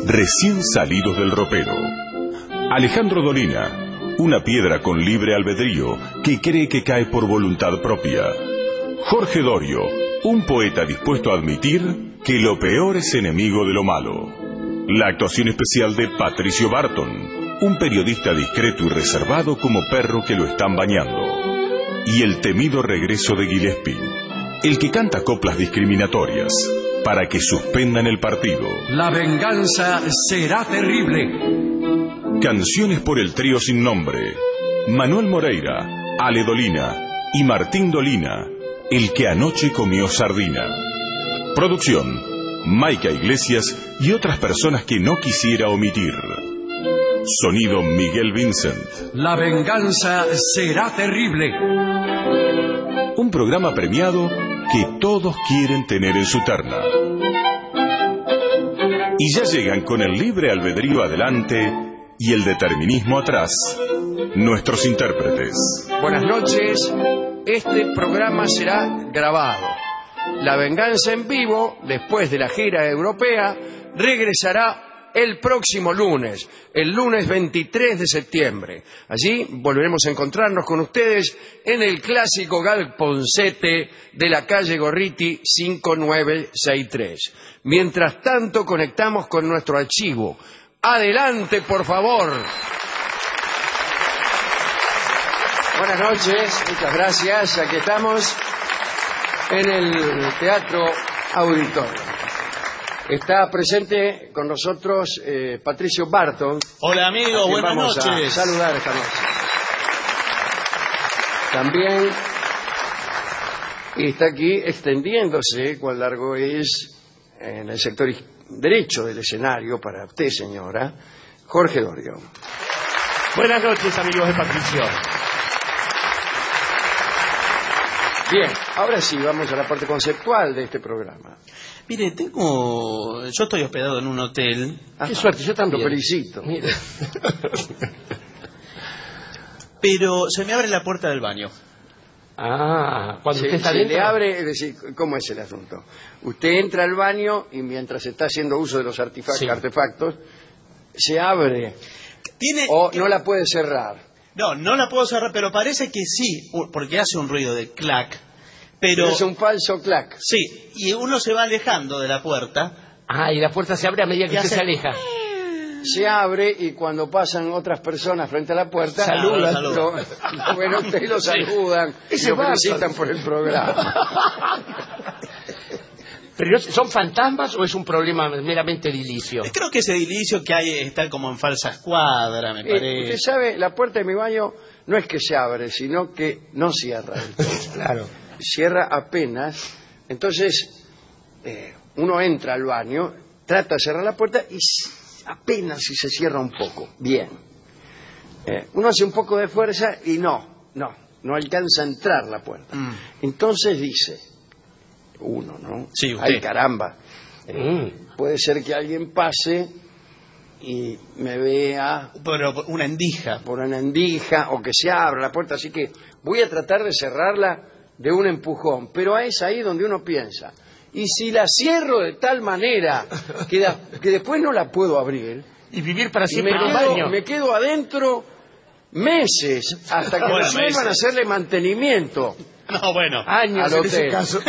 recién salidos del ropero. Alejandro Dolina, una piedra con libre albedrío que cree que cae por voluntad propia. Jorge Dorio, un poeta dispuesto a admitir que lo peor es enemigo de lo malo. La actuación especial de Patricio Barton, un periodista discreto y reservado como perro que lo están bañando. Y el temido regreso de Gillespie, el que canta coplas discriminatorias para que suspendan el partido. La venganza será terrible. Canciones por el trío sin nombre. Manuel Moreira, Ale Dolina y Martín Dolina, el que anoche comió sardina. Producción, Maica Iglesias y otras personas que no quisiera omitir. Sonido Miguel Vincent. La venganza será terrible. Un programa premiado que todos quieren tener en su terna. Y ya llegan con el libre albedrío adelante y el determinismo atrás, nuestros intérpretes. Buenas noches, este programa será grabado. La venganza en vivo, después de la gira europea, regresará el próximo lunes, el lunes 23 de septiembre. Allí volveremos a encontrarnos con ustedes en el clásico Galponcete de la calle Gorriti 5963. Mientras tanto, conectamos con nuestro archivo. Adelante, por favor. Buenas noches, muchas gracias. Aquí estamos en el Teatro Auditorio. Está presente con nosotros Patricio Barton. Hola amigo, buenas noches. Vamos a saludar esta noche. También está aquí extendiéndose cuán largo es en el sector derecho del escenario para usted, señora, Jorge Dorio. Buenas noches, amigos de Patricio. Bien, ahora sí, vamos a la parte conceptual de este programa. Mire, yo estoy hospedado en un hotel. Qué suerte, yo tanto felicito. Mire. Pero se me abre la puerta del baño. Cuando usted está dentro, le abre, es decir, ¿cómo es el asunto? Usted entra al baño y mientras está haciendo uso de los artefactos, se abre. No la puede cerrar. No la puedo cerrar, pero parece que sí, porque hace un ruido de clac. Pero es un falso clac. Sí, y uno se va alejando de la puerta. Y la puerta se abre a medida que usted se aleja. Se abre y cuando pasan otras personas frente a la puerta, saludan. Bueno, ustedes lo saludan y lo felicitan por el programa. ¿Pero son fantasmas o es un problema meramente edilicio? Creo que ese edilicio que hay está como en falsa escuadra, me parece. Usted sabe, la puerta de mi baño no es que se abre, sino que no cierra. Claro. Cierra apenas. Entonces, uno entra al baño, trata de cerrar la puerta y apenas si se cierra un poco. Bien. Uno hace un poco de fuerza y no alcanza a entrar la puerta. Entonces dice uno, ¿no? Sí, usted. Ay, caramba. Puede ser que alguien pase y me vea por una endija o que se abra la puerta, así que voy a tratar de cerrarla de un empujón, pero es ahí donde uno piensa, y si la cierro de tal manera que después no la puedo abrir y vivir para siempre en un baño, me quedo adentro meses hasta que resuelvan hacerle mantenimiento. Años en ese caso.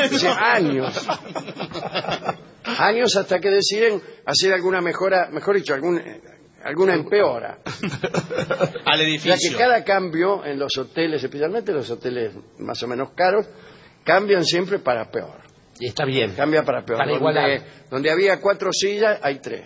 Años hasta que deciden hacer alguna mejora, mejor dicho, alguna empeora. Al edificio. Ya que cada cambio en los hoteles, especialmente los hoteles más o menos caros, cambian siempre para peor. Y está bien. Cambia para peor. Para igualar. Donde había 4 sillas, hay 3.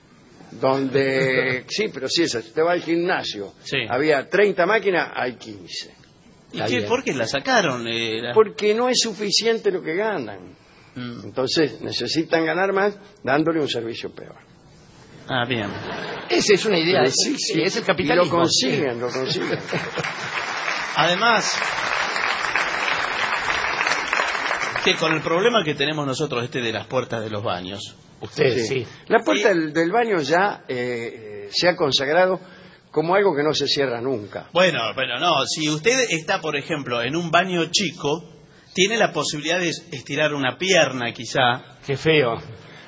Usted va al gimnasio, había 30 máquinas, hay 15. ¿Y por qué la sacaron? Porque no es suficiente lo que ganan. Entonces necesitan ganar más dándole un servicio peor. Bien. Esa es una idea. Sí, es el capitalismo. Y lo consiguen. Además, que con el problema que tenemos nosotros de las puertas de los baños. Ustedes, sí. La puerta del baño ya se ha consagrado como algo que no se cierra nunca. Bueno, no. Si usted está, por ejemplo, en un baño chico, tiene la posibilidad de estirar una pierna, quizá. Qué feo.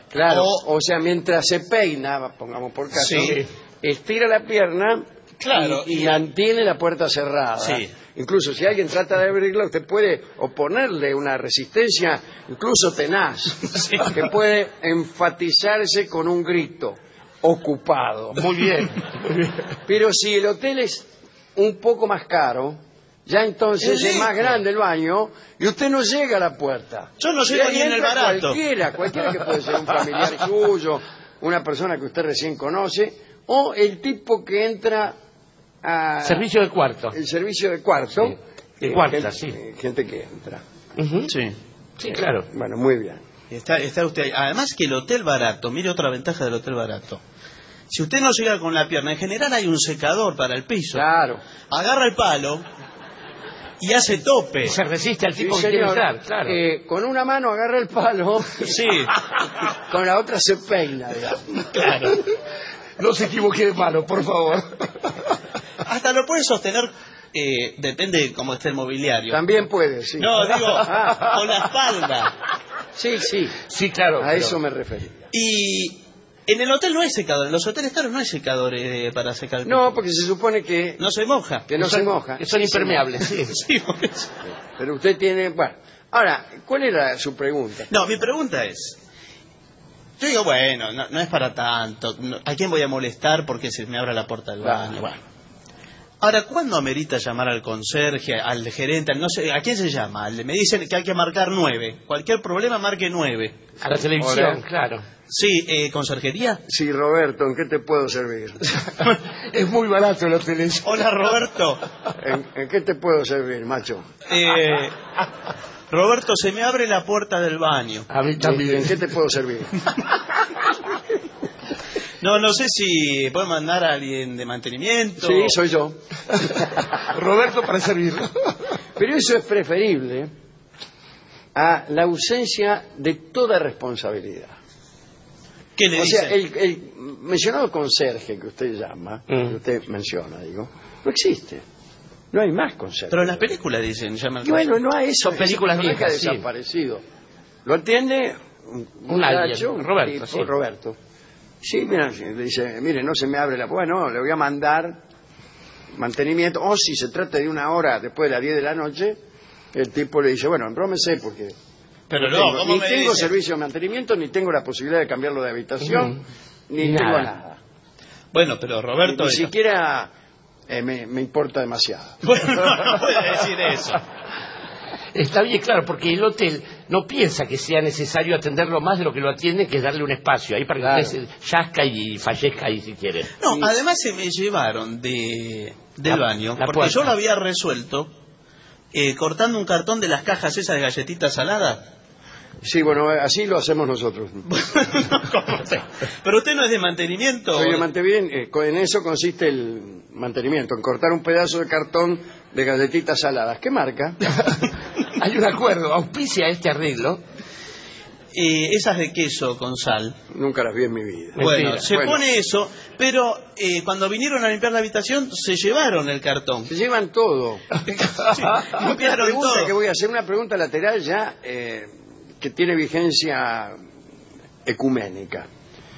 Claro, o sea, mientras se peina, pongamos por caso, Sí. estira la pierna Claro, y mantiene la puerta cerrada. Sí. Incluso si alguien trata de abrirla, usted puede oponerle una resistencia, incluso tenaz, que puede enfatizarse con un grito: ocupado. Muy bien. Pero si el hotel es un poco más caro, ya entonces es más grande el baño y usted no llega a la puerta. Yo no Y llego ahí ni en el entra barato. cualquiera que puede ser un familiar suyo, una persona que usted recién conoce, o el tipo que entra a Servicio de cuarto. el servicio de cuarto. De cuarta, gente, gente que entra. Ujú. Sí. Sí, claro. Bueno, muy bien. Está usted ahí. Además que el hotel barato, mire otra ventaja del hotel barato. Si usted no llega con la pierna, en general hay un secador para el piso. Claro. Agarra el palo y hace tope. Se resiste al tipo Sí, que quiere señor. usar, claro. Con una mano agarra el palo, Sí, con la otra se peina, digamos. claro. No se equivoque de mano, por favor. Hasta lo puede sostener, depende de cómo esté el mobiliario. También puede, sí. No, digo, con la espalda. Sí, sí. Sí, claro. A pero- eso me refería. Y en el hotel no hay secador, en los hoteles caros no hay secadores para secar el piso. No, porque se supone que No se moja. no se moja. Que son impermeables, sí. Sí, por eso. Pero usted tiene... Bueno, ahora, ¿cuál era su pregunta? No, mi pregunta es, yo digo, bueno, no es para tanto, ¿a quién voy a molestar porque se me abra la puerta del Claro. baño? Bueno. Ahora, ¿cuándo amerita llamar al conserje, al gerente, no sé, a quién se llama? Me dicen que hay que marcar 9, cualquier problema marque 9. A la televisión, Ahora. claro. Sí, ¿conserjería? Sí, Roberto, ¿en qué te puedo servir? Es muy barato el hotel. Hola, Roberto. ¿En qué te puedo servir, macho? Roberto, se me abre la puerta del baño. A mí también. ¿En qué te puedo servir? No sé si puede mandar a alguien de mantenimiento. Sí, soy yo. Roberto para servirlo. Pero eso es preferible a la ausencia de toda responsabilidad. ¿Qué le O sea, dice? el mencionado conserje que usted llama, que usted menciona, digo, no existe. No hay más conserje. Pero en las películas dicen, llaman al Y bueno, no hay eso. Son películas ese personaje viejas, sí. desaparecido. Lo atiende un alguien, un Roberto, tipo, sí. Roberto. Sí, mira, le dice, mire, no se me abre la... Bueno, le voy a mandar mantenimiento. O si se trata de una hora después de las 10 de la noche, el tipo le dice, bueno, embrómese porque... Pero no, tengo, ¿cómo ni me tengo dice? servicio de mantenimiento, ni tengo la posibilidad de cambiarlo de habitación, ni Nada. tengo nada. Bueno, pero Roberto... Ni siquiera me importa demasiado. Bueno, no puede decir eso. Está bien, claro, porque el hotel no piensa que sea necesario atenderlo más de lo que lo atiende, que es darle un espacio ahí para que Claro. usted se yazca y fallezca ahí si quiere. No, Sí. además se me llevaron del baño, la porque puerta. yo lo había resuelto cortando un cartón de las cajas esas de galletitas saladas. Sí, bueno, así lo hacemos nosotros. ¿Cómo sé? Pero usted no es de mantenimiento. Soy de mantenimiento, en eso consiste el mantenimiento, en cortar un pedazo de cartón de galletitas saladas. ¿Qué marca? Hay un acuerdo, auspicia este arreglo. Esas de queso con sal. Nunca las vi en mi vida. Bueno, Mentira. se Bueno. pone eso, pero cuando vinieron a limpiar la habitación se llevaron el cartón. Se llevan todo. Sí, Una limpiaron pregunta todo. que voy a hacer, una pregunta lateral ya que tiene vigencia ecuménica.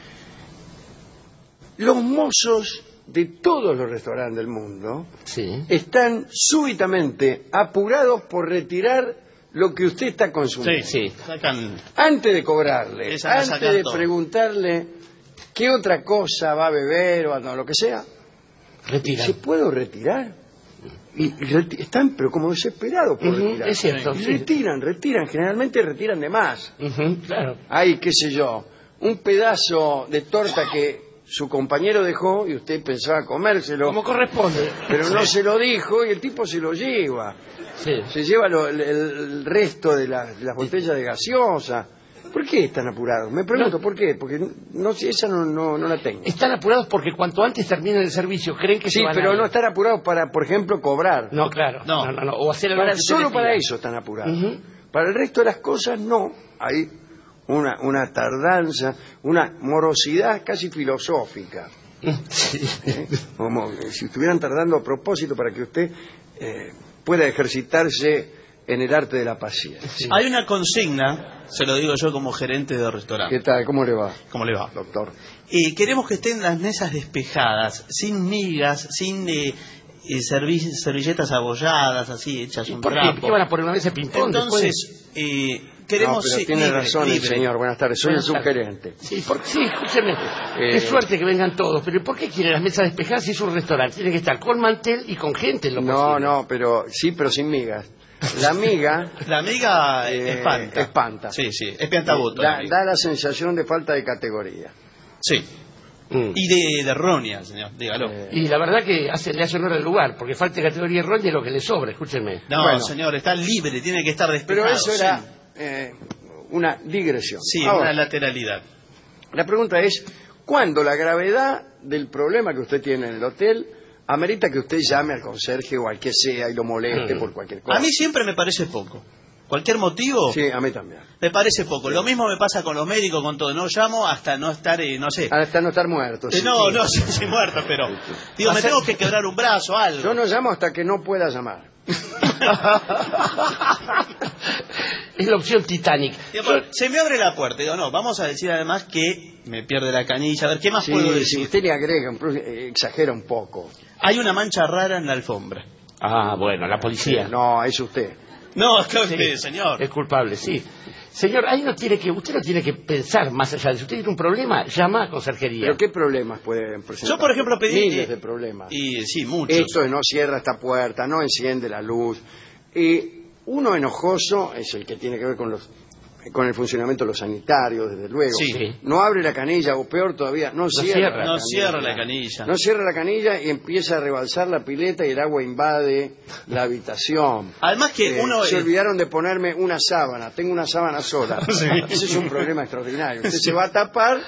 Los mozos de todos los restaurantes del mundo Sí. están súbitamente apurados por retirar lo que usted está consumiendo. Sí. Sacan. Antes de cobrarle, Esa la antes sacan de todo. preguntarle qué otra cosa va a beber o lo que sea, Retira. ¿se puedo retirar? Y están pero como desesperados por retirar. Es cierto. Y Sí. retiran, generalmente retiran de más. Claro. Hay, qué sé yo, un pedazo de torta que su compañero dejó y usted pensaba comérselo, Como corresponde. pero no se lo dijo y el tipo se lo lleva. Sí. Se lleva el resto de las botellas de gaseosa. ¿Por qué están apurados? Me pregunto, ¿por qué? Porque no, esa no la tengo. Están apurados porque cuanto antes terminen el servicio creen que Sí, se van pero a ir. no están apurados para, por ejemplo, cobrar. No, claro. No. No. O hacer algo que se Solo le para pida. eso están apurados. Ujú. Para el resto de las cosas, no. Hay una tardanza, una morosidad casi filosófica. Sí. Como si estuvieran tardando a propósito para que usted pueda ejercitarse en el arte de la paciencia. Sí. Hay una consigna, se lo digo yo como gerente de restaurante. ¿Qué tal? ¿Cómo le va, ¿Cómo le va? doctor? Queremos que estén las mesas despejadas, sin migas, sin servilletas abolladas, así hechas un ¿Por qué? trapo. ¿Qué van a poner una mesa de ping-pong después? Entonces, queremos... No, pero sí, tiene libre, razón el libre. señor. Buenas tardes, soy el Buenas tardes. subgerente. Sí, sí, escúcheme. Qué suerte que vengan todos. Pero ¿por qué quieren las mesas despejadas si es un restaurante? Tiene que estar con mantel y con gente en lo No, posible. no, pero sin migas. La miga La amiga espanta. espanta. Sí, sí, es piantabuto. la amiga. Da la sensación de falta de categoría. Sí. Mm. Y de errónea, señor, dígalo. Y la verdad que le hace honor al lugar, porque falta de categoría errónea es lo que le sobra, escúcheme. No, bueno. señor, está libre, tiene que estar despejado. Pero eso era sí. una digresión. Sí, Ahora, una lateralidad. la pregunta es, ¿cuándo la gravedad del problema que usted tiene en el hotel amerita que usted llame al conserje o al que sea y lo moleste por cualquier cosa? A mí siempre me parece poco. Cualquier motivo, Sí, a mí también. me parece poco. Lo mismo me pasa con los médicos, con todo. No llamo hasta no estar, no sé. Hasta no estar muerto. sí. No, sí, muerto, pero... Digo, me tengo que quebrar un brazo, algo. Yo no llamo hasta que no pueda llamar. Es la opción Titanic. Digo, bueno, se me abre la puerta. Digo, no, vamos a decir además que me pierde la canilla. A ver, ¿qué más Sí, puedo si decir? usted le agrega, exagera un poco. Hay una mancha rara en la alfombra. Ah, bueno, la policía. No, es usted. No, es que Sí, usted, señor. es culpable, sí. Señor, ahí usted no tiene que pensar más allá de eso. Usted tiene un problema, llama a conserjería. ¿Pero qué problemas pueden presentar? Yo, por ejemplo, pedí... Miles de problemas. Y sí, muchos. Esto de no cierra esta puerta, no enciende la luz. Uno enojoso es el que tiene que ver con el funcionamiento de los sanitarios, desde luego. Sí. No abre la canilla, o peor todavía, no cierra. No cierra la canilla. No cierra la canilla y empieza a rebalsar la pileta y el agua invade la habitación. Además que uno... Se olvidaron de ponerme una sábana, tengo una sábana sola. Ese es un problema extraordinario. Usted se va a tapar,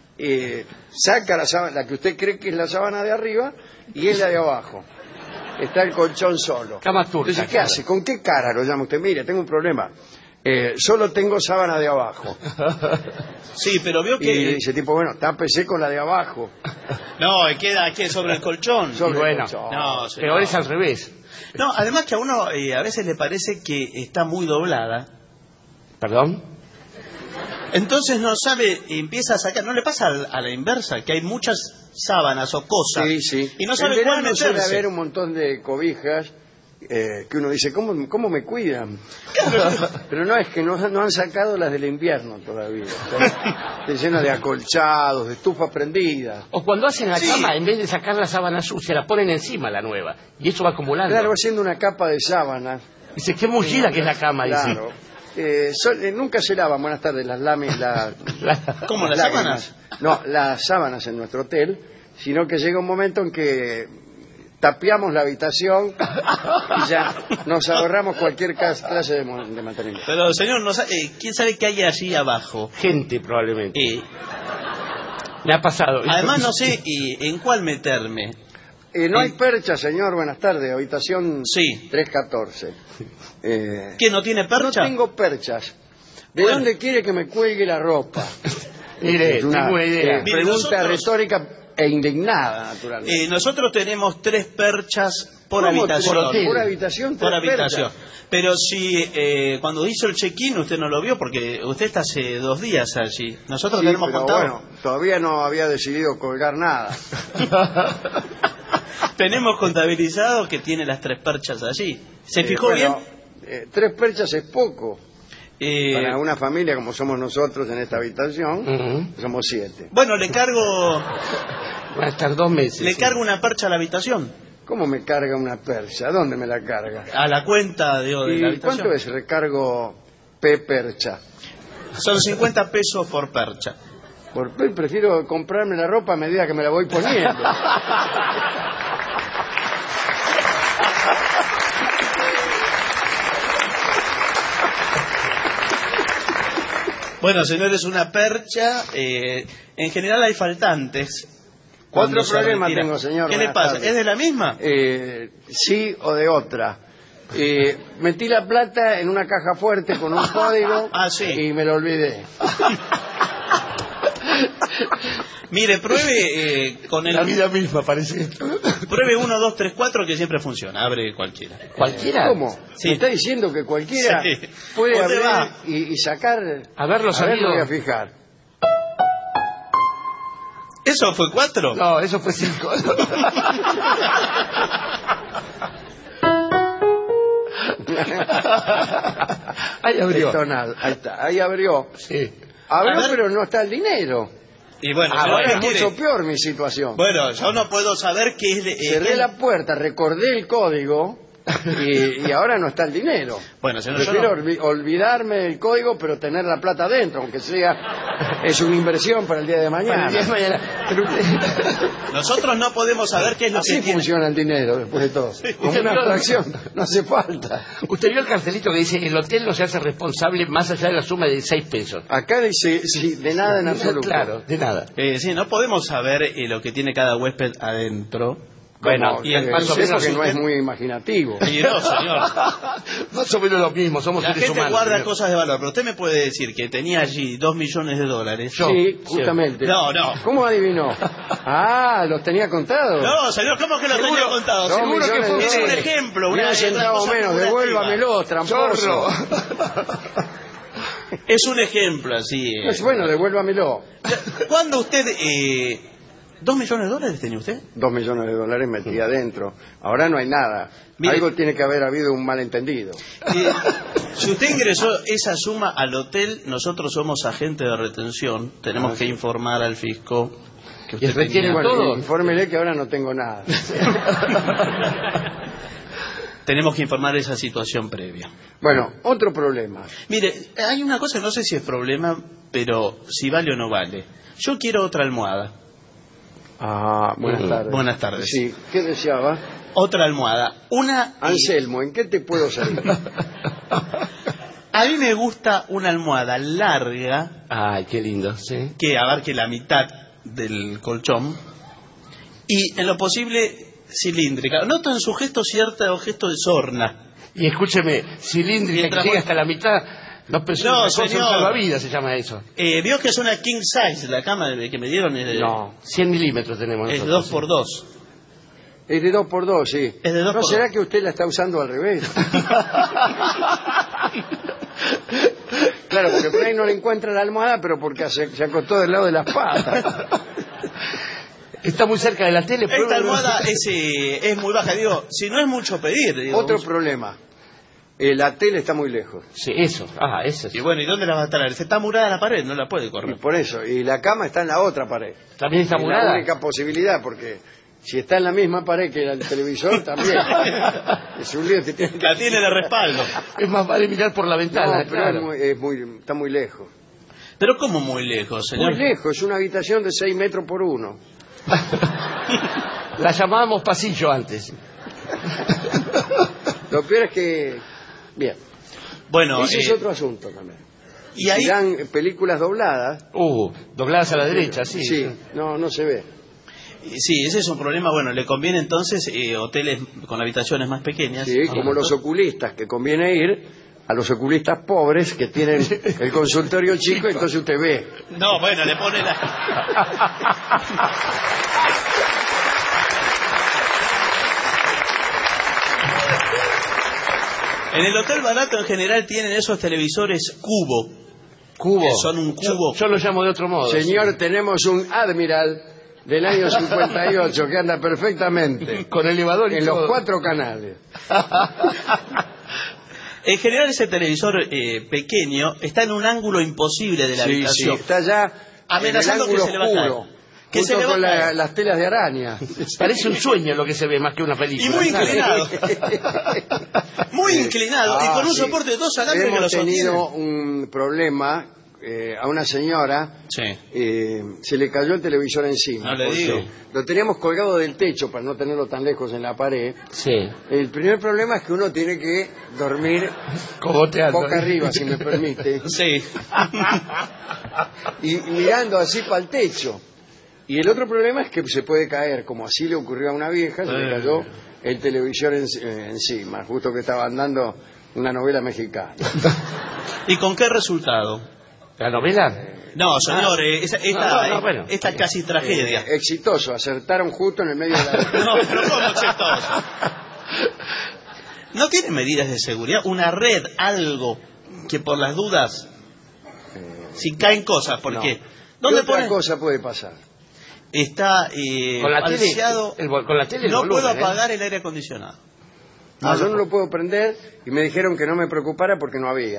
saca la sábana, la que usted cree que es la sábana de arriba, y es la de abajo. Está el colchón solo. Cama turca. Entonces, ¿qué hace? ¿Con qué cara lo llama usted? Mire, tengo un problema. Solo tengo sábana de abajo. Sí, pero veo Y que... dice tipo, bueno, tápese con la de abajo. No, queda sobre el colchón. Sobre Bueno, el colchón. No, señor. peor es al revés. No, además que a uno a veces le parece que está muy doblada. ¿Perdón? Entonces no sabe, empieza a sacar, no le pasa a la inversa, que hay muchas sábanas o cosas. Sí, sí. Y no En sabe cuál verano suele meterse. haber un montón de cobijas que uno dice, ¿cómo me cuidan? Pero no, es que no han sacado las del invierno todavía. Está lleno de acolchados, de estufa prendida. O cuando hacen la Sí. cama, en vez de sacar la sábana sucia, la ponen encima la nueva. Y eso va acumulando. Claro, haciendo una capa de sábanas. Dice, qué mullida que es la cama. Claro. Nunca se lavan, buenas tardes, las láminas. ¿Cómo, las sábanas? No, las sábanas en nuestro hotel, sino que llega un momento en que tapiamos la habitación y ya nos ahorramos cualquier clase de mantenimiento. Pero señor, no sabe, ¿quién sabe qué hay allí abajo? Gente, probablemente. Me ha pasado. Además no sé en cuál meterme. No hay percha, señor, buenas tardes, habitación Sí. 314. ¿Qué, no tiene No percha? tengo perchas. ¿De Bueno. dónde quiere que me cuelgue la ropa? Mire, Es una tengo una idea. Mire, pregunta nosotros- retórica e indignada, naturalmente. Nosotros tenemos 3 perchas por ¿Cómo habitación. por hotel? Por habitación, Por 3 habitación. perchas. Pero si cuando hizo el check-in usted no lo vio porque usted está hace 2 días allí. Nosotros Sí, tenemos pero contado. bueno, todavía no había decidido colgar nada. Tenemos contabilizado que tiene las 3 perchas allí. ¿Se fijó Bueno, bien? 3 perchas es poco. Para Eh, una familia como somos nosotros en esta habitación, Ujú. somos 7. bueno, le cargo Va a estar 2 meses. le sí. cargo una percha a la habitación. ¿Cómo me carga una percha? ¿Dónde me la carga? A la cuenta de la ¿Y habitación. cuánto es recargo P percha? Son 50 pesos por percha. Prefiero comprarme la ropa a medida que me la voy poniendo. Bueno, señores, una percha. En general hay faltantes. Cuando Otro se problema retira. tengo, señor. ¿Qué le Buenas pasa? tardes. ¿Es de la misma? Sí o de otra. Metí la plata en una caja fuerte con un código Ah, sí. y me lo olvidé. Mire, pruebe con el... La vida misma parece. Pruebe 1, 2, 3, 4 que siempre funciona. Abre cualquiera. ¿Cualquiera? ¿Cómo? Sí. ¿Me está diciendo que cualquiera Sí. puede ¿Dónde abrir va? y sacar? Haberlo A ver, sabido. me voy a fijar. ¿Eso fue 4? No, eso fue 5. Ahí abrió. Detonado. Ahí está, ahí abrió. Sí. Abrió, A ver. pero no está el dinero. Y bueno, Ahora ¿qué es quiere? mucho peor mi situación. Bueno, yo no puedo saber qué es... Cerré la puerta, recordé el código y ahora no está el dinero. Bueno, señor, yo Prefiero no- olvidarme del código, pero tener la plata adentro, aunque sea... Es una inversión para el día de Para mañana. el día de mañana. Pero usted- Nosotros no podemos saber qué es lo Así que tiene. funciona el dinero, después de todo. Como Usted una vio- fracción, no hace falta. Usted vio el cartelito que dice: el hotel no se hace responsable más allá de la suma de 6 pesos. Acá dice, sí, de nada en absoluto. Claro, de nada. Sí, no podemos saber lo que tiene cada huésped adentro. Bueno, Como, y el más o eso menos que no es usted- muy imaginativo. Y no, señor. Más o menos lo mismo, somos La seres gente humanos. guarda señor. cosas de valor, pero usted me puede decir que tenía allí $2 millones. Yo. Sí, justamente. No, no. ¿Cómo adivinó? Ah, ¿los tenía contados? No, señor, ¿cómo que lo tenía contado? Dos Seguro que millones fue de es un dólares. ejemplo. Ni un centavo cosa menos, figurativa. devuélvamelo, tramposo. Es un ejemplo así. Pues bueno, devuélvamelo. ¿Cuándo usted... $2 millones tenía usted? $2 millones metí adentro. Ahora no hay nada. Mire- Algo tiene que haber habido un malentendido. Si usted ingresó esa suma al hotel, nosotros somos agentes de retención. Tenemos que informar al fisco que ¿Y usted retienen tenía- todo? Infórmele que ahora no tengo nada. Tenemos que informar esa situación previa. Bueno, otro problema. Mire, hay una cosa, no sé si es problema, pero si vale o no vale. Yo quiero otra almohada. Ah, buenas tardes. Buenas tardes. Sí, ¿qué deseaba? Otra almohada. Una... Anselmo, ¿en qué te puedo servir? A mí me gusta una almohada larga Ay, qué lindo, sí. que abarque la mitad del colchón y en lo posible cilíndrica. Noto en su gesto cierto gesto de sorna. Y escúcheme, cilíndrica Mientras que llega vos- hasta la mitad, no pensó No, en una cosa, señor. un salvavidas se llama eso. Vio que es una king size, la cama que me dieron es de, No, 100 milímetros tenemos es nosotros. 2x2. Es de 2x2, sí. Es de 2 ¿No por será 2. que usted la está usando al revés? Claro, porque por ahí no le encuentra la almohada, pero porque se acostó del lado de las patas. Está muy cerca de la tele. Esta pruébelo. almohada es muy baja, digo, si no es mucho pedir. Digo, Otro problema. La tele está muy lejos. Sí, eso. Ah, eso. Y bueno, ¿y dónde la va a estar? Se está murada la pared, no la puede Y correr. por eso. Y la cama está en la otra pared. También está Es la murada. única posibilidad, porque si está en la misma pared que el televisor, también. Es un lío. La tiene de respaldo. Es más vale mirar por la No, ventana, pero claro. está muy lejos. Pero ¿cómo muy lejos, señor? Muy lejos, es una habitación de 6 metros por 1. La llamábamos pasillo antes. Lo peor es que... Bien, Bueno, ese es otro asunto también. y ahí... Si dan películas dobladas, Dobladas a la derecha, sí. sí, no se ve. Sí, ese es un problema. Bueno, le conviene entonces hoteles con habitaciones más pequeñas. Sí, como los oculistas, que conviene ir a los oculistas pobres que tienen el consultorio chico, entonces usted ve. No, bueno, le pone la... En el hotel barato en general tienen esos televisores cubo. Cubo. Que son un cubo. Yo lo llamo de otro modo. Señor, tenemos un Admiral del año 58 que anda perfectamente Con elevador y en todo. los 4 canales. En general ese televisor pequeño está en un ángulo imposible de la Sí, habitación. está ya Amenazando en el que ángulo se le va a caer. oscuro, Que junto se le va a con caer. las telas de araña. Parece un sueño lo que se ve más que una película. Y muy ¿sabe? inclinado. Muy inclinado. Y con un sí. soporte de 2 alambres que lo Hemos tenido sostienen. un problema. A una señora Sí. se le cayó el televisor encima. No le porque digo. Lo teníamos colgado del techo para no tenerlo tan lejos en la pared. Sí. El primer problema es que uno tiene que dormir Cogoteando. boca arriba, si me permite, Sí. y mirando así para el techo. Y el otro problema es que se puede caer, como así le ocurrió a una vieja, se le cayó el televisor encima, justo que estaba andando una novela mexicana. ¿Y con qué resultado? ¿La novela? No, señor, bueno. esta casi tragedia. Exitoso, acertaron justo en el medio de la... No, pero ¿cómo exitoso? ¿No tiene medidas de seguridad? Una red, algo que por las dudas, si caen cosas, porque... No. ¿Dónde ¿Qué otra ponen? cosa puede pasar? Está Con la tele, balanceado. con la tele el No volumen, puedo apagar el aire acondicionado. No, yo no lo puedo prender y me dijeron que no me preocupara porque no había.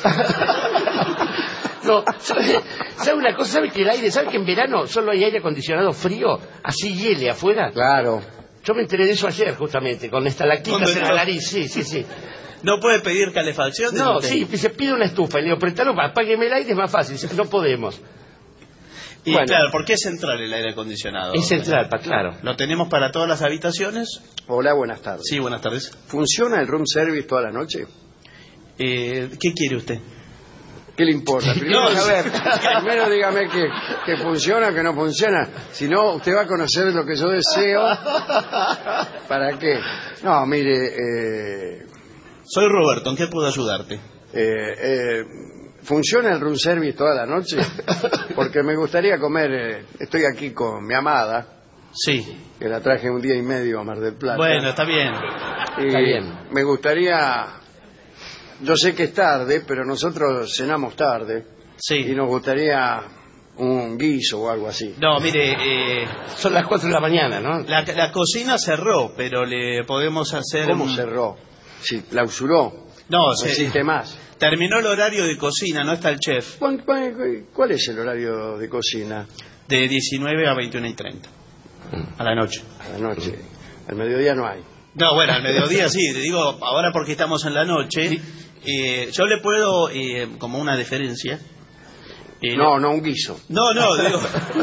No, ¿sabe una cosa? ¿Sabe que el aire, sabe que en verano solo hay aire acondicionado frío? Así hiele afuera. Claro. Yo me enteré de eso ayer, justamente, con estalactitas en la nariz, sí. ¿No puede pedir calefacción? No, sí, se pide una estufa. Y le digo, préstalo, apágueme el aire, es más fácil. Dice, no podemos. Y Bueno. claro, ¿por qué es central el aire acondicionado? Es central, claro. ¿Lo tenemos para todas las habitaciones? Hola, buenas tardes. Sí, buenas tardes. ¿Funciona el room service toda la noche? ¿Qué quiere usted? ¿Qué le importa? Primero, No, a ver, primero dígame que funciona o que no funciona. Si no, usted va a conocer lo que yo deseo. ¿Para qué? No, mire, Soy Roberto, ¿en qué puedo ayudarte? ¿funciona el room service toda la noche? Porque me gustaría comer, estoy aquí con mi amada, Sí. que la traje un día y medio a Mar del Plata. Bueno, está bien. Y está bien. me gustaría, yo sé que es tarde, pero nosotros cenamos tarde. Sí. Y nos gustaría un guiso o algo así. No, mire, Son las 4 de la mañana, ¿no? la cocina cerró, pero le podemos hacer... ¿Cómo cerró? Si clausuró, No, no existe más. terminó el horario de cocina, no está el chef, ¿Cuál es el horario de cocina de 19 a 21:30, a la noche. a la noche? Al mediodía no hay. No, bueno, al mediodía sí, le digo, ahora porque estamos en la noche, yo le puedo, como una deferencia... No, un guiso. No, digo...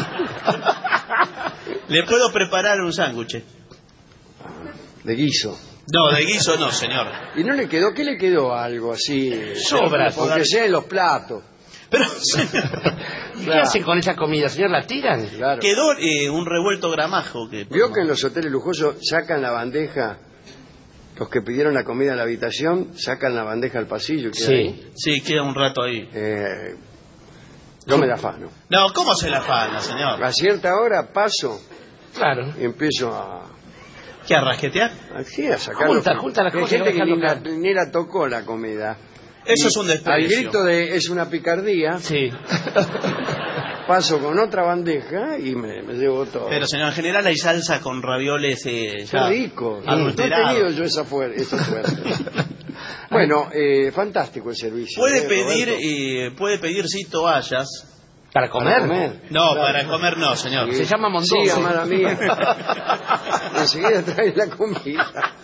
le puedo preparar un sándwich. De guiso. No, de guiso no, señor. ¿Y no le quedó? ¿Qué le quedó algo así? Sobras. Porque sea en los platos. Pero, señor, ¿Y qué hacen con esa comida, señor? ¿La tiran? Claro. quedó un revuelto gramajo. ¿Vio que en los hoteles lujosos sacan la bandeja? Los que pidieron la comida en la habitación sacan la bandeja al pasillo. Y queda ahí. Sí, queda un rato ahí. Yo me la afano. No, ¿cómo se la afana, señor? A cierta hora paso Claro. y empiezo a... ¿Qué, a rasquetear? Así, a sacar Junta las Hay cosas y gente lo que deja ni la tocó la comida. Eso Y es un al desprecio. grito de es una picardía, Sí. paso con otra bandeja y me llevo todo. Pero, señor, en general hay salsa con ravioles Qué ya rico. No he adulterados. tenido yo esa suerte. Bueno, fantástico el servicio. Puede pedir, sí, toallas. ¿Para comer? Para comer. No, Claro. para comer no, señor. Se llama mondongo. Sí, amada mía. Enseguida trae la comida.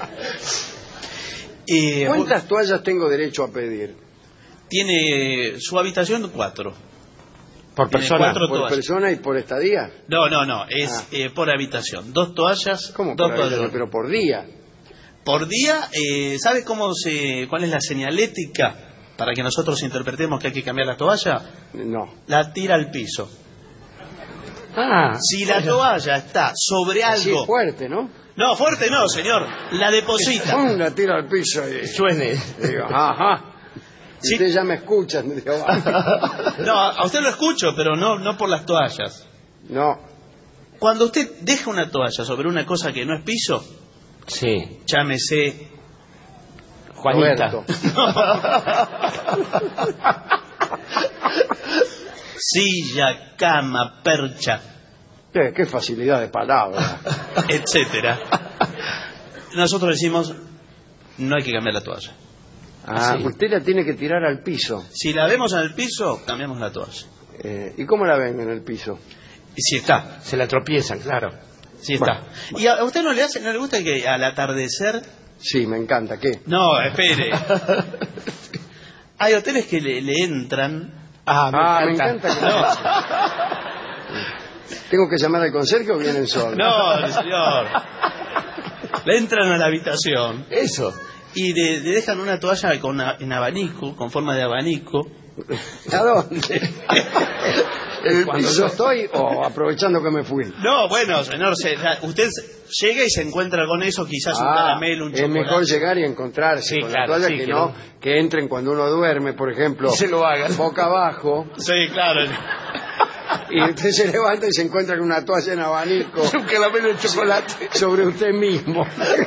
¿Cuántas toallas tengo derecho a pedir? Tiene su habitación 4. Por Tiene persona. 4 ¿Por toallas. persona y por estadía? No, es por habitación. 2 toallas, ¿Cómo 2 por habitación? toallas. Pero por día. Por día, ¿sabe cuál es la señalética para que nosotros interpretemos que hay que cambiar la toalla? No. La tira al piso. Ah. Si la toalla está sobre Así algo... es fuerte, ¿no? No, fuerte no, señor. La deposita. ¡Pum! La tiro al piso y Suene. digo, ajá. Y Sí. ustedes ya me escuchan. Me digo, "Ah". No, a usted lo escucho, pero no por las toallas. No. Cuando usted deja una toalla sobre una cosa que no es piso, Sí. llámese... Juanita. Roberto. silla, cama, percha, Qué facilidad de palabra. etcétera. Nosotros decimos, no hay que cambiar la toalla. Ah, Sí. usted la tiene que tirar al piso. Si la vemos en el piso, cambiamos la toalla. ¿Y cómo la ven en el piso? Y si está, Se la tropiezan, claro. si está. ¿Y a usted no le gusta que al atardecer? Sí, me encanta. ¿Qué? No, espere. Hay hoteles que le entran... Me encanta. ¿Tengo que llamar al conserje o vienen solos? No, señor. Le entran a la habitación Eso. y le dejan una toalla en abanico, con forma de abanico. ¿A dónde? Cuando ¿Yo estoy o aprovechando que me fui? No, bueno, señor, usted llega y se encuentra con eso, quizás un caramelo, un es chocolate. mejor llegar y encontrarse Sí, con claro, la toalla sí, que que no no. que entren cuando uno duerme, por ejemplo, Y se lo hagan. boca abajo, Sí, claro. y usted se levanta y se encuentra con una toalla en abanico un caramelo de chocolate. sobre usted mismo.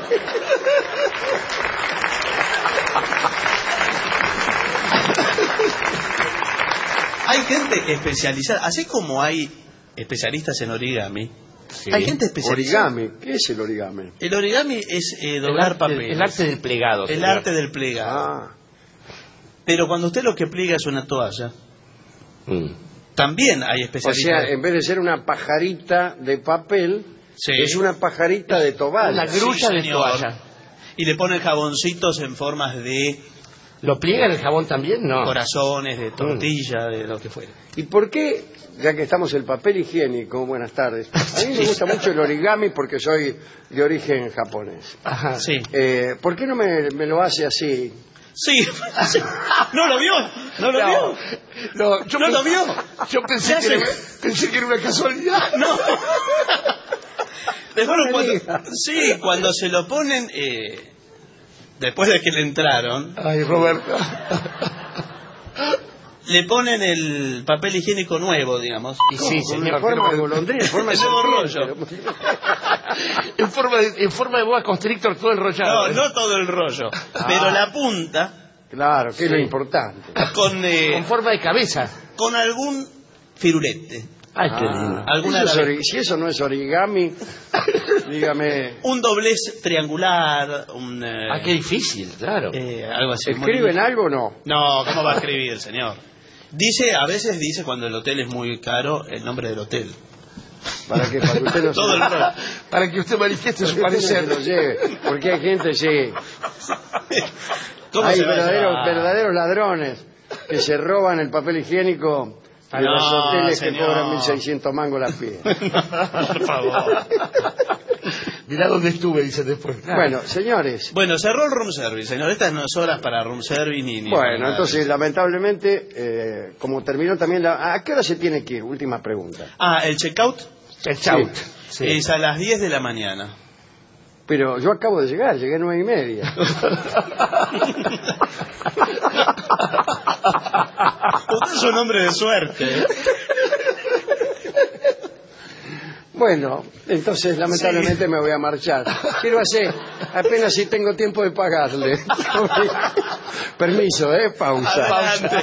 Hay gente especializada, así como hay especialistas en origami, Sí. hay gente especializada. Origami, ¿qué es el origami? El origami es doblar papel. El arte del plegado. El señor. arte del plegado. Ah, Pero cuando usted lo que pliega es una toalla, Mm. también hay o especialistas. sea, en vez de ser una pajarita de papel, Sí. es una pajarita de toalla. Una grulla Sí, de señor. toalla. Y le ponen jaboncitos en formas de ¿Lo pliega el jabón también? No. corazones, de tortilla, de lo que fuera. ¿Y por qué, ya que estamos el papel higiénico, buenas tardes, a mí me gusta mucho el origami porque soy de origen japonés? Ajá. Sí. ¿Por qué no me lo hace así? Sí. ¿No lo vio? ¿No lo vio? No, yo ¿No lo vio? Yo pensé ¿Qué hace? pensé que era una casualidad. No. Después, No me diga. cuando se lo ponen, después de que le entraron, Ay, Roberto. le ponen el papel higiénico nuevo, digamos. Y sí, Con señor. una forma de pero- golondrina, en forma de Es un serpiente. en forma de boa constrictor todo enrollado. No todo el rollo. Pero la punta Claro, que es lo importante. En forma de cabeza. con algún firulete. Ay, qué lindo. Alguna Eso es de las- si eso no es origami, dígame, Un doblez triangular, Qué difícil, claro. algo así. ¿escriben algo o no? No, ¿cómo va a escribir, señor? A veces dice cuando el hotel es muy caro, el nombre del hotel. Para que usted no Todo el se, rollo. Para que usted manifieste su para que usted no parecer. se lo lleve. Porque hay gente, sí, ¿Cómo hay se va a verdaderos, llamar? verdaderos ladrones que se roban el papel higiénico de No, los hoteles señor. que cobran 1.600 mangos la pieza. Por favor. Mirá dónde estuve, dice después. Bueno, señores, Bueno, cerró el room service, señor. Estas no es horas para room service ni bueno, nada. entonces lamentablemente, como terminó también ¿a qué hora se tiene que ir? Última pregunta. El checkout El chaut. Sí. es a las 10 de la mañana. Pero yo acabo de llegar, llegué 9:30. Usted es un hombre de suerte. Bueno, entonces lamentablemente me voy a marchar. Quiero hacer, apenas si tengo tiempo de pagarle. Permiso, pausa. Adelante.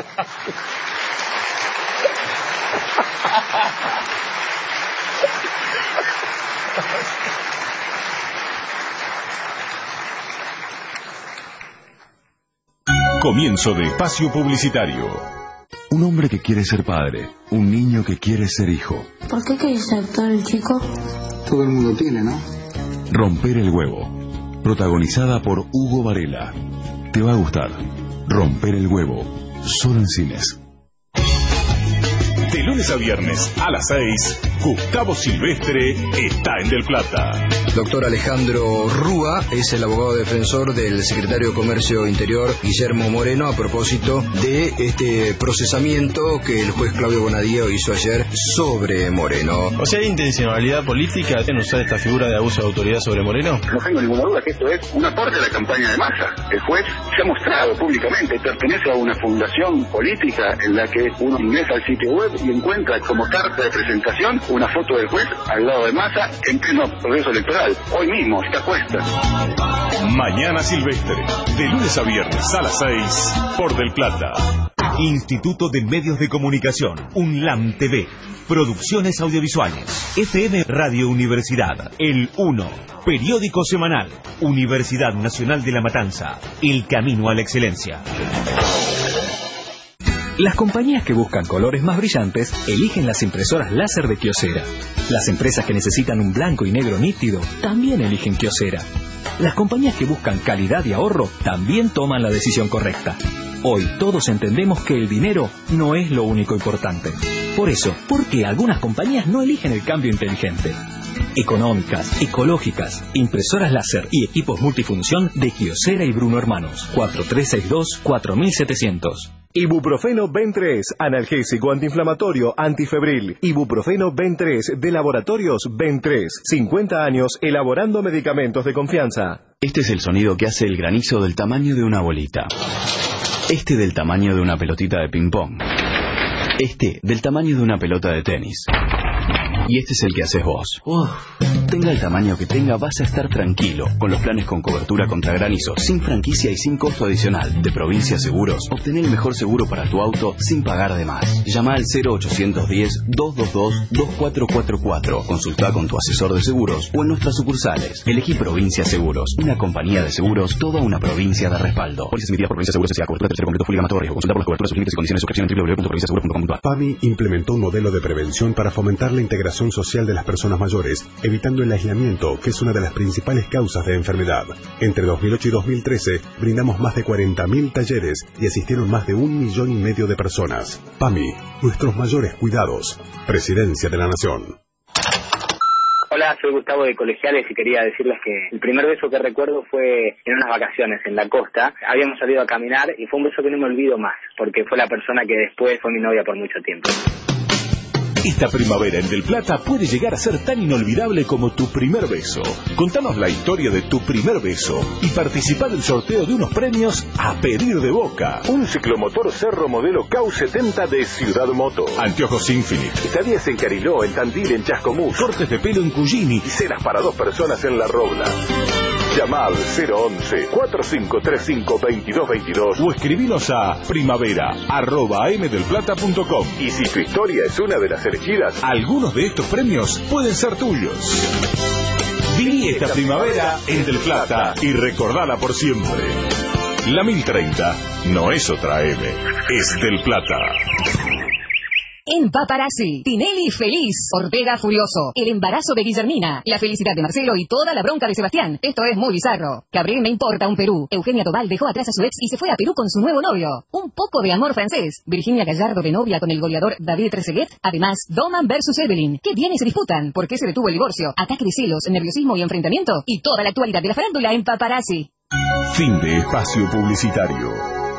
Comienzo de espacio publicitario. Un hombre que quiere ser padre, un niño que quiere ser hijo. ¿Por qué querés ser actor, el chico? Todo el mundo tiene, ¿no? Romper el huevo. Protagonizada por Hugo Varela. Te va a gustar. Romper el huevo. Solo en cines. De lunes a viernes a las 6, Gustavo Silvestre está en Del Plata. Doctor Alejandro Rúa es el abogado defensor del secretario de Comercio Interior, Guillermo Moreno, a propósito de este procesamiento que el juez Claudio Bonadío hizo ayer sobre Moreno. O sea, ¿hay intencionalidad política en usar esta figura de abuso de autoridad sobre Moreno? No tengo ninguna duda que esto es una parte de la campaña de Massa. El juez se ha mostrado públicamente, pertenece a una fundación política en la que uno ingresa al sitio web y encuentra como carta de presentación una foto del juez al lado de Massa en pleno proceso electoral. Hoy mismo está puesta. Mañana Silvestre, de lunes a viernes a las 6, por Del Plata. Instituto de Medios de Comunicación, UNLAM TV, Producciones Audiovisuales, FM Radio Universidad, El 1, Periódico Semanal, Universidad Nacional de La Matanza, El Camino a la Excelencia. Las compañías que buscan colores más brillantes eligen las impresoras láser de Kyocera. Las empresas que necesitan un blanco y negro nítido también eligen Kyocera. Las compañías que buscan calidad y ahorro también toman la decisión correcta. Hoy todos entendemos que el dinero no es lo único importante. Por eso, ¿por qué algunas compañías no eligen el cambio inteligente? Económicas, ecológicas, impresoras láser y equipos multifunción de Kyocera y Bruno Hermanos. 4362-4700. Ibuprofeno Ben 3, analgésico, antiinflamatorio, antifebril. Ibuprofeno Ben 3 de Laboratorios Ben 3. 50 años elaborando medicamentos de confianza. Este es el sonido que hace el granizo del tamaño de una bolita. Este del tamaño de una pelotita de ping-pong. Este del tamaño de una pelota de tenis. Y este es el que haces vos. Tenga el tamaño que tenga, vas a estar tranquilo con los planes con cobertura contra granizo, sin franquicia y sin costo adicional. De Provincia Seguros, obtén el mejor seguro para tu auto sin pagar de más. Llama al 0810-222-2444. Consulta con tu asesor de seguros o en nuestras sucursales. Elegí Provincia Seguros, una compañía de seguros, toda una provincia de respaldo. Pólizas emitidas por Provincia Seguros S.A. Cobertura tercero completo full y gama todo riesgo. Consulta por las coberturas, sus límites y condiciones, suscripción en www.provinciaseguro.com.ar. PAMI implementó un modelo de prevención para fomentar la integración social de las personas mayores, evitando el aislamiento, que es una de las principales causas de enfermedad. Entre 2008 y 2013, brindamos más de 40.000 talleres y asistieron más de 1,5 millones de personas. PAMI, nuestros mayores cuidados. Presidencia de la Nación. Hola, soy Gustavo de Colegiales y quería decirles que el primer beso que recuerdo fue en unas vacaciones en la costa. Habíamos salido a caminar y fue un beso que no me olvido más, porque fue la persona que después fue mi novia por mucho tiempo. Esta primavera en Del Plata puede llegar a ser tan inolvidable como tu primer beso. Contanos la historia de tu primer beso y participa del sorteo de unos premios a pedir de boca. Un ciclomotor Cerro modelo KU70 de Ciudad Moto. Anteojos Infinite. Estadías en Cariló, en Tandil, en Chascomús. Cortes de pelo en Cugini. Y cenas para 2 personas en La Robla. Llama al 011-4535-2222 o escribinos a primavera@amdelplata.com. Y si tu historia es una de las elegidas, algunos de estos premios pueden ser tuyos. Viví esta primavera en Del Plata y recordala por siempre. La 1030 no es otra M, es Del Plata. En Paparazzi, Tinelli feliz, Ortega furioso, el embarazo de Guillermina, la felicidad de Marcelo y toda la bronca de Sebastián. Esto es muy bizarro. Gabriel me importa un Perú. Eugenia Tobal dejó atrás a su ex y se fue a Perú con su nuevo novio. Un poco de amor francés. Virginia Gallardo de novia con el goleador David Trezeguet. Además, Doman versus Evelyn. ¿Qué bienes se disputan? ¿Por qué se detuvo el divorcio? ¿Ataque de celos, nerviosismo y enfrentamiento? Y toda la actualidad de la farándula en Paparazzi. Fin de espacio publicitario.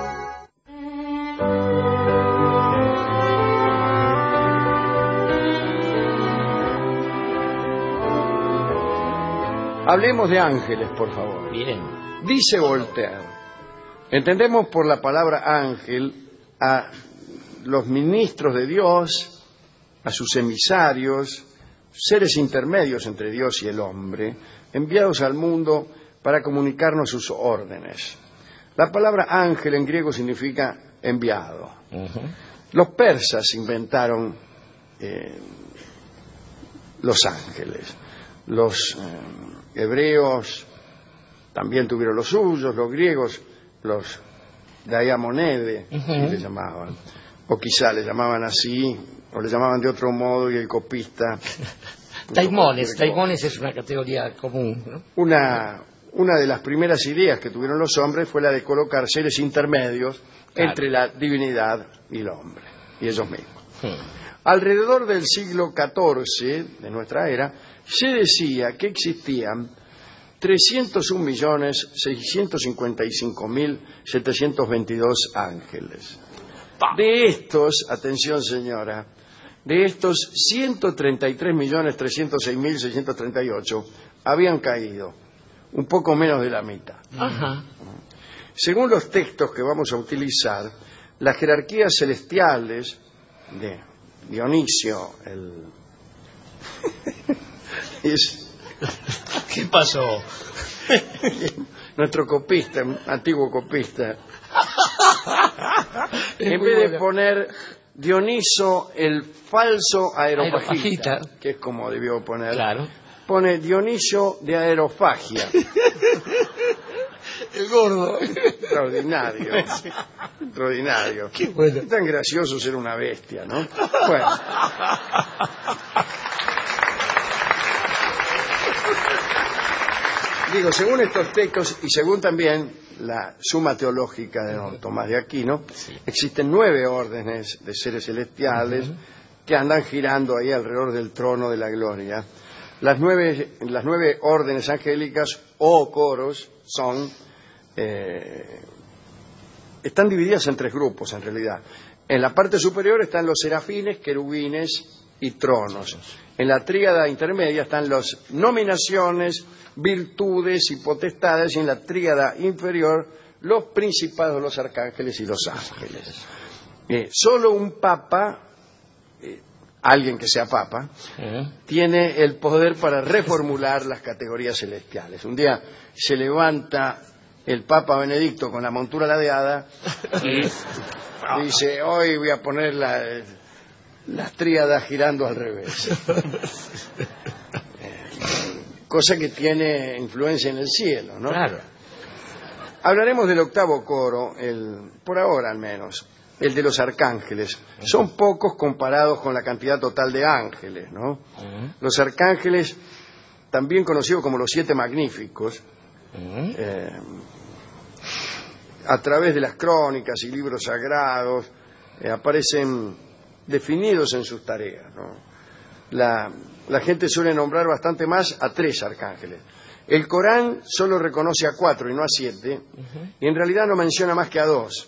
Hablemos de ángeles, por favor. Bien. Dice Voltaire, entendemos por la palabra ángel a los ministros de Dios, a sus emisarios, seres intermedios entre Dios y el hombre, enviados al mundo para comunicarnos sus órdenes. La palabra ángel en griego significa enviado. Los persas inventaron los ángeles. Los hebreos también tuvieron los suyos, los griegos, los Daimonede, le llamaban. O quizá le llamaban así, o le llamaban de otro modo y el copista... Daimones es una categoría común, ¿no? Una de las primeras ideas que tuvieron los hombres fue la de colocar seres intermedios entre la divinidad y el hombre, y ellos mismos. Alrededor del siglo XIV de nuestra era, se decía que existían 301.655.722 ángeles. De estos, atención señora, de estos 133.306.638 habían caído, un poco menos de la mitad. Según los textos que vamos a utilizar, las jerarquías celestiales de Dionisio, ¿Qué pasó? Nuestro copista, antiguo copista, en vez de poner Dioniso el falso aeropagita, que es como debió poner, pone Dionisio de aerofagia. El gordo. Extraordinario. Extraordinario. Qué bueno. Es tan gracioso ser una bestia, ¿no? Bueno. Digo, según estos textos y según también la Suma Teológica de don Tomás de Aquino, existen 9 órdenes de seres celestiales que andan girando ahí alrededor del trono de la gloria. Las 9 órdenes angélicas o coros son están divididas en tres grupos, en realidad. En la parte superior están los serafines, querubines y tronos. En la tríada intermedia están las nominaciones, virtudes y potestades, y en la tríada inferior los principados, los arcángeles y los ángeles. Solo un papa, alguien que sea papa, tiene el poder para reformular las categorías celestiales. Un día se levanta el Papa Benedicto con la montura ladeada y dice: hoy voy a poner las tríadas girando al revés. Cosa que tiene influencia en el cielo, ¿no? Claro. Hablaremos del octavo coro, por ahora al menos, el de los arcángeles. Son pocos comparados con la cantidad total de ángeles, ¿no? Los arcángeles, también conocidos como los 7 magníficos, a través de las crónicas y libros sagrados, aparecen definidos en sus tareas, ¿no? La gente suele nombrar bastante más a 3 arcángeles. El Corán solo reconoce a 4 y no a 7, y en realidad no menciona más que a 2.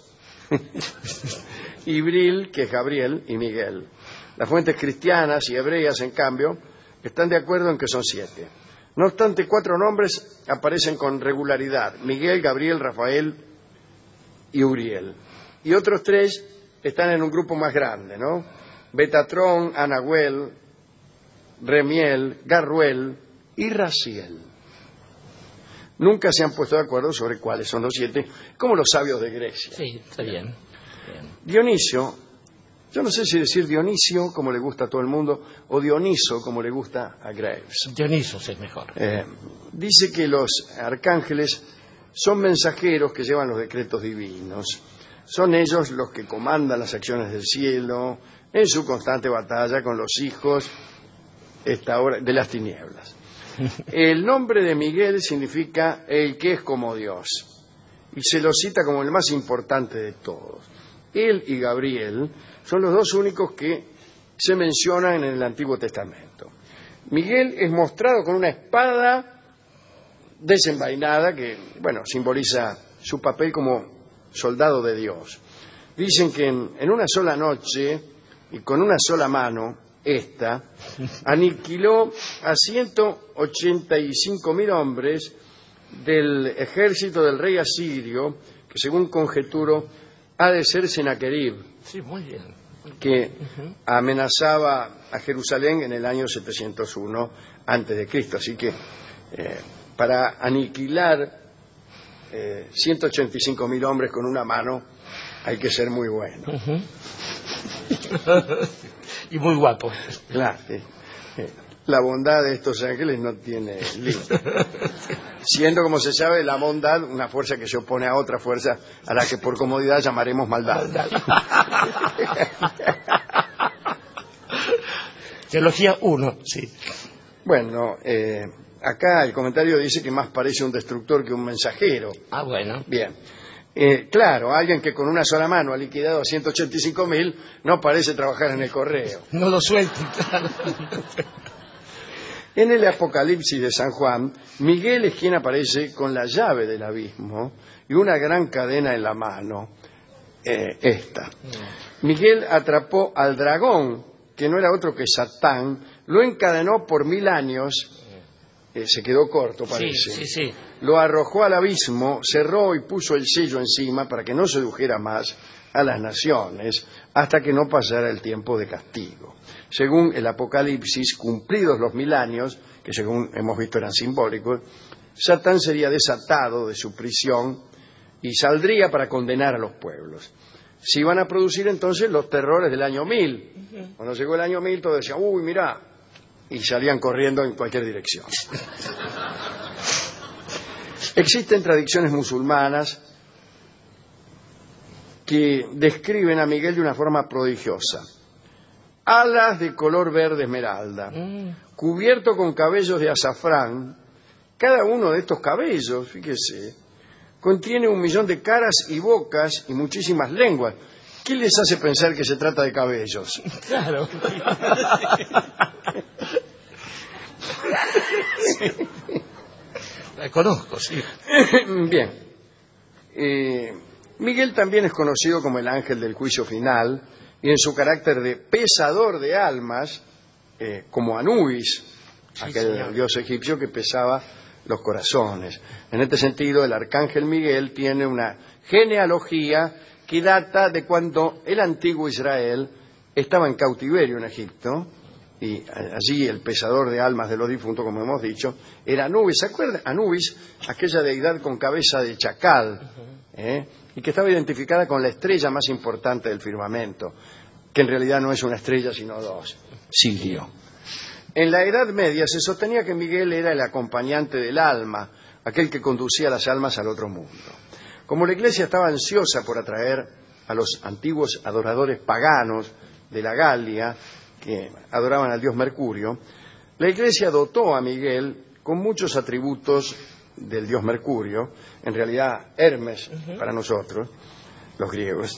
Ibril, que es Gabriel, y Miguel. Las fuentes cristianas y hebreas, en cambio, están de acuerdo en que son 7. No obstante, 4 nombres aparecen con regularidad: Miguel, Gabriel, Rafael y Uriel. Y otros 3 están en un grupo más grande, ¿no? Betatrón, Anahuel, Remiel, Garruel y Raciel. Nunca se han puesto de acuerdo sobre cuáles son los 7, como los sabios de Grecia. Sí, está bien. Dionisio, yo no sé si decir Dionisio, como le gusta a todo el mundo, o Dioniso, como le gusta a Graves. Dioniso es mejor. Dice que los arcángeles son mensajeros que llevan los decretos divinos. Son ellos los que comandan las acciones del cielo en su constante batalla con los hijos de las tinieblas. El nombre de Miguel significa el que es como Dios, y se lo cita como el más importante de todos. Él y Gabriel son los 2 únicos que se mencionan en el Antiguo Testamento. Miguel es mostrado con una espada desenvainada que, simboliza su papel como soldado de Dios. Dicen que en una sola noche y con una sola mano, aniquiló a 185.000 hombres del ejército del rey asirio, que según conjeturo ha de ser Senaquerib, sí, muy bien, que amenazaba a Jerusalén en el año 701 a.C. Así que para aniquilar 185.000 hombres con una mano hay que ser muy bueno. Y muy guapo. Claro. La bondad de estos ángeles no tiene límite. Siendo, como se sabe, la bondad una fuerza que se opone a otra fuerza a la que por comodidad llamaremos maldad. Teología 1, sí. Bueno, acá el comentario dice que más parece un destructor que un mensajero. Ah, bueno. Bien. Claro, alguien que con una sola mano ha liquidado a 185.000 no parece trabajar en el correo. No lo suelten, claro. En el Apocalipsis de San Juan, Miguel es quien aparece con la llave del abismo y una gran cadena en la mano. Miguel atrapó al dragón, que no era otro que Satán, lo encadenó por 1000 años. Se quedó corto, parece. Sí. Lo arrojó al abismo, cerró y puso el sello encima para que no sedujera más a las naciones hasta que no pasara el tiempo de castigo. Según el Apocalipsis, cumplidos los 1000 años, que según hemos visto eran simbólicos, Satán sería desatado de su prisión y saldría para condenar a los pueblos. Se iban a producir entonces los terrores del año 1000. Cuando llegó el año 1000 todos decían: uy, mirá, y salían corriendo en cualquier dirección. Existen tradiciones musulmanas que describen a Miguel de una forma prodigiosa. Alas de color verde esmeralda, cubierto con cabellos de azafrán. Cada uno de estos cabellos, fíjese, contiene 1.000.000 de caras y bocas y muchísimas lenguas. ¿Qué les hace pensar que se trata de cabellos? Claro. La conozco, sí. Bien. Miguel también es conocido como el ángel del juicio final y en su carácter de pesador de almas, como Anubis, aquel dios egipcio que pesaba los corazones. En este sentido, el arcángel Miguel tiene una genealogía que data de cuando el antiguo Israel estaba en cautiverio en Egipto, y allí el pesador de almas de los difuntos, como hemos dicho, era Anubis. ¿Se acuerdan? Anubis, aquella deidad con cabeza de chacal, y que estaba identificada con la estrella más importante del firmamento, que en realidad no es una estrella sino dos, Sirio. En la Edad Media se sostenía que Miguel era el acompañante del alma, aquel que conducía las almas al otro mundo. Como la Iglesia estaba ansiosa por atraer a los antiguos adoradores paganos de la Galia, que adoraban al dios Mercurio, la Iglesia dotó a Miguel con muchos atributos del dios Mercurio, en realidad Hermes para nosotros, los griegos,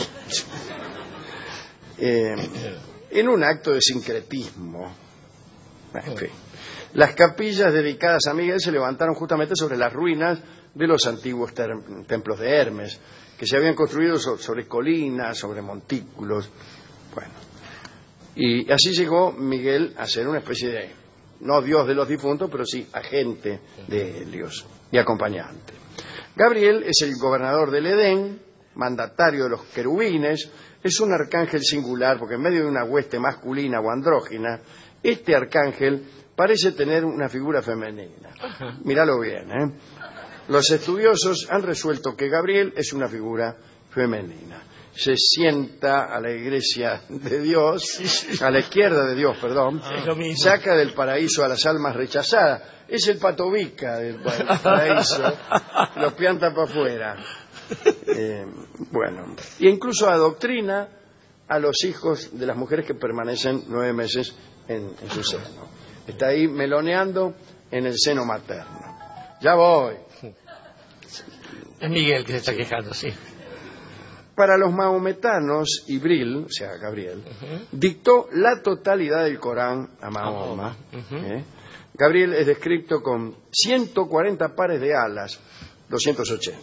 en un acto de sincretismo. En fin. Las capillas dedicadas a Miguel se levantaron justamente sobre las ruinas de los antiguos templos de Hermes, que se habían construido sobre colinas, sobre montículos. Bueno, y así llegó Miguel a ser una especie de, no dios de los difuntos, pero sí agente de Helios y acompañante. Gabriel es el gobernador del Edén, mandatario de los querubines, es un arcángel singular porque en medio de una hueste masculina o andrógina, este arcángel parece tener una figura femenina. Míralo bien, ¿eh? Los estudiosos han resuelto que Gabriel es una figura femenina. Se sienta a la iglesia de Dios, a la izquierda de Dios, perdón, saca del paraíso a las almas rechazadas. Es el patobica del paraíso, los pianta para afuera. Bueno, e incluso adoctrina a los hijos de las mujeres que permanecen 9 meses en su seno. Está ahí meloneando en el seno materno. Ya voy. Es Miguel que se está quejando, sí. Para los mahometanos, Ibril, o sea, Gabriel, dictó la totalidad del Corán a Mahoma. Gabriel es descrito con 140 pares de alas, 280.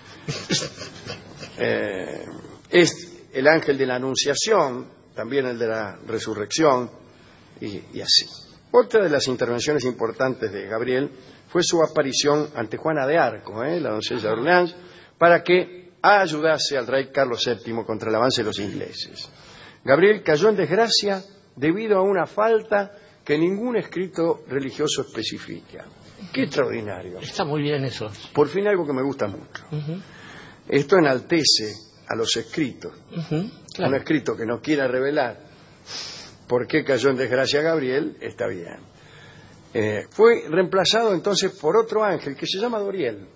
Es el ángel de la Anunciación, también el de la Resurrección, y así. Otra de las intervenciones importantes de Gabriel fue su aparición ante Juana de Arco, la doncella de Orleans, para que ayudase al rey Carlos VII contra el avance de los ingleses. Gabriel cayó en desgracia debido a una falta que ningún escrito religioso especifica. ¡Qué extraordinario! Está muy bien eso. Por fin algo que me gusta mucho. Esto enaltece a los escritos. Claro. Un escrito que no quiera revelar por qué cayó en desgracia Gabriel, está bien. Fue reemplazado entonces por otro ángel que se llama Doriel.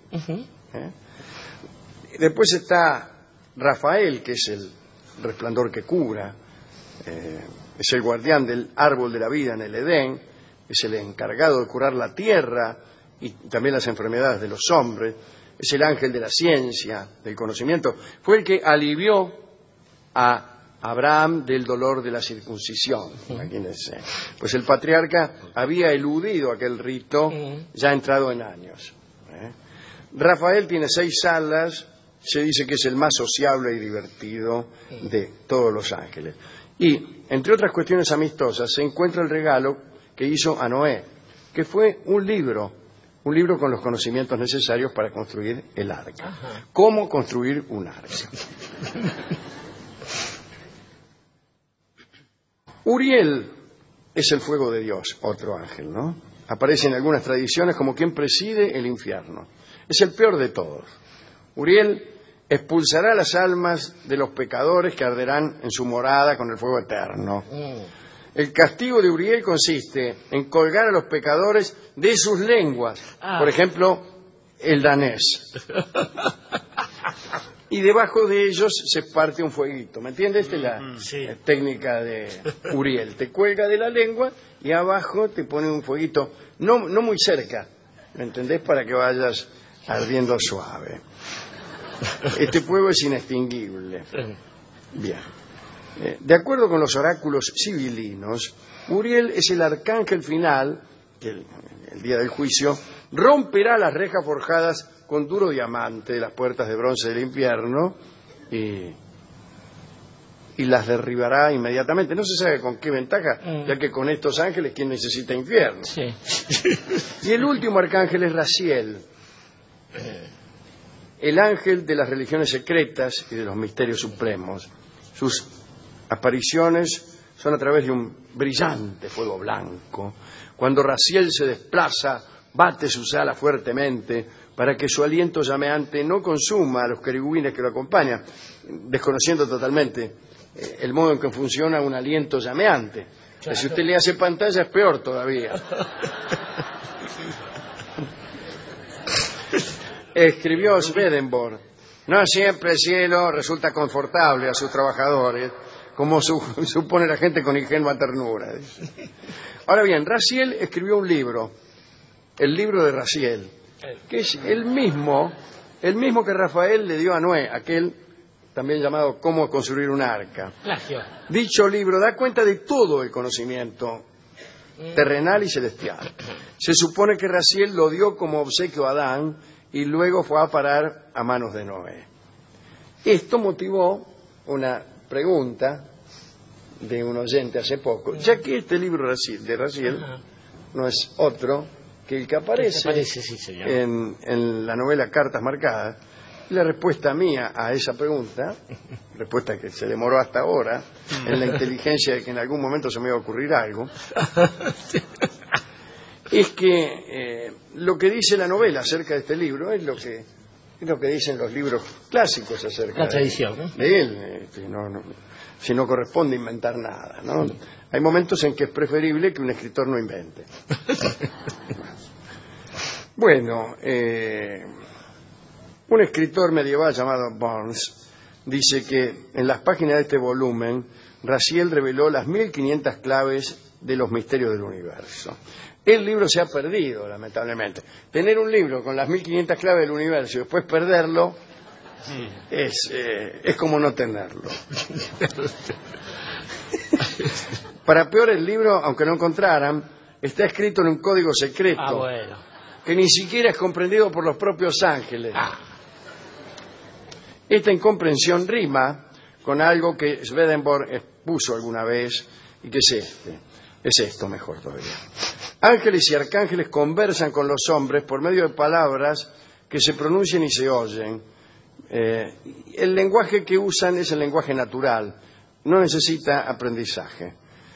Después está Rafael, que es el resplandor que cura, es el guardián del árbol de la vida en el Edén, es el encargado de curar la tierra y también las enfermedades de los hombres, es el ángel de la ciencia, del conocimiento, fue el que alivió a Abraham del dolor de la circuncisión. Imagínense. Pues el patriarca había eludido aquel rito ya entrado en años. Rafael tiene 6 alas, se dice que es el más sociable y divertido de todos los ángeles. Y, entre otras cuestiones amistosas, se encuentra el regalo que hizo a Noé, que fue un libro con los conocimientos necesarios para construir el arca. ¿Cómo construir un arca? Uriel es el fuego de Dios, otro ángel, ¿no? Aparece en algunas tradiciones como quien preside el infierno. Es el peor de todos. Uriel expulsará las almas de los pecadores que arderán en su morada con el fuego eterno. El castigo de Uriel consiste en colgar a los pecadores de sus lenguas, por ejemplo, el danés. Y debajo de ellos se parte un fueguito. ¿Me entiendes? Esta es la técnica de Uriel. Te cuelga de la lengua y abajo te pone un fueguito, no muy cerca, ¿me entendés? Para que vayas ardiendo suave. Este fuego es inextinguible. Bien. De acuerdo con los oráculos civilinos, Uriel es el arcángel final que el día del juicio, romperá las rejas forjadas con duro diamante de las puertas de bronce del infierno y las derribará inmediatamente. No se sabe con qué ventaja, ya que con estos ángeles, ¿quién necesita infierno? Sí. Y el último arcángel es Raziel, el ángel de las religiones secretas y de los misterios supremos. Sus apariciones son a través de un brillante fuego blanco. Cuando Raziel se desplaza, bate sus alas fuertemente para que su aliento llameante no consuma a los querubines que lo acompañan, desconociendo totalmente el modo en que funciona un aliento llameante. Claro. Si usted le hace pantalla es peor todavía. Escribió Swedenborg: no siempre el cielo resulta confortable a sus trabajadores, como supone la gente con ingenua ternura. Ahora bien, Raziel escribió un libro, el libro de Raziel, que es el mismo que Rafael le dio a Noé, aquel también llamado Cómo construir un arca. Plagio. Dicho libro da cuenta de todo el conocimiento terrenal y celestial. Se supone que Raziel lo dio como obsequio a Adán y luego fue a parar a manos de Noé. Esto motivó una pregunta de un oyente hace poco, ya que este libro de Raziel no es otro que el que aparece sí, señor, en la novela Cartas Marcadas. Y la respuesta mía a esa pregunta, respuesta que se demoró hasta ahora, en la inteligencia de que en algún momento se me iba a ocurrir algo, es que lo que dice la novela acerca de este libro es lo que dicen los libros clásicos acerca la tradición, ¿no? de él. Si no corresponde inventar nada, ¿no? Hay momentos en que es preferible que un escritor no invente. Bueno, un escritor medieval llamado Burns dice que en las páginas de este volumen Raziel reveló las 1500 claves de los misterios del universo. El libro se ha perdido, lamentablemente. Tener un libro con las 1500 claves del universo y después perderlo es como no tenerlo. Para peor, el libro, aunque no encontraran, está escrito en un código secreto que ni siquiera es comprendido por los propios ángeles. Esta incomprensión rima con algo que Swedenborg expuso alguna vez y que es esto mejor todavía. Ángeles y arcángeles conversan con los hombres por medio de palabras que se pronuncian y se oyen. El lenguaje que usan es el lenguaje natural, no necesita aprendizaje.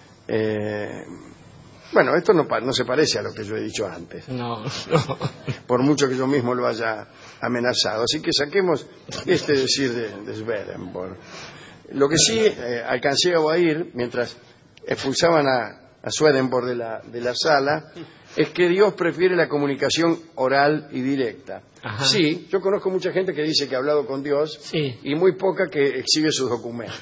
Bueno, esto no se parece a lo que yo he dicho antes. No. Por mucho que yo mismo lo haya amenazado. Así que saquemos este decir de Swedenborg. Lo que sí alcancé a oír mientras expulsaban a Swedenborg de la sala es que Dios prefiere la comunicación oral y directa. Ajá. Sí, yo conozco mucha gente que dice que ha hablado con Dios y muy poca que exhibe sus documentos.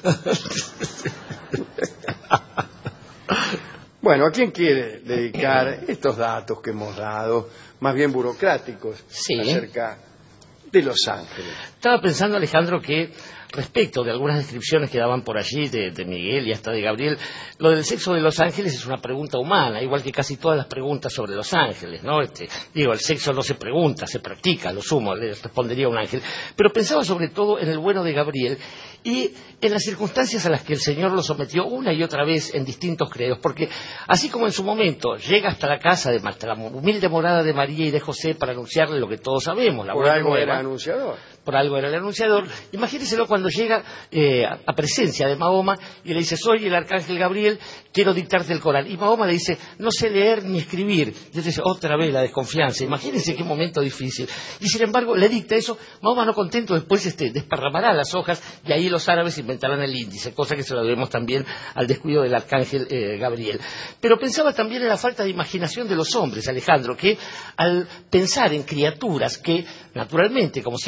Bueno, ¿a quién quiere dedicar estos datos que hemos dado, más bien burocráticos, acerca de Los Ángeles? Estaba pensando, Alejandro, que respecto de algunas descripciones que daban por allí de Miguel y hasta de Gabriel, lo del sexo de los ángeles es una pregunta humana, igual que casi todas las preguntas sobre los ángeles, ¿no? El sexo no se pregunta, se practica, lo sumo, le respondería un ángel. Pero pensaba sobre todo en el bueno de Gabriel y en las circunstancias a las que el Señor lo sometió una y otra vez en distintos credos, porque así como en su momento llega hasta la casa de Marta, la humilde morada de María y de José para anunciarle lo que todos sabemos, la buena nueva. Por algo era anunciador. Por algo era el anunciador. Imagínenselo cuando llega a presencia de Mahoma y le dice: soy el arcángel Gabriel, quiero dictarte el Corán. Y Mahoma le dice: no sé leer ni escribir. Y entonces otra vez la desconfianza. Imagínense qué momento difícil. Y sin embargo le dicta eso. Mahoma, no contento, después desparramará las hojas y ahí los árabes inventarán el índice, cosa que se lo debemos también al descuido del arcángel Gabriel. Pero pensaba también en la falta de imaginación de los hombres, Alejandro, que al pensar en criaturas que naturalmente, como siempre se supone,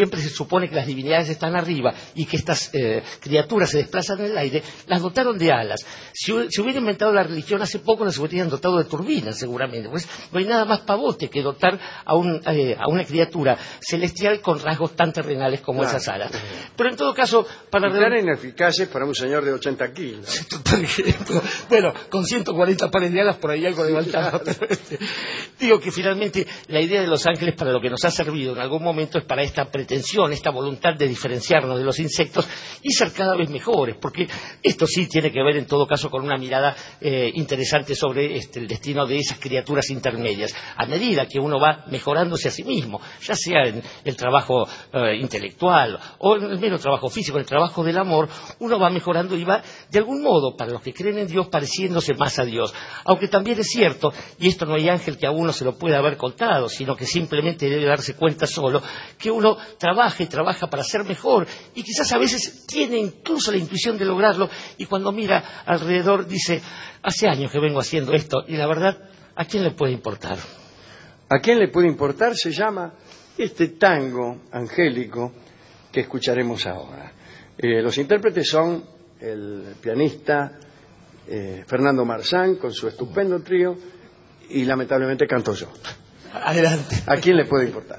supone que las divinidades están arriba y que estas criaturas se desplazan en el aire, las dotaron de alas. Si hubiera inventado la religión hace poco, las hubieran dotado de turbinas, seguramente. Pues no hay nada más pavote que dotar a una criatura celestial con rasgos tan terrenales como esas alas. Pero en todo caso, para tan ineficaces para un señor de 80 kilos. Bueno, con 140 pares de alas por ahí algo levantado. Digo que finalmente la idea de los ángeles, para lo que nos ha servido en algún momento, es para esta pretensión, esta voluntad de diferenciarnos de los insectos y ser cada vez mejores, porque esto sí tiene que ver en todo caso con una mirada interesante sobre el destino de esas criaturas intermedias. A medida que uno va mejorándose a sí mismo, ya sea en el trabajo intelectual o en el mero trabajo físico, en el trabajo del amor, uno va mejorando y va, de algún modo, para los que creen en Dios, pareciéndose más a Dios. Aunque también es cierto, y esto no hay ángel que a uno se lo pueda haber contado, sino que simplemente debe darse cuenta solo, que uno trabaja y trabaja para ser mejor, y quizás a veces tiene incluso la intuición de lograrlo, y cuando mira alrededor dice, hace años que vengo haciendo esto, y la verdad, ¿a quién le puede importar? ¿A quién le puede importar? Se llama este tango angélico que escucharemos ahora. Los intérpretes son el pianista Fernando Marzán con su estupendo trío y lamentablemente canto yo. Adelante. ¿A quién le puede importar?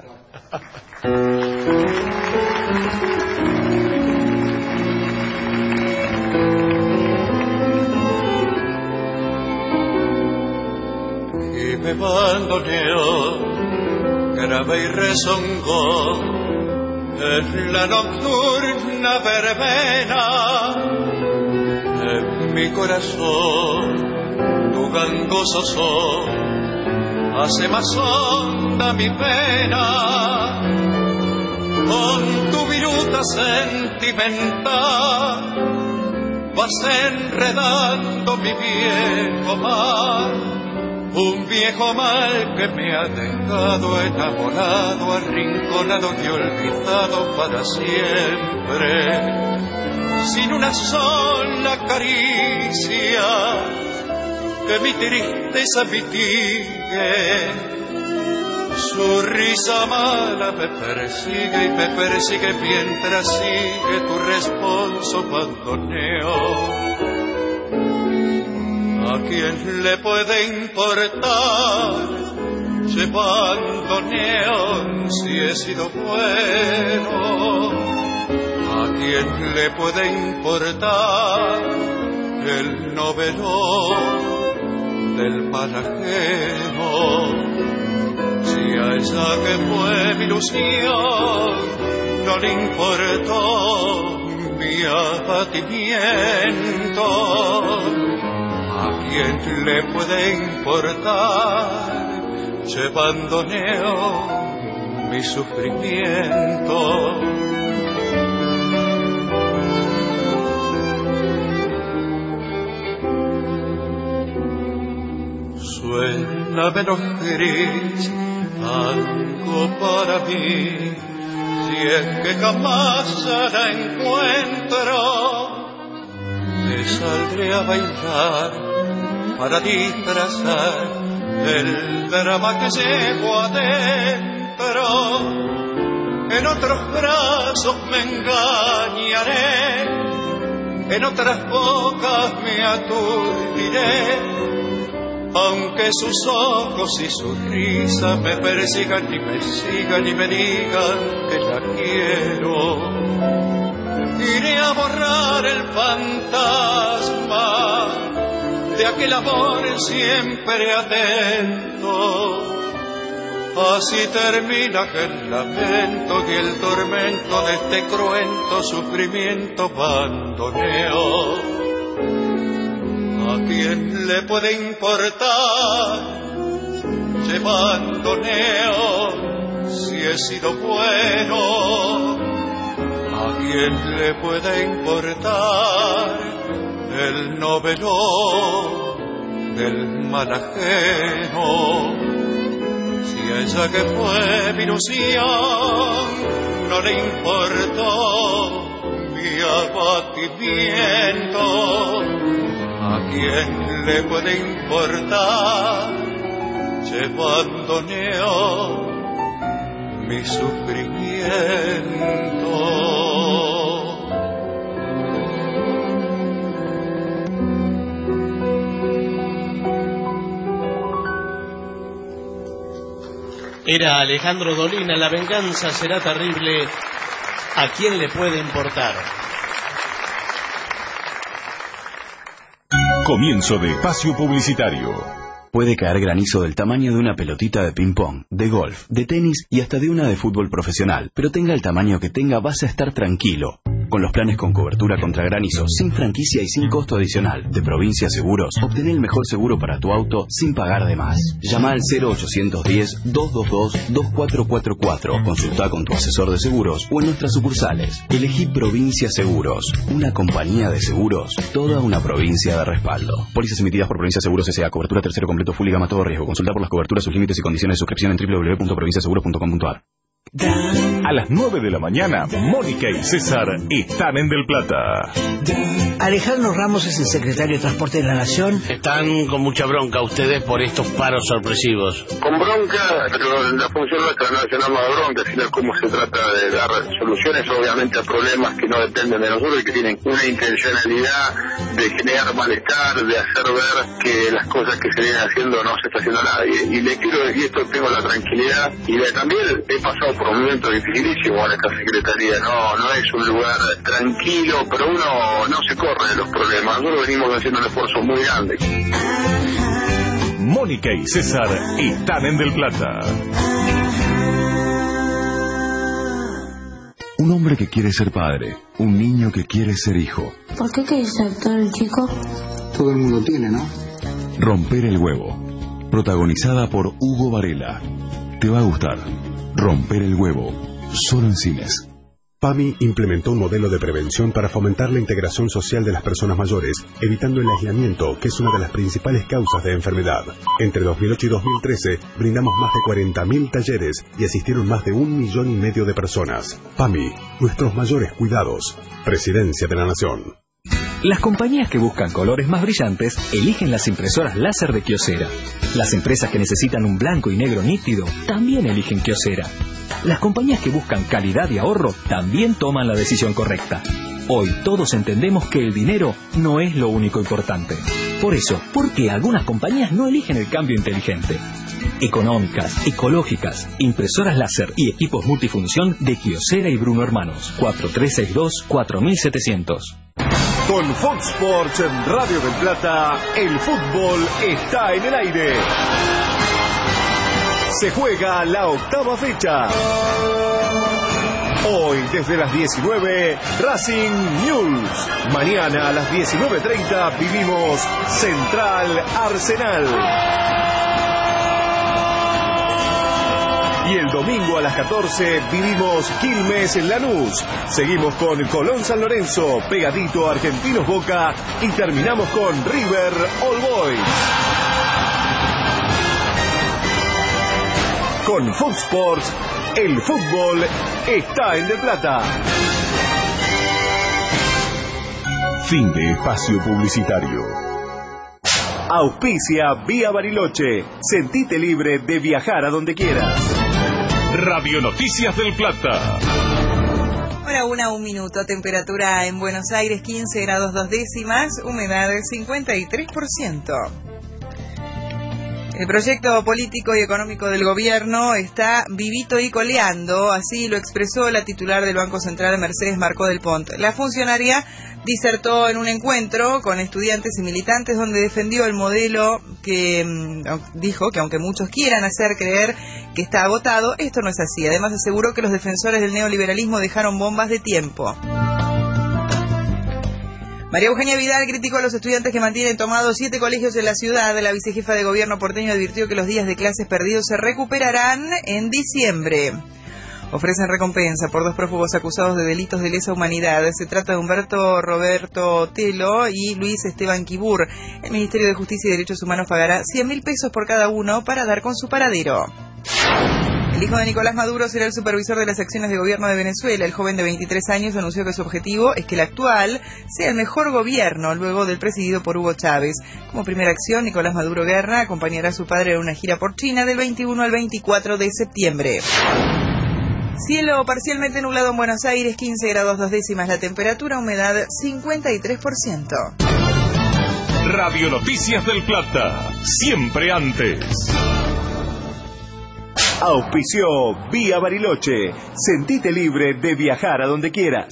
Y me bandoneó, grave y rezongó en la nocturna verbena. En mi corazón tu gangoso sol hace más honda mi pena. Con tu viruta sentimental vas enredando mi viejo mal. Un viejo mal que me ha dejado enamorado, arrinconado y olvidado para siempre, sin una sola caricia que mi tristeza mitigue. Su risa mala me persigue y me persigue mientras sigue tu responso bandoneo. ¿A quién le puede importar, llevando neón, si he sido bueno? ¿A quién le puede importar el novelo del mal ajeno? Si a ella que fue mi ilusión no le importó mi abatimiento, ¿a quién le puede importar, llevando neón, mi sufrimiento? Suena menos gris, algo para mí, si es que jamás la encuentro, te saldré a bailar para disfrazar el drama que llevo adentro. En otros brazos me engañaré, en otras bocas me aturdiré, aunque sus ojos y su risa me persigan y me sigan y me digan que la quiero. Iré a borrar el fantasma de aquel amor siempre atento. Así termina el lamento y el tormento de este cruento sufrimiento bandoneo. ¿A quién le puede importar, llevando neón, si he sido bueno? ¿A quién le puede importar el novelo del mal ajeno? Si a ella que fue mi ilusión no le importó mi abatimiento, ¿a quién le puede importar, llevando neón, mi sufrimiento? siento. Era Alejandro Dolina, La venganza será terrible. ¿A quién le puede importar? Comienzo de espacio publicitario. Puede caer granizo del tamaño de una pelotita de ping-pong, de golf, de tenis y hasta de una de fútbol profesional. Pero tenga el tamaño que tenga, vas a estar tranquilo. Con los planes con cobertura contra granizo, sin franquicia y sin costo adicional, de Provincia Seguros, obtén el mejor seguro para tu auto sin pagar de más. Llama al 0810-222-2444. Consulta con tu asesor de seguros o en nuestras sucursales. Elegí Provincia Seguros, una compañía de seguros, toda una provincia de respaldo. Pólizas emitidas por Provincia Seguros S.A. Cobertura tercero completo full y gama todo riesgo. Consulta por las coberturas, sus límites y condiciones de suscripción en www.provinciaseguros.com.ar. A las 9 de la mañana, Mónica y César están en Del Plata. Alejandro Ramos es el secretario de Transporte de la Nación. Están con mucha bronca ustedes por estos paros sorpresivos. Con bronca, pero la función nuestra no es llenar más de bronca, sino cómo se trata de dar soluciones, obviamente, a problemas que no dependen de nosotros y que tienen una intencionalidad de generar malestar, de hacer ver que las cosas que se vienen haciendo no se está haciendo nadie. Y le quiero decir esto, tengo la tranquilidad y también he pasado por un momento dificilísimo en esta secretaría. No es un lugar tranquilo, pero uno no se corre de los problemas. Nosotros venimos haciendo un esfuerzo muy grande. Mónica y César están en Del Plata. Un hombre que quiere ser padre, un niño que quiere ser hijo. ¿Por qué quieres ser actor el chico? Todo el mundo tiene, ¿no? Romper el huevo. Protagonizada por Hugo Varela. Te va a gustar. Romper el huevo. Solo en cines. PAMI implementó un modelo de prevención para fomentar la integración social de las personas mayores, evitando el aislamiento, que es una de las principales causas de enfermedad. Entre 2008 y 2013, brindamos más de 40.000 talleres y asistieron más de 1,5 millones de personas. PAMI, nuestros mayores cuidados. Presidencia de la Nación. Las compañías que buscan colores más brillantes eligen las impresoras láser de Kyocera. Las empresas que necesitan un blanco y negro nítido también eligen Kyocera. Las compañías que buscan calidad y ahorro también toman la decisión correcta. Hoy todos entendemos que el dinero no es lo único importante. Por eso, ¿por qué algunas compañías no eligen el cambio inteligente? Económicas, ecológicas, impresoras láser y equipos multifunción de Kyocera y Bruno Hermanos. 4362-4700. Con Fox Sports en Radio del Plata, el fútbol está en el aire. Se juega la 8ª fecha. Hoy desde las 19, Racing News. Mañana a las 19:30 vivimos Central Arsenal. Y el domingo a las 14 vivimos Quilmes Lanús. Seguimos con Colón San Lorenzo, pegadito Argentinos Boca y terminamos con River All Boys. Con Fox Sports, el fútbol está en Del Plata. Fin de espacio publicitario. Auspicia Vía Bariloche. Sentite libre de viajar a donde quieras. Radio Noticias del Plata. Hora 1:01, temperatura en Buenos Aires 15 grados 2 décimas, humedad 53%. El proyecto político y económico del gobierno está vivito y coleando, así lo expresó la titular del Banco Central, Mercedes Marcó del Pont. La funcionaria disertó en un encuentro con estudiantes y militantes donde defendió el modelo que dijo que aunque muchos quieran hacer creer que está agotado, esto no es así. Además aseguró que los defensores del neoliberalismo dejaron bombas de tiempo. María Eugenia Vidal criticó a los estudiantes que mantienen tomados 7 colegios en la ciudad. La vicejefa de gobierno porteño advirtió que los días de clases perdidos se recuperarán en diciembre. Ofrecen recompensa por 2 prófugos acusados de delitos de lesa humanidad. Se trata de Humberto Roberto Telo y Luis Esteban Quibur. El Ministerio de Justicia y Derechos Humanos pagará 100.000 pesos por cada uno para dar con su paradero. El hijo de Nicolás Maduro será el supervisor de las acciones de gobierno de Venezuela. El joven de 23 años anunció que su objetivo es que el actual sea el mejor gobierno luego del presidido por Hugo Chávez. Como primera acción, Nicolás Maduro Guerra acompañará a su padre en una gira por China del 21 al 24 de septiembre. Cielo parcialmente nublado en Buenos Aires, 15 grados 2 décimas la temperatura, humedad 53%. Radio Noticias del Plata, siempre antes. Auspició Vía Bariloche. Sentite libre de viajar a donde quieras.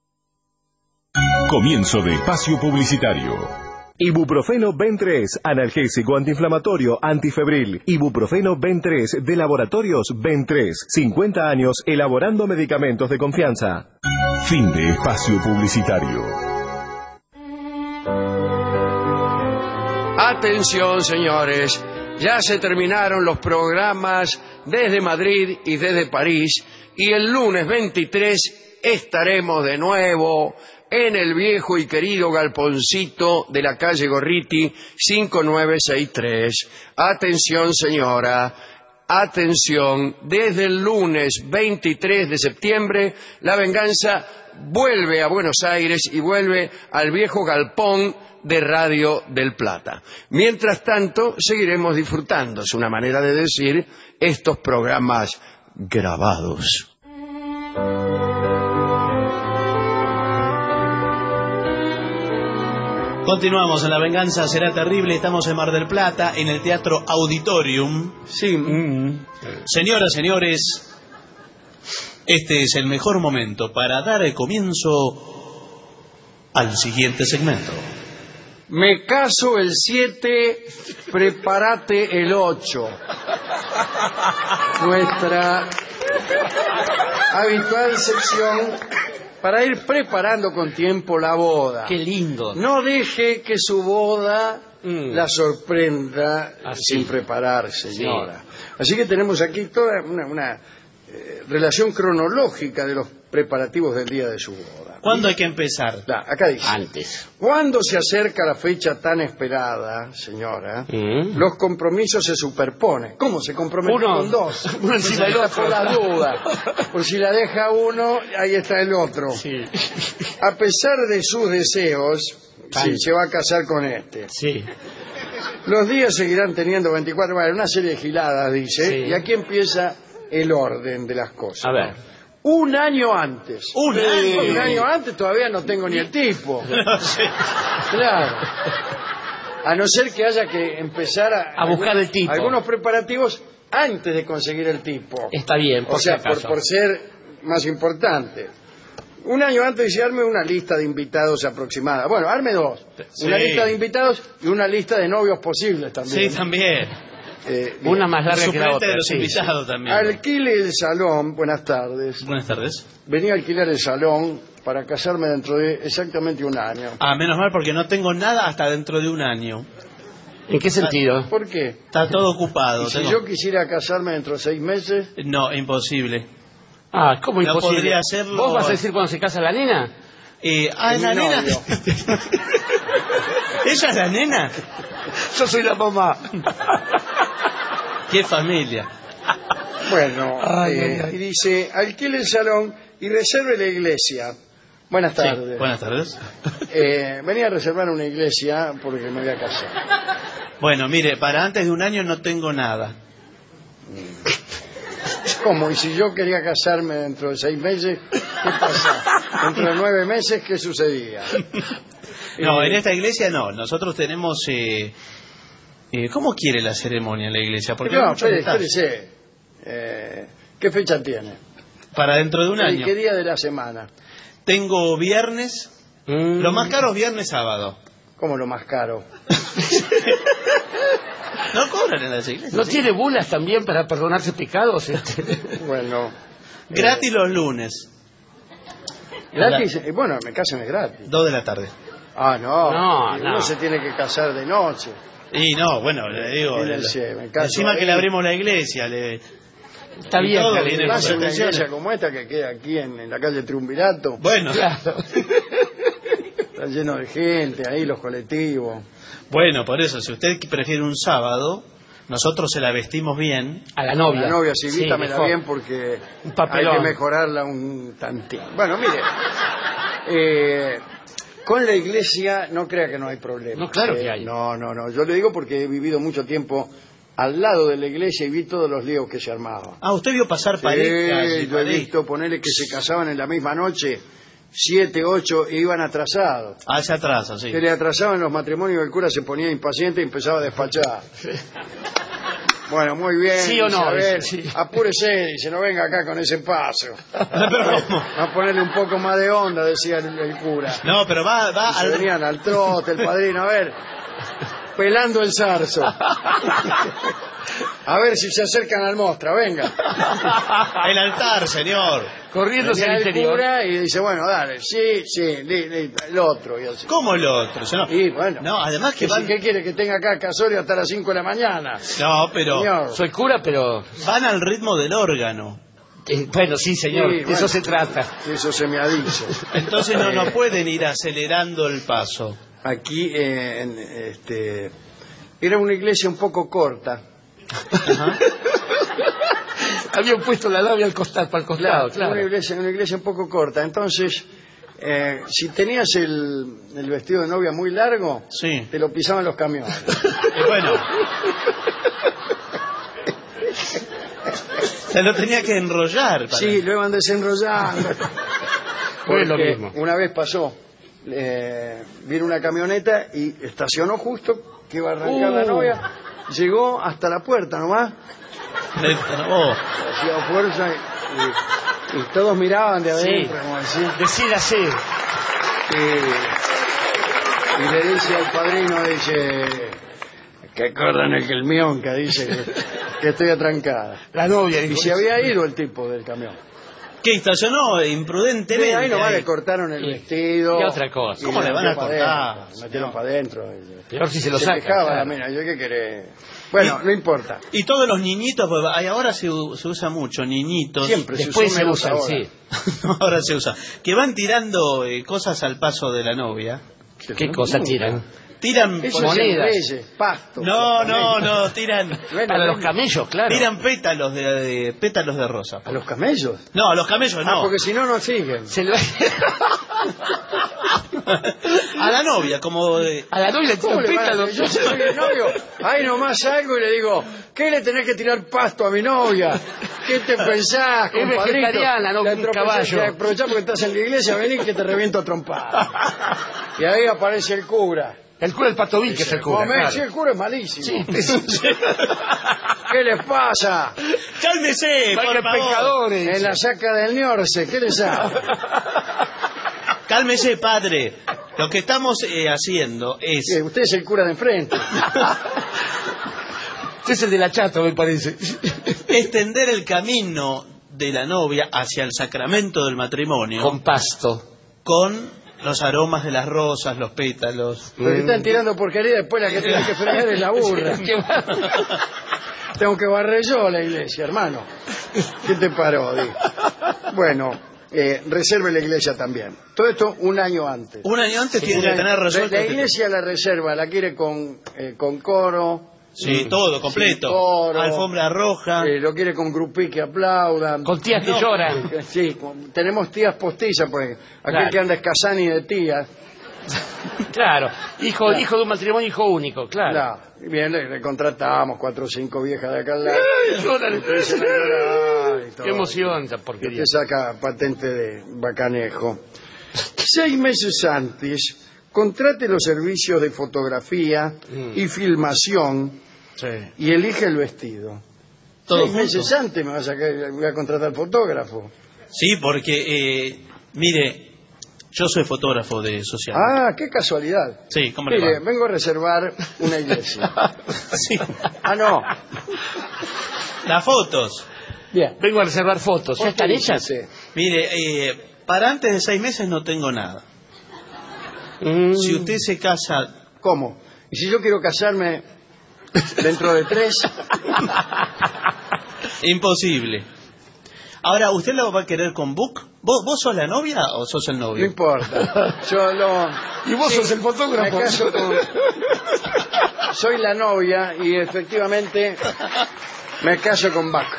Comienzo de espacio publicitario. Ibuprofeno Ben3, analgésico antiinflamatorio, antifebril. Ibuprofeno Ben3 de Laboratorios Ben3. 50 años elaborando medicamentos de confianza. Fin de espacio publicitario. Atención, señores. Ya se terminaron los programas desde Madrid y desde París. Y el lunes 23 estaremos de nuevo en el viejo y querido galponcito de la calle Gorriti 5963. Atención, señora, atención, desde el lunes 23 de septiembre La Venganza vuelve a Buenos Aires y vuelve al viejo galpón de Radio del Plata. Mientras tanto, seguiremos disfrutando, es una manera de decir, estos programas grabados. Continuamos en La Venganza Será Terrible. Estamos en Mar del Plata, en el Teatro Auditorium. Sí. Señoras, señores, este es el mejor momento para dar el comienzo al siguiente segmento. Me caso el 7, prepárate el 8. Nuestra habitual sección para ir preparando con tiempo la boda. Qué lindo. No deje que su boda la sorprenda sin prepararse, señora. Sí. Así que tenemos aquí toda una relación cronológica de los preparativos del día de su boda. ¿Cuándo hay que empezar? Acá dice. Antes. Cuando se acerca la fecha tan esperada, señora, los compromisos se superponen. ¿Cómo se compromete con dos? Uno encima del otro. Por la duda. Por si la deja uno, ahí está el otro. Sí. A pesar de sus deseos, sí, se va a casar con este. Sí. Los días seguirán teniendo 24 horas, una serie de giladas, dice, Sí. y aquí empieza el orden de las cosas. A ver. Un año antes. ¿Un año? Un año antes todavía no tengo ni el tipo. Sí. Claro. A no ser que haya que empezar a buscar el tipo. Algunos preparativos antes de conseguir el tipo. Está bien, por O sea, si acaso. por ser más importante. Un año antes dice, arme una lista de invitados aproximada. Bueno, arme dos. Sí. Una lista de invitados y una lista de novios posibles también. Sí, también. Una más larga que la otra. De los sí, invitados también. Alquile el salón. Buenas tardes. Buenas tardes. Venía a alquilar el salón para casarme dentro de exactamente un año. Ah, menos mal porque no tengo nada hasta dentro de un año. ¿En qué sentido? ¿Por qué? Está todo ocupado. ¿Y si yo quisiera casarme dentro de 6 meses? No, imposible. Ah, ¿cómo No imposible? podría hacerlo. ¿Vos vas a decir cuando se casa la nena? ¿Es la nena? ¿Ella es la nena? Yo soy la mamá. ¡Qué familia! Bueno, y dice, alquile el salón y reserve la iglesia. Buenas tardes. Sí, buenas tardes. Venía a reservar una iglesia porque me voy a casar. Bueno, mire, para antes de un año no tengo nada. ¿Cómo? ¿Y si yo quería casarme dentro de 6 meses? ¿Qué pasa? ¿Dentro de 9 meses qué sucedía? No, en esta iglesia no. Nosotros tenemos... ¿Cómo quiere la ceremonia en la iglesia? Porque no, hay muchos detalles. espérese. ¿Qué fecha tiene? Para dentro de un año. ¿Qué día de la semana? Tengo viernes. Lo más caro es viernes, sábado. ¿Cómo lo más caro? No cobran en las iglesias. ¿No tiene bulas también para perdonarse pecados? Bueno. Gratis los lunes. ¿Gratis? Bueno, me casan es gratis. 2 de la tarde. Ah, no. No, Uno no. se tiene que casar de noche. Y no, bueno, le digo... Me caso encima ahí. que le abrimos la iglesia, Está bien, todo, está viene bien. con Más en una atenciones. iglesia como esta que queda aquí en la calle Triunvirato. Bueno, Claro. Está lleno de gente, ahí los colectivos. bueno, por eso, si usted prefiere un sábado, nosotros se la vestimos bien. A la novia. La novia, sí, vítamela mejor. bien porque Un hay papelón. que mejorarla un tantín. Bueno, mire, con la iglesia no crea que no hay problema. No, claro que hay. No. Yo le digo porque he vivido mucho tiempo al lado de la iglesia y vi todos los líos que se armaban. Ah, usted vio pasar parejas. Yo he visto ponerle que se casaban en la misma noche, 7, 8, e iban atrasados. Ah, se atrasan, sí. Se le atrasaban los matrimonios, el cura se ponía impaciente y empezaba a despachar. Bueno, muy bien. ¿Sí o no? A ver, Sí. apúrese, dice, no venga acá con ese paso. Va a ponerle un poco más de onda, decía el cura. No, pero va al... Venían al trote, el padrino, a ver, pelando el zarzo. A ver si se acercan al mostra, venga. El altar, señor. Corriendo hacia el interior. Cura y dice, bueno, dale, sí, el otro. Y así. ¿Cómo el otro? Señor? Y bueno. No, además que van... ¿Qué quiere? Que tenga acá casorio hasta las 5 de la mañana. No, pero... Señor. Soy cura, pero... Van al ritmo del órgano. Bueno, sí, señor, Sí, de eso se trata. Eso se me ha dicho. Entonces no pueden ir acelerando el paso. Aquí, era una iglesia un poco corta. Ajá. Habían puesto la novia al costado, para el costado, claro. Una iglesia un poco corta. Entonces, si tenías el vestido de novia muy largo, sí, te lo pisaban los camiones. Bueno. Se lo tenía que enrollar. Sí, lo iban desenrollando. Fue lo mismo. Una vez pasó, vino una camioneta y estacionó justo, que iba a arrancar la novia, llegó hasta la puerta nomás. Hacía fuerza y todos miraban de adentro, sí, como decir. Decídase. Y le dice al padrino, dice, que corran el Kelmión, que dice que estoy atrancada. La novia. Y se había ido el tipo del camión. ¿Qué estacionó imprudentemente? Sí, ahí nomás le cortaron el vestido. Y otra cosa. ¿Cómo le van a cortar? Metieron para adentro. Peor si se lo sacan. Dejaba la mina, yo qué querés. Bueno, no importa. Y todos los niñitos, pues, ahora se usa mucho, niñitos. Siempre después se usa ahora. Sí. Ahora se usa. Que van tirando cosas al paso de la novia. ¿Qué cosa tiran? Tiran monedas. Pasto. No, tiran... Para los camellos, claro. Tiran pétalos de rosa. ¿A los camellos? No, a los camellos no. Porque si no, no siguen. A la novia, como... A la novia le tiran pétalos. Yo soy el novio, ahí nomás salgo y le digo, ¿qué le tenés que tirar pasto a mi novia? ¿Qué te pensás, es compadrito? vegetariana, no un caballo. Aprovechá porque estás en la iglesia, vení que te reviento a trompada. Y ahí aparece el cura. El cura del Patovín, que es el cura. Claro. Sí, el cura es malísimo. Sí. ¿Qué les pasa? ¡Cálmese, por favor! Pecadores. En la saca del Niorce, ¿qué les hago? Cálmese, padre. Lo que estamos haciendo es... Sí, usted es el cura de enfrente. Usted es el de la chata, me parece. Extender el camino de la novia hacia el sacramento del matrimonio. Con pasto. Con los aromas de las rosas, los pétalos. Pero están tirando porquería, después la que tiene que frenar es la burra. Tengo que barrer yo la iglesia, hermano. ¿Qué te paró? Bueno, reserve la iglesia también. Todo esto un año antes. Un año antes tiene que tener resuelto. La iglesia la reserva, la quiere con coro. Sí, todo, completo. Sí, coro, alfombra roja. Lo quiere con grupí que aplaudan. Con tías que lloran. Sí, tenemos tías postizas, pues. Aquel claro. que anda es Casani de tías. Claro, hijo de un matrimonio, hijo único, claro. Claro. Bien, le contratamos 4 o 5 viejas de acá al lado. Qué emoción, porque usted saca patente de bacanejo. 6 meses antes, contrate los servicios de fotografía y filmación y elige el vestido. 6 meses antes me voy a contratar fotógrafo. Sí, porque, mire, yo soy fotógrafo de social. Ah, qué casualidad. Sí, ¿cómo le Mire, va? vengo a reservar una iglesia. Sí. Ah, no. Las fotos. Bien. Vengo a reservar fotos. ¿Ya están hechas? Sí. Mire, para antes de 6 meses no tengo nada. Si usted se casa... ¿Cómo? ¿Y si yo quiero casarme dentro de 3? Imposible. Ahora, ¿usted lo va a querer con book? ¿Vos sos la novia o sos el novio? No importa. Yo lo... ¿Y vos sos el fotógrafo? Me caso con... Soy la novia y efectivamente me caso con Buck.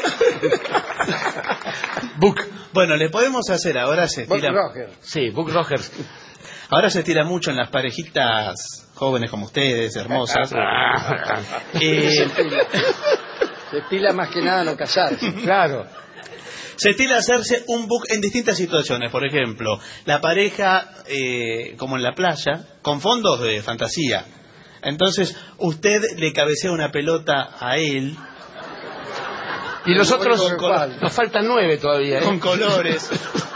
Book. Bueno, le podemos hacer ahora se Buck tira... Rogers. Sí, Buck Rogers. Ahora se tira mucho en las parejitas jóvenes como ustedes, hermosas. Se estila más que nada no casarse. Claro. Se estila hacerse un book en distintas situaciones. Por ejemplo, la pareja, como en la playa, con fondos de fantasía. Entonces, usted le cabecea una pelota a él. Y los otros, nos faltan 9 todavía. Con colores.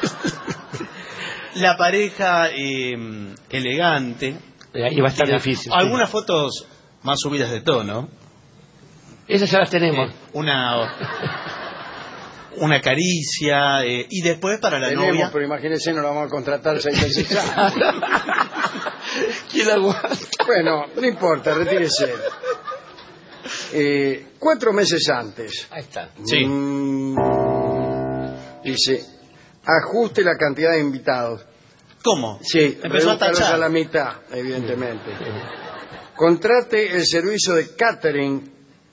La pareja elegante. Ahí va a estar difícil. Algunas fotos más subidas de tono. Esas ya las tenemos. Una caricia, y después para la novia. Pero imagínese, no la vamos a contratar 6 meses ya. ¿Quién aguanta? Bueno, no importa, retírese. 4 meses antes. Ahí está. Sí. Dice, ajuste la cantidad de invitados. ¿Cómo? Sí, empezó a tachar a la mitad, evidentemente. Contrate el servicio de catering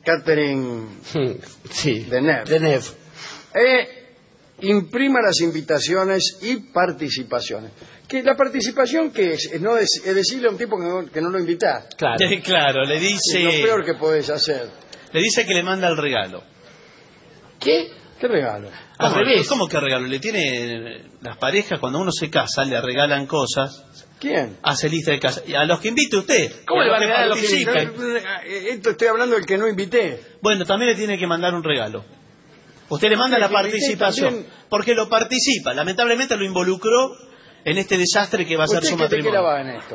sí, de NEV. Imprima las invitaciones y participaciones. Que la participación, ¿qué es? No es decirle a un tipo que no lo invitás. Claro. Claro, le dice. Es lo peor que podés hacer. Le dice que le manda el regalo. ¿Qué? ¿Qué regalo? Al revés. ¿Cómo que regalo? Le tiene las parejas, cuando uno se casa, le regalan cosas. ¿Quién? Hace lista de casa. Y a los que invite usted. ¿Cómo le va a regalar a los que invite? Esto estoy hablando del que no invité. Bueno, también le tiene que mandar un regalo. Usted le manda la participación, porque lo participa. Lamentablemente lo involucró en este desastre que va a ser su matrimonio. ¿Qué la va en esto?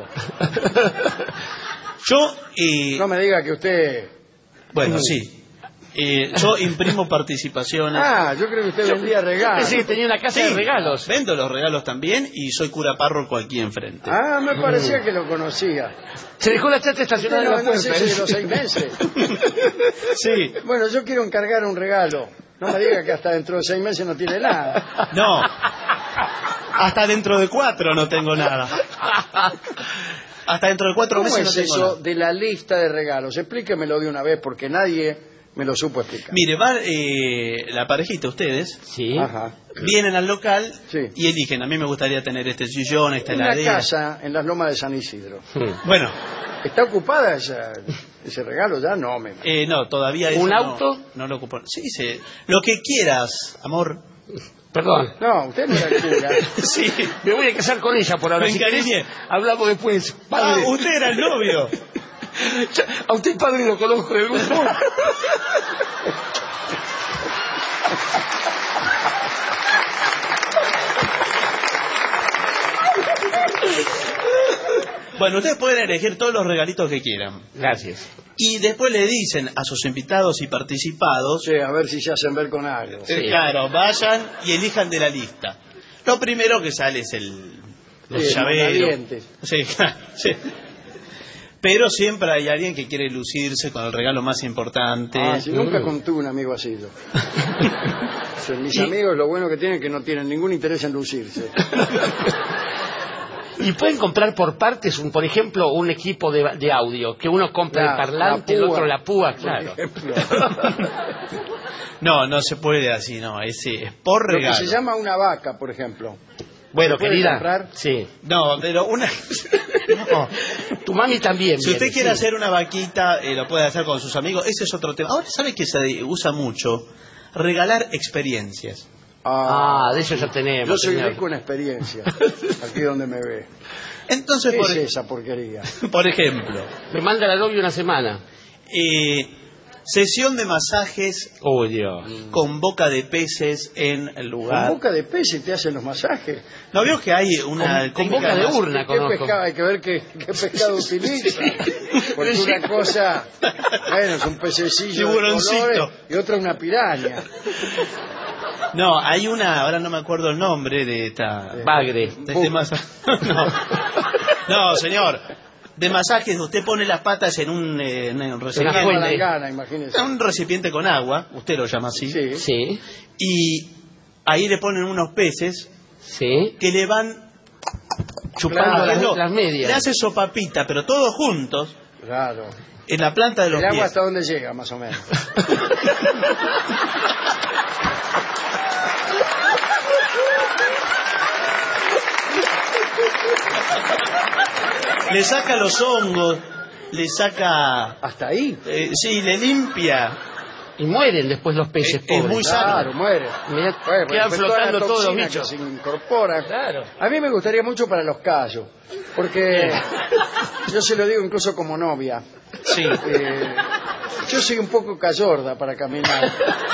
Yo... No me diga que usted... Bueno, sí. Yo imprimo participaciones. Yo creo que usted vendía regalos. Sí, tenía una casa de regalos. Vendo los regalos también y soy cura párroco aquí enfrente. Me parecía que lo conocía. Se dejó la chata estacionada en la puerta. No sé si de los 6 meses. Sí. Bueno, yo quiero encargar un regalo. No me diga que hasta dentro de 6 meses no tiene nada. No. Hasta dentro de 4 no tengo nada. Hasta dentro de 4 meses no tengo nada. ¿Cómo es eso de la lista de regalos? Explíquemelo de una vez porque nadie me lo supo explicar. Mire, va la parejita, ustedes. Sí. Ajá. Vienen al local Sí. y eligen. A mí me gustaría tener este sillón, esta Una heladera. casa en las Lomas de San Isidro. Bueno. ¿Está ocupada ese regalo ya? No, no, todavía ¿Un eso auto? No lo ocupo. Sí, lo que quieras, amor. Perdón. No, usted no era el cura. Sí, me voy a casar con ella por ahora. Me encariñé. Hablamos después. Padre. Usted era el novio. A usted, padre, lo conozco de algún modo. Bueno, ustedes pueden elegir todos los regalitos que quieran. Gracias. Y después le dicen a sus invitados y participados. Sí, a ver si se hacen ver con algo. Sí. Claro, vayan y elijan de la lista. Lo primero que sale es los llaveros. Sí, claro. Sí. Pero siempre hay alguien que quiere lucirse con el regalo más importante. Sí, nunca contuve un amigo así. Mis amigos lo bueno que tienen es que no tienen ningún interés en lucirse. Y pueden comprar por partes, por ejemplo, un equipo de audio, que uno compra el parlante, el otro la púa, claro. No se puede así, no, es por regalo. Lo que se llama una vaca, por ejemplo. Bueno, querida, comprar? Sí. No, pero no. Tu mami también. Si usted quiere hacer una vaquita, lo puede hacer con sus amigos, ese es otro tema. Ahora, ¿sabe que se usa mucho? Regalar experiencias. De eso ya tenemos. Yo soy rico en experiencia, aquí donde me ve. Entonces, ¿qué es esa porquería? Por ejemplo, me manda la novia una semana. Sesión de masajes con boca de peces en el lugar. ¿Con boca de peces te hacen los masajes? ¿No veo que hay una con boca de urna? ¿Qué pescado? Hay que ver qué pescado utiliza. Porque una cosa, bueno, es un pececillo de colores y otra una piraña. No, hay una, ahora no me acuerdo el nombre de esta... Bagre. De este no, señor. De masajes, usted pone las patas en un recipiente. Un recipiente con agua, usted lo llama así. Sí. Y ahí le ponen unos peces que le van chupando las medias. Le hace sopapita, pero todos juntos. Claro. En la planta de los pies. ¿El agua hasta dónde llega, más o menos? Le saca los hongos, le saca... ¿Hasta ahí? Sí, le limpia. Y mueren después los peces pobres. Es muy sano. Claro, muere. Quedan flotando todos los bichos. bichos. Se incorporan. Claro. A mí me gustaría mucho para los callos, porque yo se lo digo incluso como novia. Sí. Yo soy un poco callorda para caminar.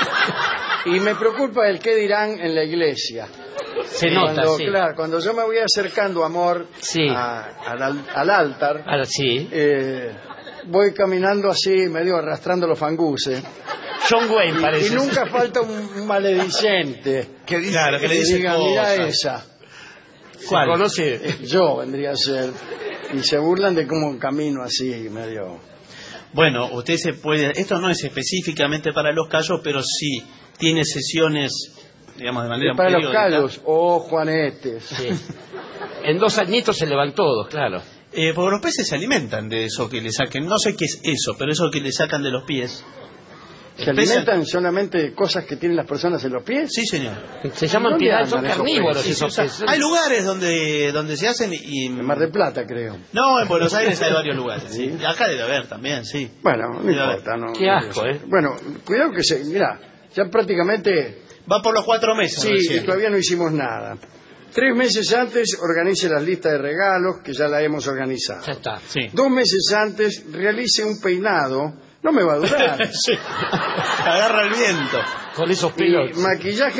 Y me preocupa el qué dirán en la iglesia. Se nota, sí. Claro, cuando yo me voy acercando, amor, sí. al altar, sí. voy caminando así, medio arrastrando los fanguses. John Wayne parece. Y nunca falta un maledicente que diga, claro, que le dice diga mira esa. ¿Cuál? ¿Conoce? Yo vendría a ser. Y se burlan de cómo camino así, medio... Bueno, usted se puede... Esto no es específicamente para los callos, pero sí tiene sesiones, digamos, de manera para periódica. Los callos, Juanetes. Sí. En 2 añitos se le van todos, claro. Porque los peces se alimentan de eso que le saquen. No sé qué es eso, pero eso que le sacan de los pies. ¿Se alimentan solamente de cosas que tienen las personas en los pies? Sí, señor. Se llaman piedras, son carnívoros esos peces. Hay lugares donde se hacen y... En Mar del Plata, creo. No, en Buenos Aires hay varios lugares. ¿Sí? Acá debe haber también, sí. Bueno, no importa. No, qué asco, ¿eh? Bueno, cuidado que Mirá, ya prácticamente... Va por los 4 meses. Sí, y todavía no hicimos nada. 3 meses antes organice las listas de regalos, que ya la hemos organizado. Ya está. Sí. 2 meses antes realice un peinado. No me va a durar. Sí. Agarra el viento. Con esos pelos. Y maquillaje,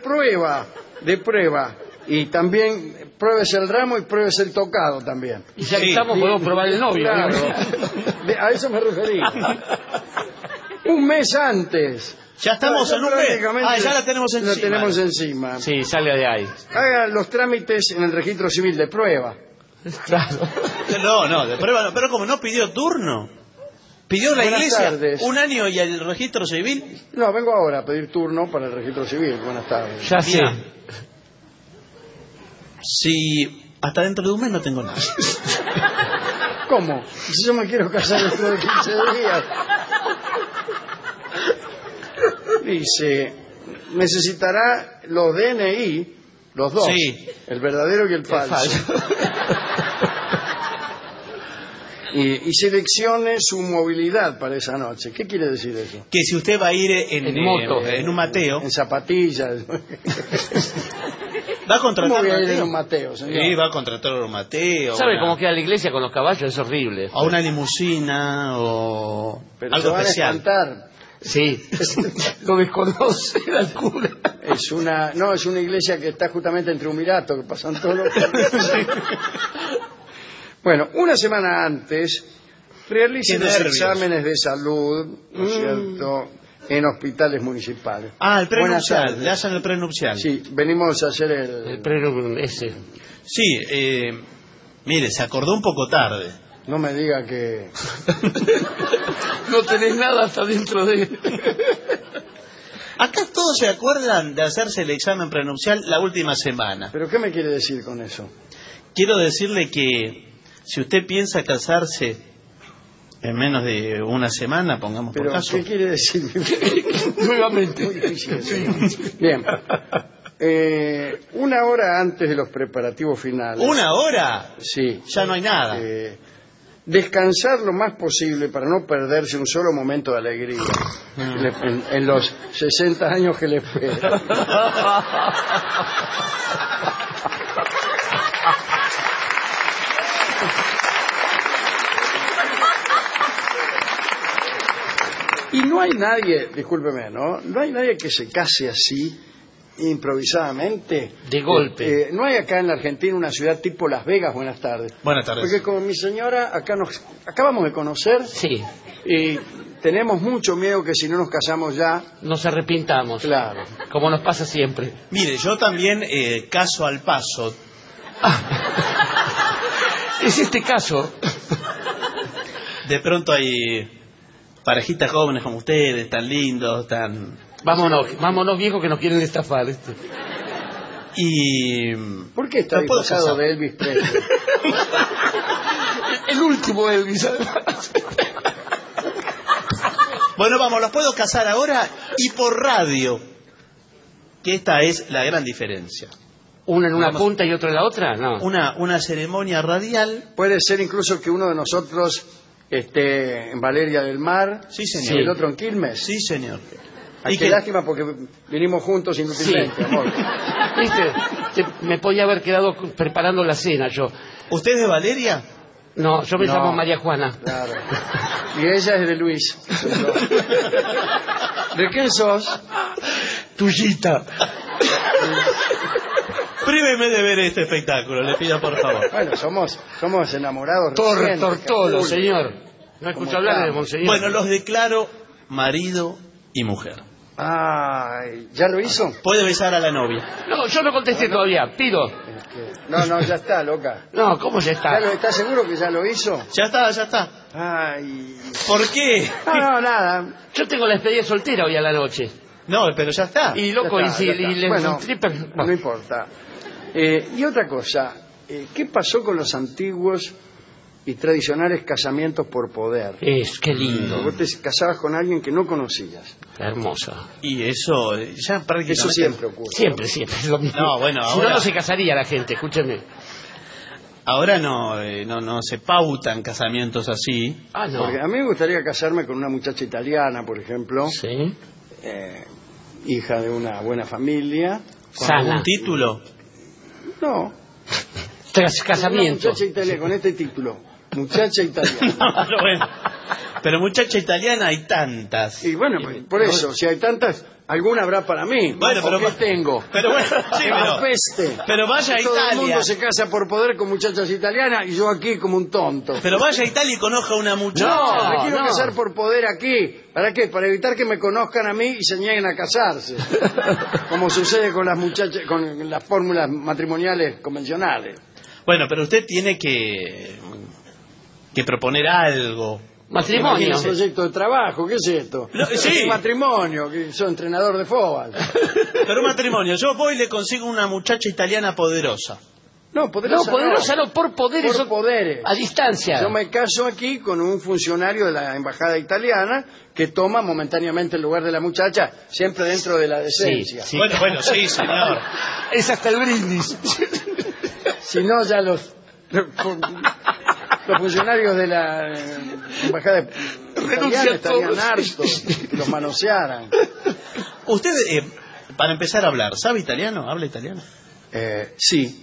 de prueba. Y también pruébese el ramo y pruébese el tocado también. Y ya que estamos, podemos probar el novio. Claro. A eso me referí. 1 mes antes. Ya estamos en un mes. Ya la tenemos encima. La tenemos encima. Sí, sale de ahí. Haga los trámites en el registro civil de prueba. Claro. No, de prueba no. Pero como no pidió turno. ¿Pidió la Buenas iglesia tardes. 1 año y el registro civil? No, vengo ahora a pedir turno para el registro civil. Buenas tardes. Ya sé. Si hasta dentro de un mes no tengo nada. ¿Cómo? Si yo me quiero casar dentro de 15 días. Dice, necesitará los DNI, los dos, sí. El verdadero y el falso. Y seleccione su movilidad para esa noche. ¿Qué quiere decir eso? Que si usted va a ir en moto, en un Mateo, en zapatillas. va a contratar ¿Cómo voy a ir Mateo? en un Mateo, señor? Sí, va a contratar un Mateo. ¿Sabe cómo queda la iglesia con los caballos? Es horrible. O una limusina o Pero algo se van especial. a espantar. Sí, lo desconoce la cura. Es una iglesia que está justamente en Triunvirato, que pasan todos los... Bueno, 1 semana antes realice los exámenes de salud, ¿no es cierto?, en hospitales municipales. Ah, el prenupcial, le hacen el prenupcial. Sí, venimos a hacer el prenupcial ese. Sí, mire, se acordó un poco tarde. No me diga que... No tenés nada hasta dentro de... Acá todos se acuerdan de hacerse el examen prenupcial la última semana. ¿Pero qué me quiere decir con eso? Quiero decirle que si usted piensa casarse en menos de 1 semana, pongamos por ¿Pero caso... qué quiere decir? Nuevamente. Muy difícil eso. Bien. 1 hora antes de los preparativos finales. ¿1 hora? Sí. Ya no hay nada. Descansar lo más posible para no perderse un solo momento de alegría en los 60 años que le esperan. Y no hay nadie, discúlpeme, ¿no? No hay nadie que se case así, improvisadamente. De golpe. No hay acá en la Argentina una ciudad tipo Las Vegas. Buenas tardes. Buenas tardes. Porque con mi señora acá nos acabamos de conocer. Sí. Y tenemos mucho miedo que si no nos casamos ya... Nos arrepintamos. Claro. Como nos pasa siempre. Mire, yo también caso al paso. Es este caso. De pronto hay parejitas jóvenes como ustedes, tan lindos, tan... Vámonos viejos que nos quieren estafar. Y... ¿Por qué está disfrazado de Elvis Presley? El último Elvis, además. Bueno, vamos, los puedo casar ahora y por radio. Que esta es la gran diferencia. ¿Uno en una punta y otro en la otra? No. Una ceremonia radial. Puede ser incluso que uno de nosotros esté en Valeria del Mar, sí, señor. Y el otro en Quilmes. Sí, señor. Ay, qué lástima porque vinimos juntos inútilmente, sí. Amor. ¿Viste? Me podía haber quedado preparando la cena yo. ¿Usted es de Valeria? No, yo me llamo María Juana. Claro. Y ella es de Luis. ¿De qué sos? Tuyita. Príveme de ver este espectáculo, le pido por favor. Bueno, somos enamorados. Tortolo, señor. No escucho hablar de monseñor. Bueno, los declaro marido y mujer. Ay, ¿ya lo hizo? Puede besar a la novia. No, yo no contesté todavía, pido. No, ya está, loca. No, ¿cómo ya está? ¿Estás seguro que ya lo hizo? Ya está. Ay. ¿Por qué? No, nada. Yo tengo la despedida soltera hoy a la noche. No, pero ya está. Y loco, ya está. Bueno, no. No importa. Y otra cosa, ¿qué pasó con los antiguos y tradicionales casamientos por poder? Qué lindo. Vos te casabas con alguien que no conocías. Hermoso. Y eso ya prácticamente... Eso siempre ocurre. Siempre, es lo mismo. No, bueno, ahora... Si no se casaría la gente, escúcheme. Ahora no se pautan casamientos así. No. Porque a mí me gustaría casarme con una muchacha italiana, por ejemplo. Sí. Hija de una buena familia. ¿Con algún título? No. Tras casamiento. Una muchacha italiana, con este título. Muchacha italiana. Bueno, pero muchacha italiana hay tantas. Y bueno, por eso, si hay tantas, alguna habrá para mí. Bueno, pero ¿qué tengo? Pero bueno, sí, pero vaya a Italia. Todo el mundo se casa por poder con muchachas italianas y yo aquí como un tonto. Pero vaya a Italia y conozca a una muchacha. No, me quiero casar por poder aquí. ¿Para qué? Para evitar que me conozcan a mí y se nieguen a casarse. Como sucede con las muchachas, con las fórmulas matrimoniales convencionales. Bueno, pero usted tiene que proponer algo. Matrimonio. Un proyecto de trabajo, ¿qué es esto? Sí. Un matrimonio, que soy entrenador de fútbol. Pero un matrimonio, yo voy y le consigo una muchacha italiana poderosa. No, poderosa no, por poderes. Por poderes. A distancia. Yo me caso aquí con un funcionario de la embajada italiana que toma momentáneamente el lugar de la muchacha, siempre dentro de la decencia. Sí. Bueno, sí, señor. Es hasta el brindis. Si no, ya los funcionarios de la embajada italiana estarían hartos que los manosearan. Usted, para empezar a hablar, ¿sabe italiano? ¿Habla italiano? Sí.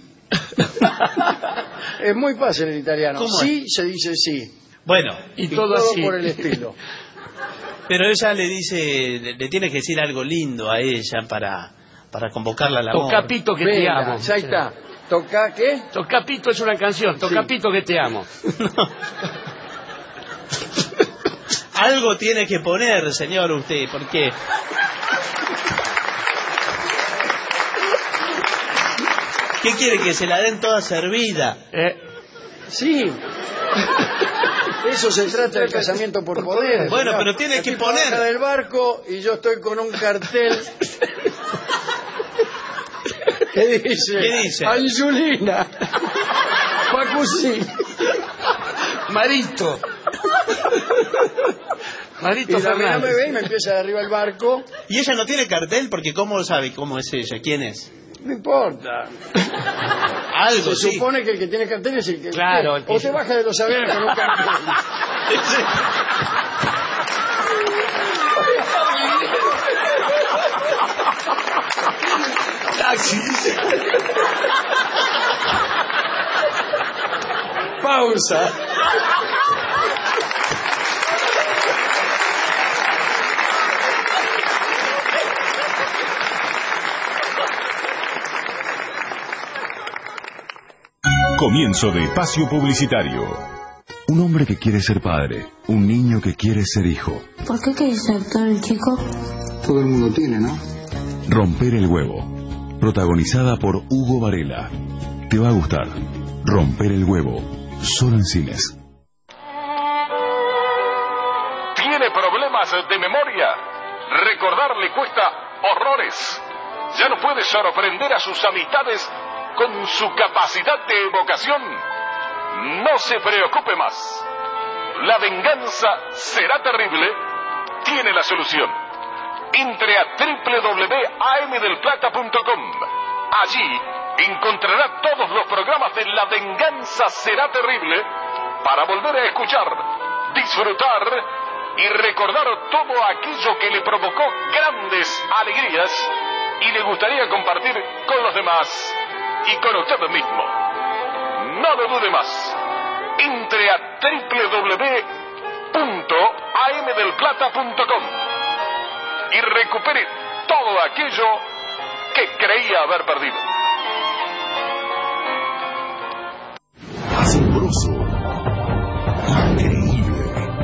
Es muy fácil el italiano. Sí, se dice sí. Bueno, y todo así. Por el estilo. Pero ella le dice, le tiene que decir algo lindo a ella para convocarla al amor. Tocapito que te amo. Ya está. ¿Toca qué? Tocapito es una canción. Tocapito que te amo. Algo tiene que poner, señor, usted, porque... ¿Qué quiere? ¿Que se la den toda servida? Sí. Eso se trata del casamiento por poder. Bueno, pero tiene que poner... Baja del barco y yo estoy con un cartel... ¿Qué dice? Angiolina. Pacusí. Marito. Y la mina me ve y me empieza de arriba el barco. Y ella no tiene cartel porque ¿cómo sabe cómo es ella? ¿Quién es? No importa. Algo, Se supone que el que tiene cartel es el que... Claro. O te baja de los aviones con un cartel. Pausa. Comienzo de espacio publicitario. Un hombre que quiere ser padre, un niño que quiere ser hijo. ¿Por qué quieres ser todo el chico? Todo el mundo tiene, ¿no? Romper el huevo. Protagonizada por Hugo Varela. Te va a gustar. Romper el huevo. Solo en cines. ¿Tiene problemas de memoria? Recordar le cuesta horrores. Ya no puede sorprender a sus amistades con su capacidad de evocación. No se preocupe más. La venganza será terrible. Tiene la solución. Entre a www.amdelplata.com Allí encontrará todos los programas de La Venganza Será Terrible para volver a escuchar, disfrutar y recordar todo aquello que le provocó grandes alegrías y le gustaría compartir con los demás y con usted mismo. No lo dude más. Entre a www.amdelplata.com y recupere todo aquello que creía haber perdido. Asombroso, increíble,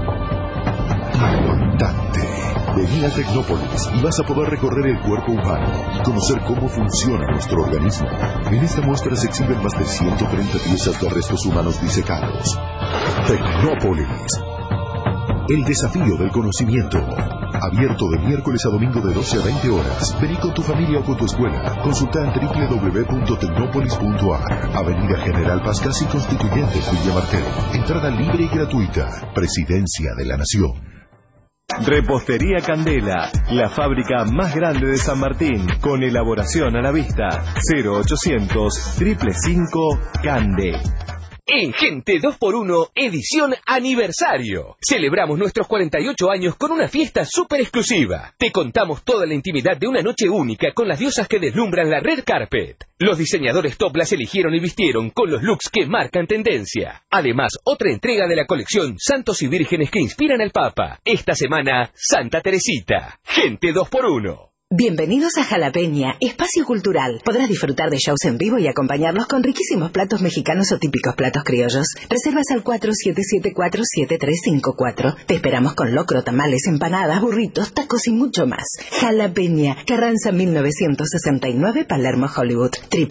impactante. Vení a Tecnópolis y vas a poder recorrer el cuerpo humano y conocer cómo funciona nuestro organismo. En esta muestra se exhiben más de 130 piezas de restos humanos disecados. Tecnópolis, el desafío del conocimiento. Abierto de miércoles a domingo de 12 a 20 horas. Vení con tu familia o con tu escuela. Consulta en www.tecnopolis.ar. Avenida General Paz Casi Constituyentes Villa Martel. Entrada libre y gratuita. Presidencia de la Nación. Repostería Candela, la fábrica más grande de San Martín, con elaboración a la vista. 0800 555 Cande. En Gente 2x1, edición aniversario. Celebramos nuestros 48 años con una fiesta súper exclusiva. Te contamos toda la intimidad de una noche única con las diosas que deslumbran la red carpet. Los diseñadores top las eligieron y vistieron con los looks que marcan tendencia. Además, otra entrega de la colección Santos y Vírgenes que inspiran al Papa. Esta semana, Santa Teresita. Gente 2x1. Bienvenidos a Jalapeña, espacio cultural. Podrás disfrutar de shows en vivo y acompañarlos con riquísimos platos mexicanos o típicos platos criollos. Reservas al 4774-7354. Te esperamos con locro, tamales, empanadas, burritos, tacos y mucho más. Jalapeña, Carranza 1969, Palermo, Hollywood.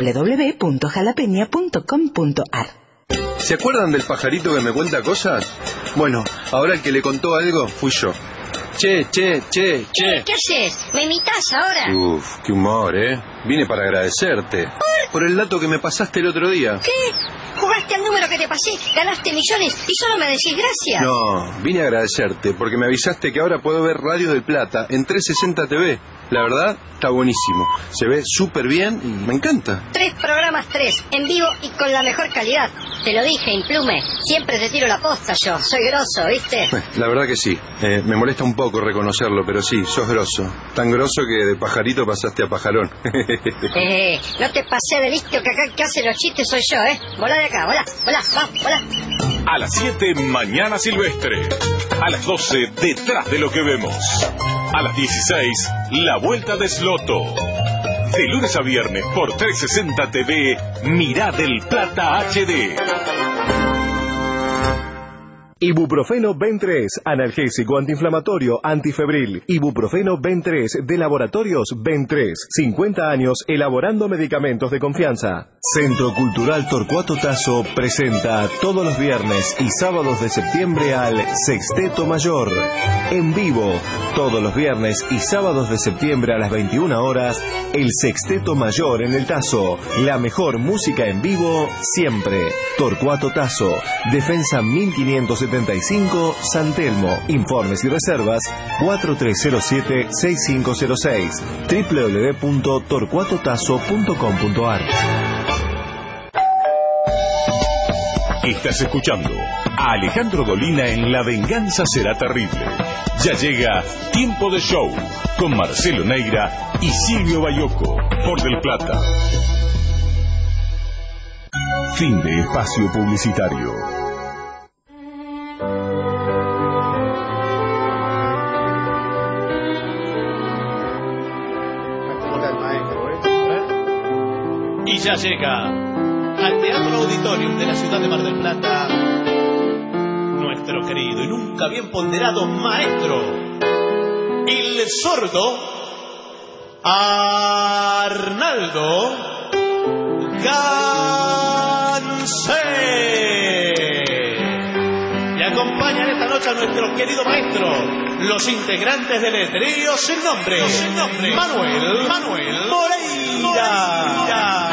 www.jalapeña.com.ar. ¿Se acuerdan del pajarito que me cuenta cosas? Bueno, ahora el que le contó algo fui yo. Che. ¿Qué haces? ¿Me imitas ahora? Uf, qué humor, ¿eh? Vine para agradecerte. Por el dato que me pasaste el otro día. ¿Qué? ¿Jugaste al número que te pasé? ¿Ganaste millones? ¿Y solo me decís gracias? No, vine a agradecerte porque me avisaste que ahora puedo ver Radio del Plata en 360 TV. La verdad, está buenísimo. Se ve súper bien y me encanta. 3 programas, 3, en vivo y con la mejor calidad. Te lo dije, Implume. Siempre te tiro la posta yo. Soy grosso, ¿viste? La verdad que sí. Me molesta un poco reconocerlo, pero sí, sos grosso. Tan grosso que de pajarito pasaste a pajarón. No te pasé de listo, que acá el que hace los chistes soy yo, ¿eh? Volá de acá, volá. A las 7, Mañana Silvestre. A las 12, Detrás de lo que vemos. A las 16, La Vuelta de Sloto. De lunes a viernes por 360 TV, Mirá del Plata HD. Ibuprofeno Ben3, analgésico antiinflamatorio, antifebril. Ibuprofeno Ben3 de Laboratorios Ben3. 50 años elaborando medicamentos de confianza. Centro Cultural Torcuato Tasso presenta todos los viernes y sábados de septiembre al Sexteto Mayor. En vivo, todos los viernes y sábados de septiembre a las 21 horas, el Sexteto Mayor en el Tasso. La mejor música en vivo siempre. Torcuato Tasso, Defensa 1575, San Telmo. Informes y reservas 4307-6506. www.torcuatotasso.com.ar. Estás escuchando a Alejandro Dolina en La Venganza Será Terrible. Ya llega Tiempo de Show con Marcelo Neira y Silvio Bayoco por Del Plata. Fin de espacio publicitario. Y ya llega al Teatro Auditorium de la ciudad de Mar del Plata nuestro querido y nunca bien ponderado maestro, el sordo Arnaldo Gansé. Y acompañan esta noche a nuestro querido maestro, los integrantes del trío sin nombre, Manuel Moreira.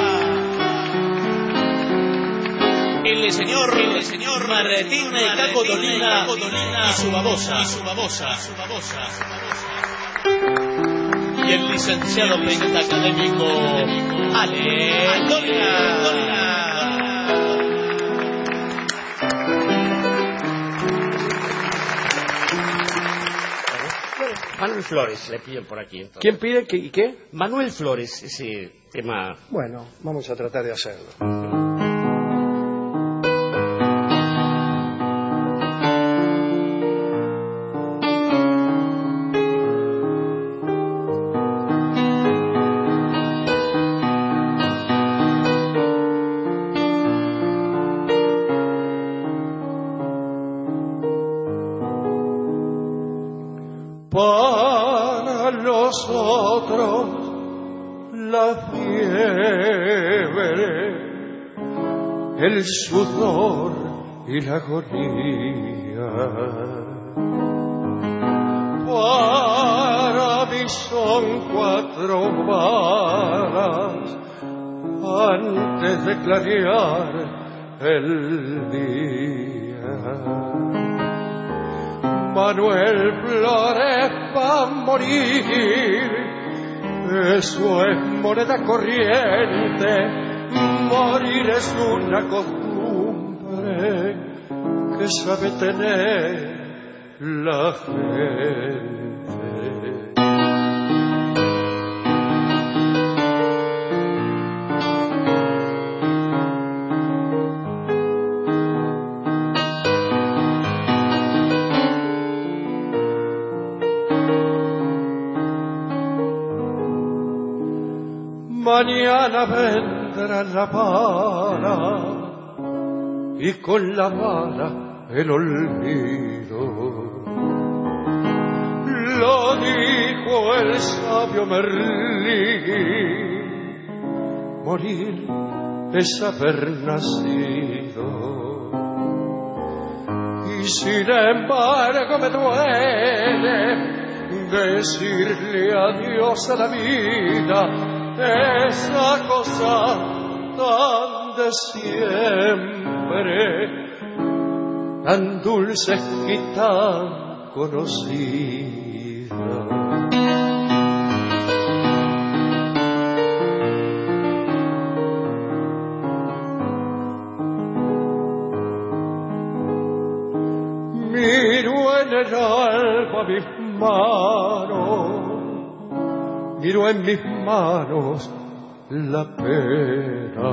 El señor Martín Caco Dolina y su babosa. Y y el licenciado pentacadémico Ale Dolina. Manuel Flores le piden por aquí. Entonces. ¿Quién pide y qué? Manuel Flores, ese tema. Bueno, vamos a tratar de hacerlo. Para nosotros la fiebre, el sudor y la agonía. Para mí son 4 balas antes de clarear el día. Manuel Flores va a morir, eso es moneda corriente, morir es una costumbre que sabe tener la gente. Mañana vendrá la vara y con la vara el olvido. Lo dijo el sabio Merlín, morir es haber nacido. Y sin embargo me duele decirle adiós a la vida, esa cosa tan de siempre, tan dulce y tan conocida. Miro en el alba mis manos, miro en mis manos la pena,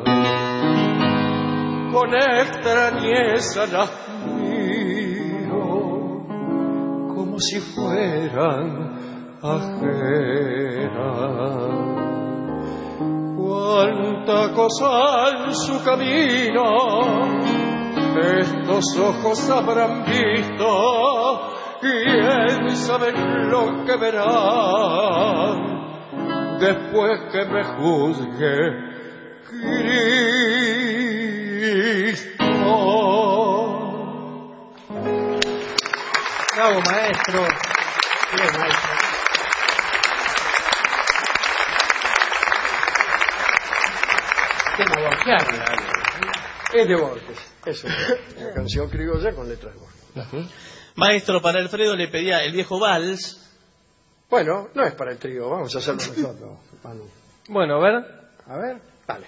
con extrañeza las miro, como si fueran ajenas. Cuánta cosa en su camino estos ojos habrán visto, quién sabe lo que verán después que me juzgue Cristo. Bravo, maestro. Bien, maestro. Tema borgiano. Es de Borges. Es una canción criolla con letras de Borges. Maestro, para Alfredo le pedía el viejo vals. Bueno, no es para el trío, vamos a hacerlo nosotros, Manu. Bueno, a ver. A ver, dale.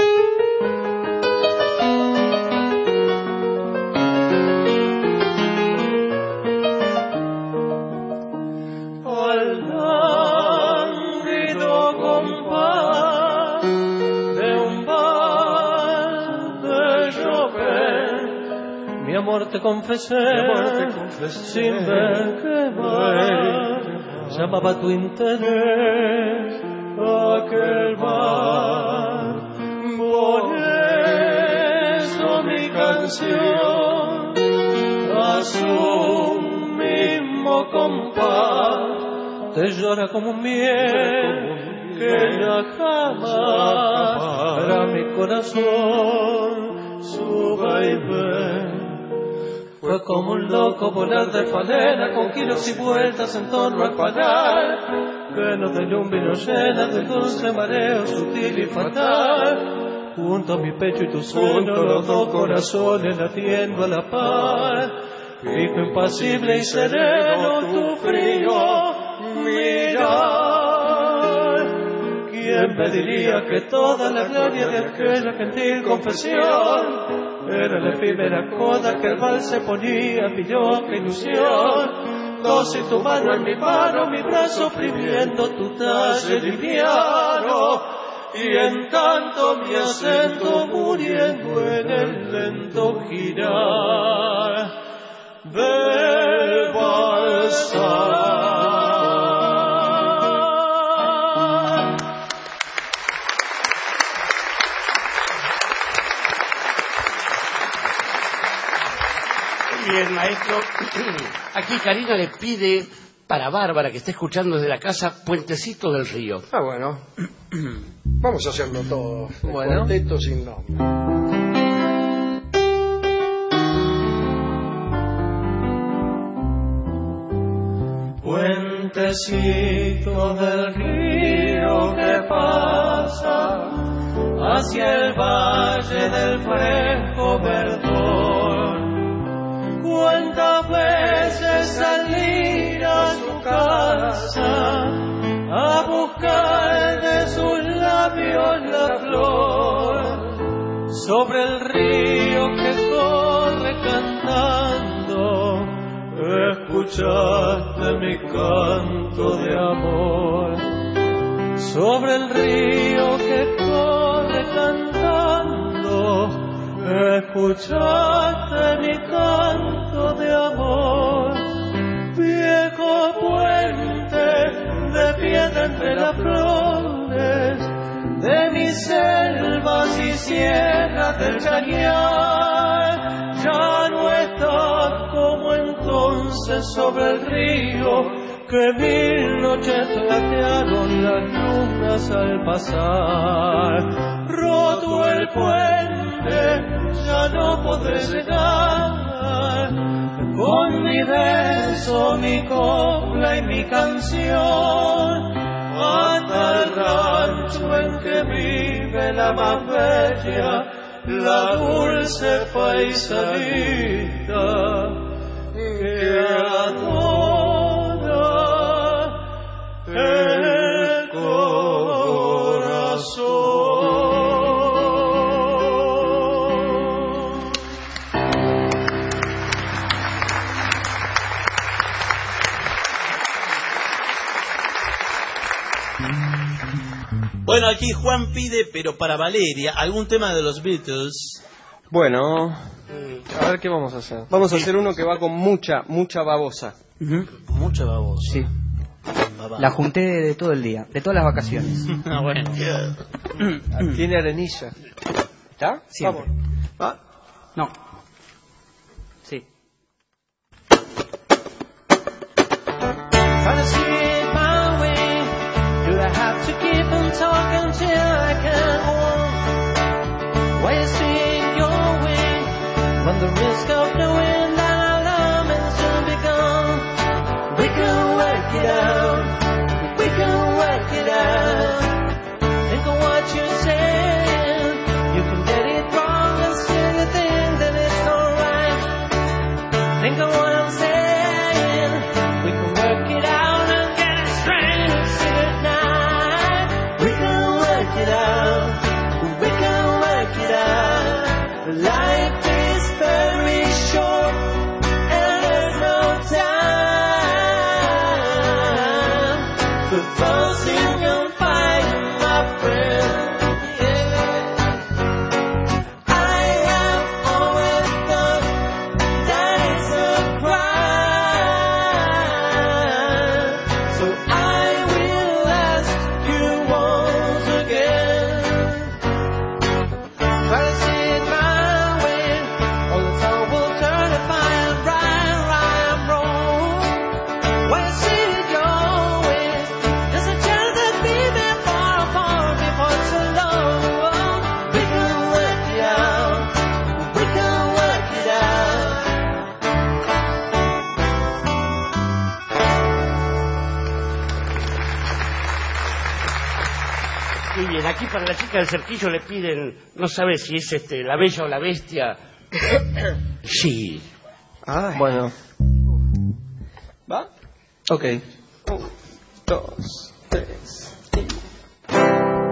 Al lánguido compás de un vals de Chopin, mi amor te confesé, sin ver que mal llamaba tu interés aquel bar. Por eso mi canción a su mismo compás te llora como un miel que ya jamás para mi corazón su baile. Fue como un loco volar de falena con giros y vueltas en torno al panal, lleno de lumbre y nos llena de dulce mareo sutil y fatal. Junto a mi pecho y tu sueño, los dos corazones latiendo a la par, fijo, impasible y sereno tu frío mirar. ¿quién me diría que toda la gloria de aquella gentil confesión era la efímera coda que el vals se ponía, mi loca ilusión? Doce tu mano en mi mano, mi brazo oprimiendo tu talle liviano, y en tanto mi acento muriendo en el lento girar del balsar. Bien, maestro. Aquí Karina le pide para Bárbara, que está escuchando desde la casa, Puentecito del Río. Ah, bueno. Vamos a hacerlo todo. Bueno. Cuarteto sin nombre. Puentecito del río que pasa hacia el valle del fresco verdor. ¿Cuántas veces salir a su casa a buscar de sus labios la flor? Sobre el río que corre cantando, escuchaste mi canto de amor. Sobre el río que corre cantando, escuchaste mi canto de amor. Viejo puente de piedra entre las flores de mis selvas y sierras del Chañar, ya no estás como entonces sobre el río que mil noches platearon las lunas al pasar. Roto el puente, ya no podré llegar con mi beso, mi copla y mi canción hasta el rancho en que vive la más bella, la dulce paisanita que adora el corazón. Bueno, aquí Juan pide, pero para Valeria, algún tema de los Beatles. Bueno, a ver qué vamos a hacer. Vamos a hacer uno que va con mucha babosa. Mucha babosa. Sí. La junté de todo el día, de todas las vacaciones. Ah, bueno. Tiene arenilla. ¿Está? Siempre. Vamos. No. Sí. Try to see it my way. Do I have to keep on talking till I can't walk? Why you see it your way? Run the risk of knowing that our love may soon be gone. We can work it out. We can work it out. Think of what you're saying. You can get it wrong and still you think that it's alright. Think of what I'm saying. We can work it out and get it straight and see it now. We can work it out. We can work it out. Life is very short and there's no time for fussing and fighting, my friend. Yeah. I have always thought that it's a crime, so I will ask you once again. Try to see it my way, all the time will turn to find right, wrong. When I see it your way, there's a chance that we may fall apart before too long. We can work it out. We can work it out. Muy bien, aquí para la chica del cerquillo le piden, no sabe si es la bella o la bestia. Sí. Bueno. ¿Va? Ok. 1, 2, 3.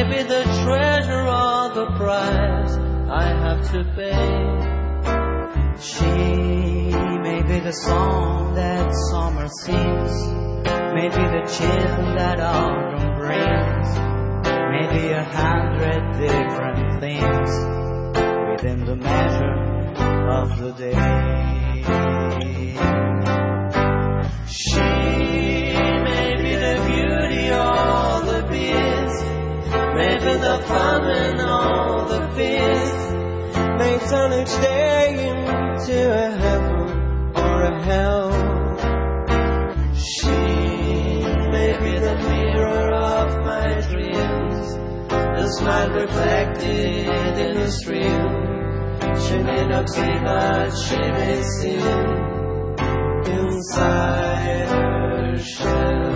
be the treasure or the price I have to pay. She may be the song that summer sings, maybe the chill that autumn brings, maybe 100 different things within the measure of the day. She may be the beauty or the beast, maybe the fun and all the feast, may turn each day into a heaven or a hell. She may be the mirror of my dreams, the smile reflected in a stream. She may not see, but she may see inside her shell.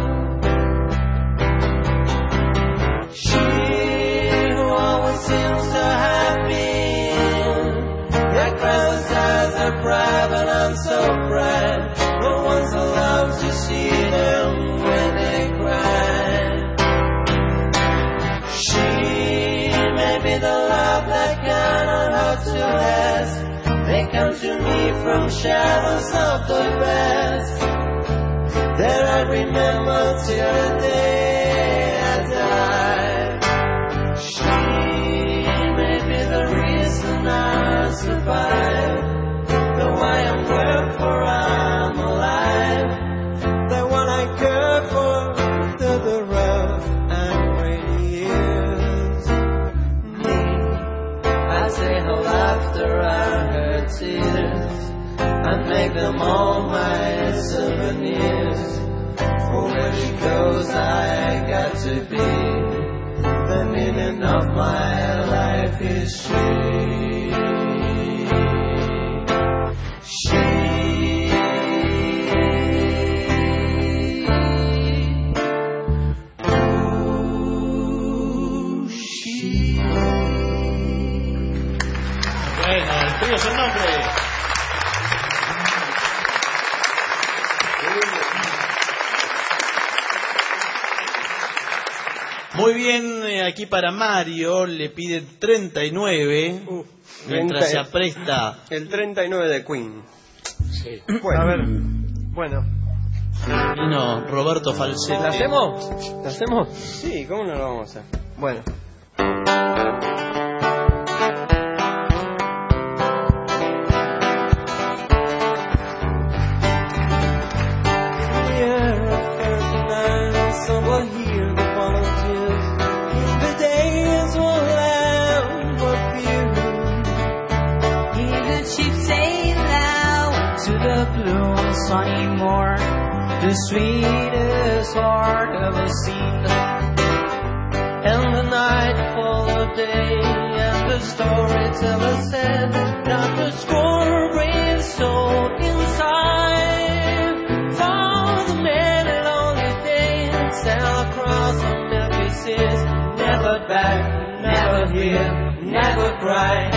She who always seems so happy, that cries eyes are private and so bright. No one's allowed to see them when they cry. She may be the love that cannot hurt to last. They come to me from shadows of the past that I remember till the day I die. She may be the reason I survive, the why and wherefore I'm alive, the one I care for through the rough and rainy years. Me, I say her laughter and her tears, and make them all my souvenirs. For where she goes I got to be, the meaning of my life is she. Bueno, el trío sin nombre. Muy bien, aquí para Mario le pide 39, mientras se apresta. El 39 de Queen. Sí. Bueno. A ver, bueno. Vino Roberto Falsetti. ¿La hacemos? ¿La hacemos? Sí, ¿cómo no lo vamos a hacer? Bueno. Sunny morn, the sweetest part of a scene, And the night followed day, and the storyteller said that the score brings soul inside. For the many lonely days sail across the milky seas, never back, never here, never cry.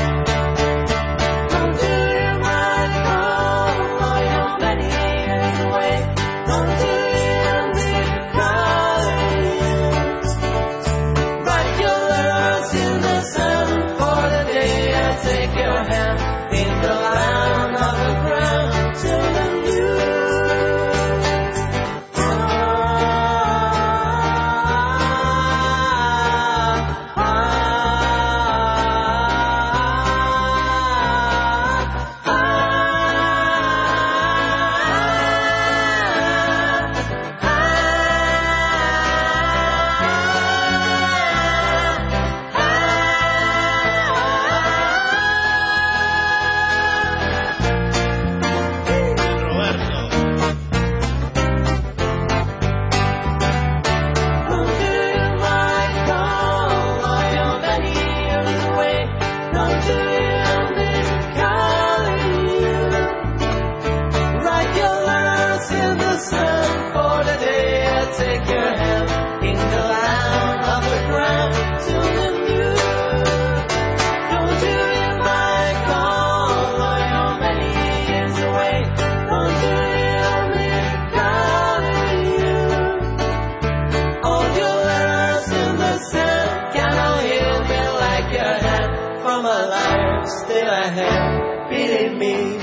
my life, still I have beating me.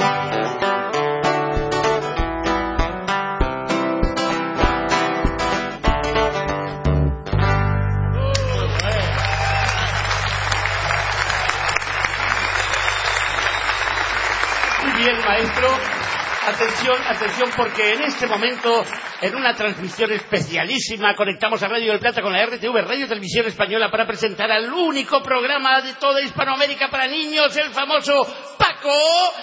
Bien, maestro, atención, porque en este momento, en una transmisión especialísima, conectamos a Radio del Plata con la RTV, Radio Televisión Española, para presentar al único programa de toda Hispanoamérica para niños, el famoso Paco.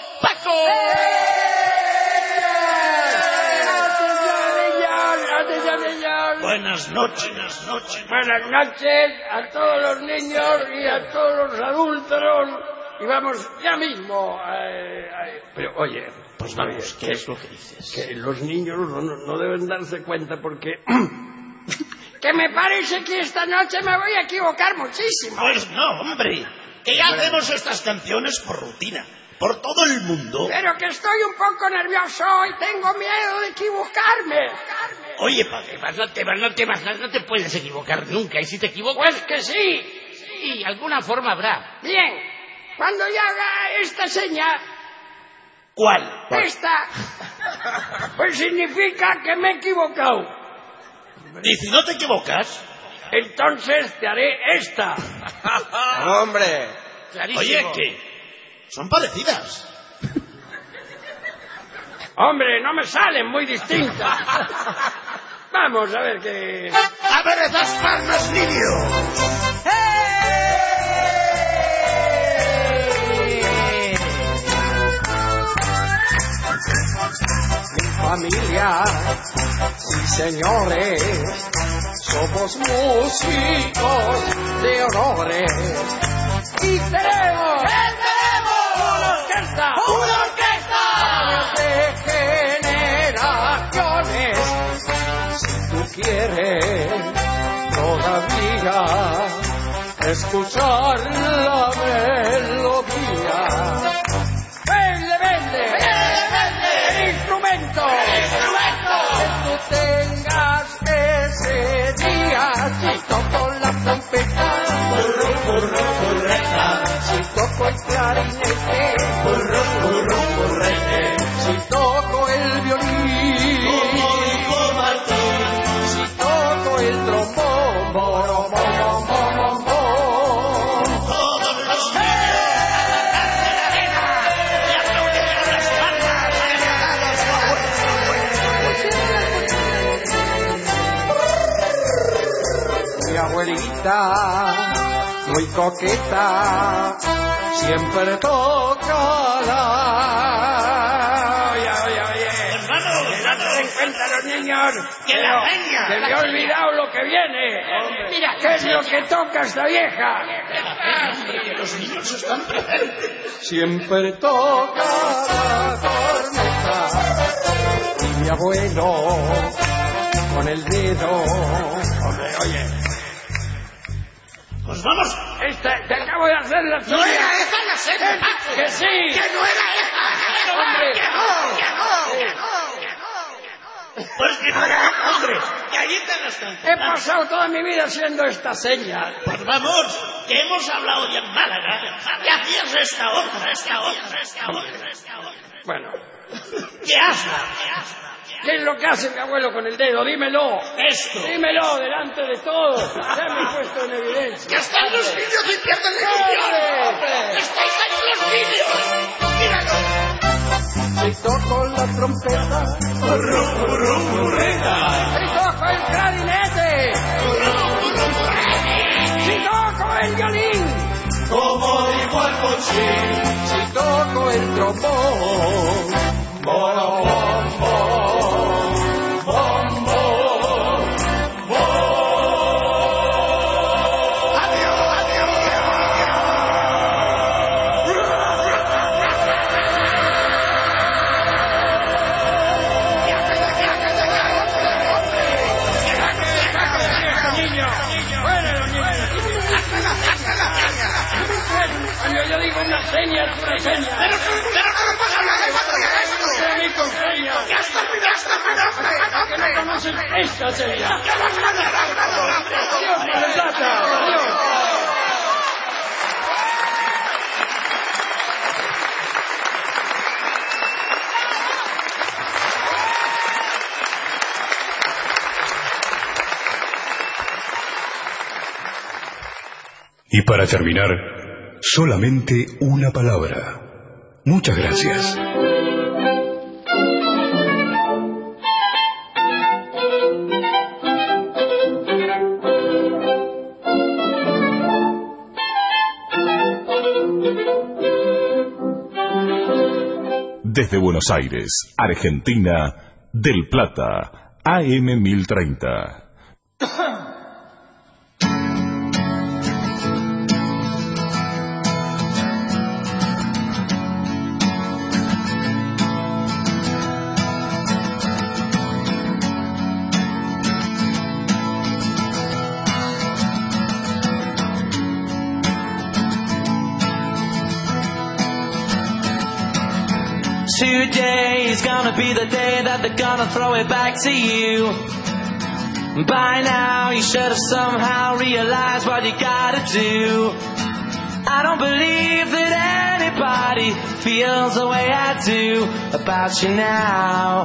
Buenas noches. Buenas noches a todos los niños y a todos los adultos. Y vamos ya mismo. Pero oye, pues vamos, ¿qué es lo que dices? Que los niños no deben darse cuenta porque... que me parece que esta noche me voy a equivocar muchísimo. Pues no, hombre. Que ya hacemos estas canciones por rutina. Por todo el mundo. Pero que estoy un poco nervioso y tengo miedo de equivocarme. Oye, no te puedes equivocar nunca. Y si te equivocas... Pues que sí. Sí, alguna forma habrá. Bien. Cuando yo haga esta seña... ¿Cuál? Esta. Pues significa que me he equivocado. ¿Y si no te equivocas? Entonces te haré esta. ¡Hombre! Clarísimo. Oye, ¿qué? Son parecidas. Hombre, no me salen muy distintas. Vamos a ver qué... ¡A ver esas palmas, niño! Familia, sí señores, somos músicos de honores y tenemos una orquesta de generaciones. Si tú quieres todavía escuchar la melodía, vende el instrumento que tú tengas ese día. Si toco la trompeta, si toco el clarinete, si toco el violín, si toco el trombón, abuelita, muy coqueta, siempre toca la... Oye. ¿Se den cuenta los niños? ¡Que la venga! ¡Que me he olvidado lo que viene! Mira, ¿qué es lo que toca esta vieja? Hombre, que los niños están presentes. Siempre toca la corneta y mi abuelo con el dedo... Hombre, oye... Pues vamos. Te acabo de hacer la suya. ¡No era esa la serie! ¡Que sí! ¡Que no era esa! ¡Hombre! ¡Que no! Pues que no era esa, hombre. Que allí te las canciones. He pasado toda mi vida haciendo esta seña. Pues vamos, que hemos hablado ya en Málaga. Que hacías esta otra. Bueno. ¿Qué haces? ¿Qué es lo que hace mi abuelo con el dedo? Dímelo. Esto. Dímelo delante de todos. Ya me he puesto en evidencia. ¡Que están los niños y pierden el idioma! ¡Estáis ahí los niños! ¡Míralo! Si toco la trompeta, si toco el clarinete, si toco el violín, como dijo el Pochín, si toco el trombón, yo digo una seña, es una seña. Pero no vas a hablar de mí con señas. ¡Ya está, que no conocen esta seña. ¡Ya vas a Adiós, Mar del Plata. Adiós. Y para terminar, solamente una palabra. Muchas gracias. Desde Buenos Aires, Argentina, Del Plata, AM 1030. Today is gonna be the day that they're gonna throw it back to you. By now you should have somehow realized what you gotta do. I don't believe that anybody feels the way I do about you now.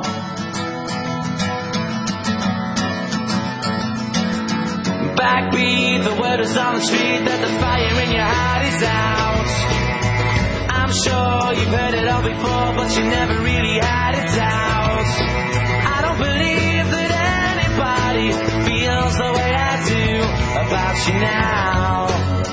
Backbeat, the word is on the street that the fire in your heart is out. I'm sure you've heard it all before, but you never really had it out. I don't believe that anybody feels the way I do about you now.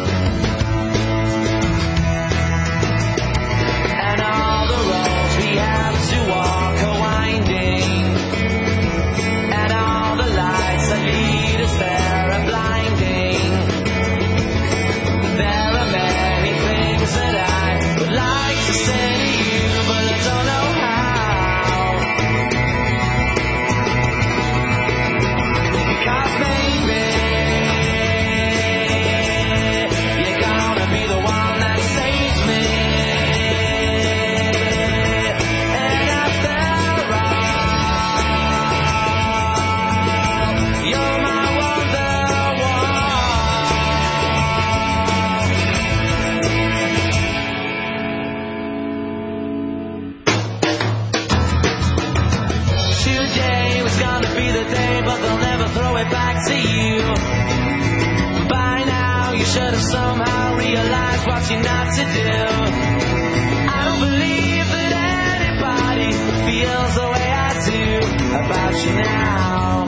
And all the roads we have to walk are winding, and all the lights that lead us there are blinding. There are many things that I would like to say to you, but I don't know how. Because maybe you're gonna be the one that saves me. And after all, you're my Today was gonna be the day, but they'll never throw it back to you. By now you should have somehow realized what you're not to do. I don't believe that anybody feels the way I do about you now.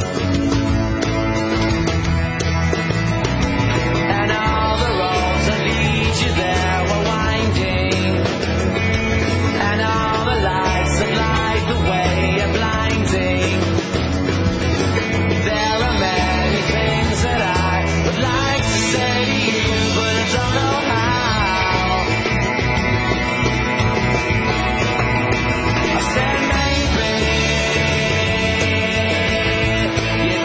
And all the roads that lead you there were winding, and all the lights that light the way are blinding. There are many things that I would like to say to you, but I don't know how. I said maybe you're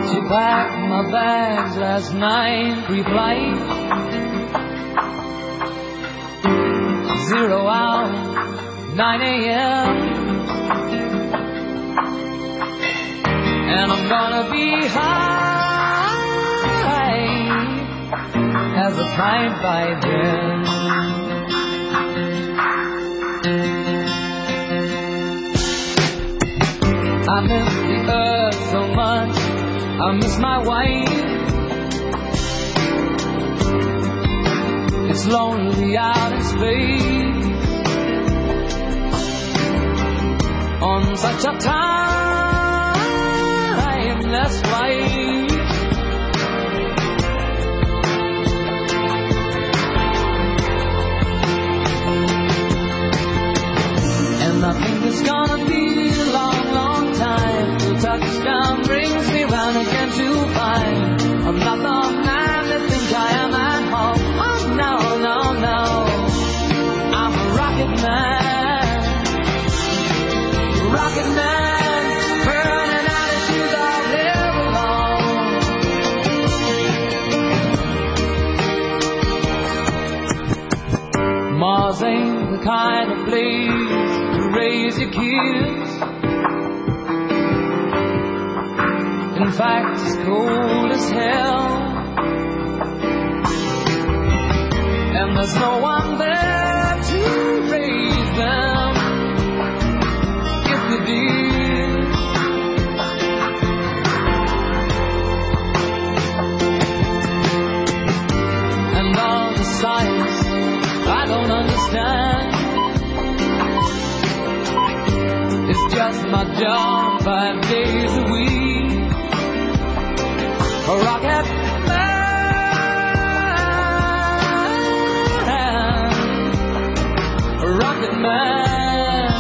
She packed my bags last night, pre-flight. 0 hour, 9 a.m. And I'm gonna be high as a kite by then. I miss the earth so much, I miss my wife. It's lonely out in space on such a timeless flight. And I think it's gonna be a long, long time till touchdown brings me round again to find I'm not the man that think I am at home. Oh no, no, no, I'm a rocket man, rocket man, burning out his shoes all live alone. Mars ain't the kind of place to raise your kids. In fact, it's cold as hell, and there's no one there to raise them if you did. And all the science I don't understand, it's just my job 5 days a week. A rocket man, a rocket man.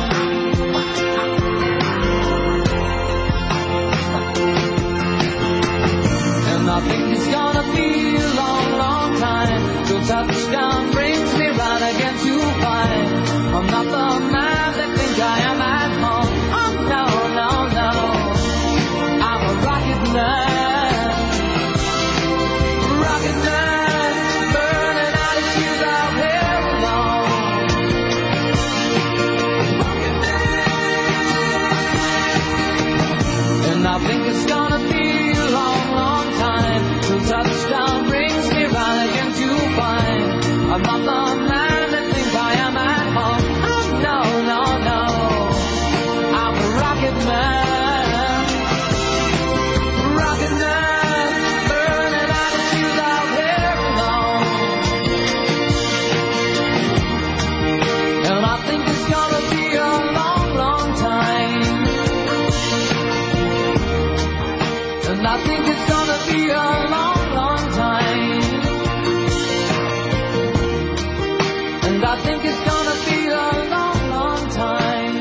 And I think it's gonna be a long, long time till touchdown brings me round again to find I'm not the man that think I am at home. Oh no, no, no, I'm a rocket man. I think it's gonna be a long, long time till touchdown brings me round again to find I'm not the man that thinks I am at home. Oh no, no, no, I'm a rocket man, rocket man, burning out his shoes out here alone. And I think it's gonna be a long, long time. And I think it's gonna be a long, long time. And I think it's gonna be a long, long time.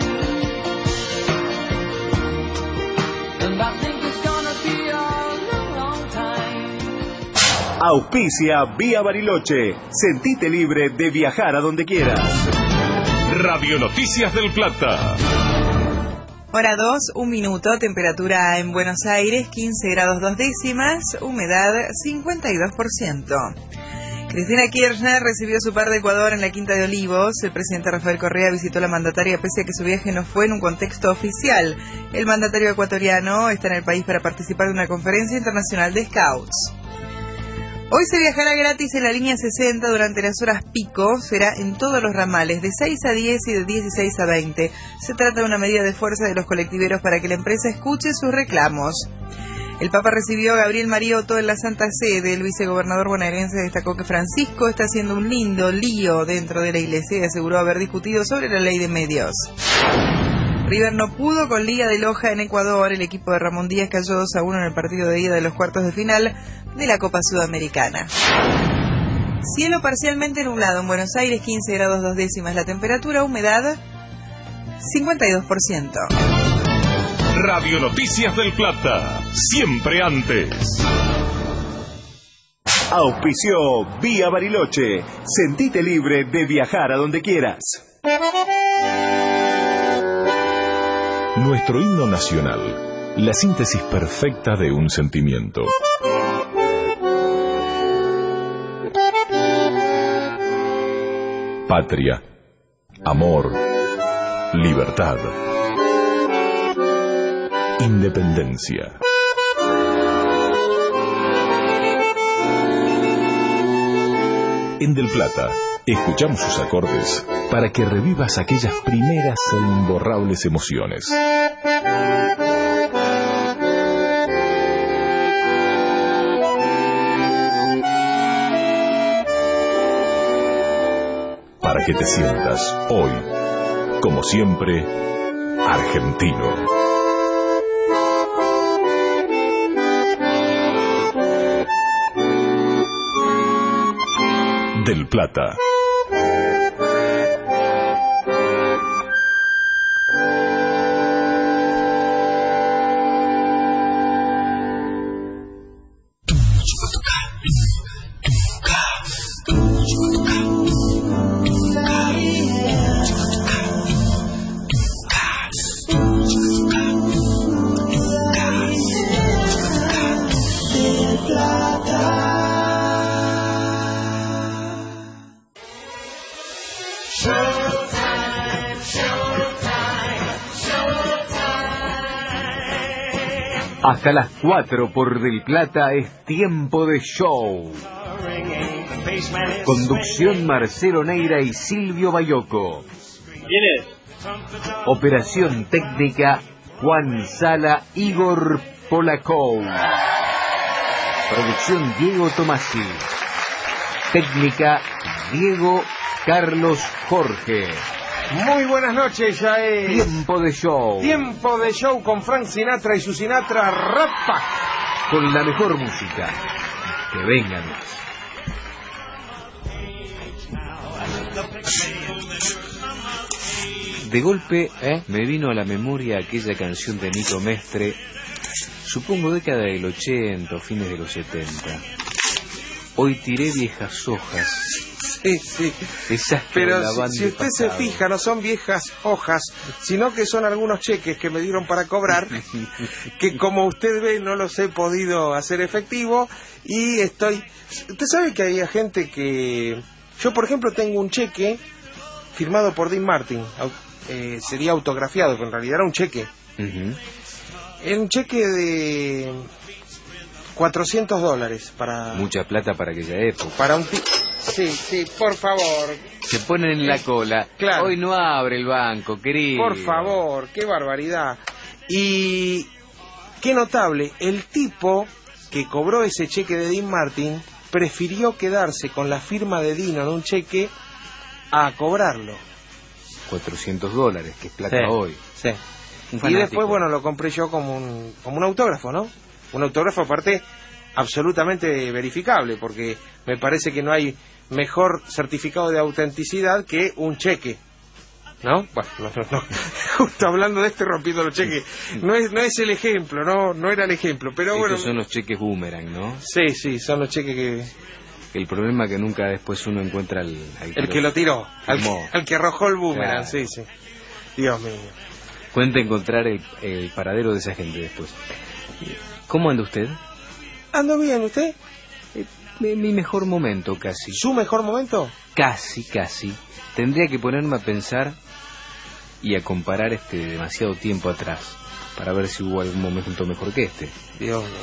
And I think it's gonna be a long, long time. Auspicia Vía Bariloche. Sentite libre de viajar a donde quieras. Radio Noticias del Plata. Hora 2, 1 minuto, temperatura en Buenos Aires, 15 grados 2 décimas, humedad 52%. Cristina Kirchner recibió su par de Ecuador en la Quinta de Olivos. El presidente Rafael Correa visitó a la mandataria pese a que su viaje no fue en un contexto oficial. El mandatario ecuatoriano está en el país para participar de una conferencia internacional de Scouts. Hoy se viajará gratis en la línea 60 durante las horas pico. Será en todos los ramales, de 6 a 10 y de 16 a 20. Se trata de una medida de fuerza de los colectiveros para que la empresa escuche sus reclamos. El Papa recibió a Gabriel Mariotto en la Santa Sede. El vicegobernador bonaerense destacó que Francisco está haciendo un lindo lío dentro de la iglesia y aseguró haber discutido sobre la ley de medios. River no pudo con Liga de Loja en Ecuador. El equipo de Ramón Díaz cayó 2-1 en el partido de ida de los cuartos de final de la Copa Sudamericana. Cielo parcialmente nublado en Buenos Aires, 15 grados 2 décimas la temperatura, humedad 52%. Radio Noticias del Plata, siempre antes. Auspició Vía Bariloche. Sentite libre de viajar a donde quieras. Nuestro himno nacional la síntesis perfecta de un sentimiento. Patria, amor, libertad, independencia. En Del Plata, escuchamos sus acordes para que revivas aquellas primeras e imborrables emociones. Para que te sientas hoy, como siempre, argentino. Del Plata. Hasta las 4 por Del Plata es tiempo de show. Conducción Marcelo Neira y Silvio Bayoco. ¿Quién es? Operación técnica Juan Sala, Igor Polakov. Producción Diego Tomasi. Técnica Diego Carlos Jorge. Muy buenas noches, ya es Tiempo de show. Tiempo de show con Frank Sinatra y su Sinatra Rapa. Con la mejor música. Que vengan. De golpe me vino a la memoria aquella canción de Nico Mestre, supongo década del 80 o fines de los 70. Hoy tiré viejas hojas. Sí. Esas que pero hablaban si de usted pasado. se fija, no son viejas hojas, sino que son algunos cheques que me dieron para cobrar, que como usted ve no los he podido hacer efectivo y estoy... Usted sabe que hay gente que... Yo, por ejemplo, tengo un cheque firmado por Dean Martin, sería autografiado, pero en realidad era un cheque. Era un cheque de $400 para... Mucha plata para aquella época. Para un tipo... Sí, por favor. Se ponen en la cola. Claro. Hoy no abre el banco, querido. Por favor, qué barbaridad. Y qué notable, el tipo que cobró ese cheque de Dean Martin prefirió quedarse con la firma de Dino en un cheque a cobrarlo. $400, que es plata hoy. Sí. Y después, bueno, lo compré yo como un autógrafo, ¿no? Un autógrafo aparte absolutamente verificable, porque me parece que no hay mejor certificado de autenticidad que un cheque, ¿no? Bueno, no. Justo hablando de esto y rompiendo los cheques, no es el ejemplo, no era el ejemplo, pero estos bueno. Son los cheques boomerang, ¿no? Sí, son los cheques que... El problema es que nunca después uno encuentra el que lo tiró, al que arrojó el boomerang, claro. Sí. Dios mío. Cuenta encontrar el paradero de esa gente después. ¿Cómo anda usted? ¿Ando bien, usted? Mi mejor momento, casi. ¿Su mejor momento? Casi. Tendría que ponerme a pensar y a comparar demasiado tiempo atrás para ver si hubo algún momento mejor que este. Dios mío.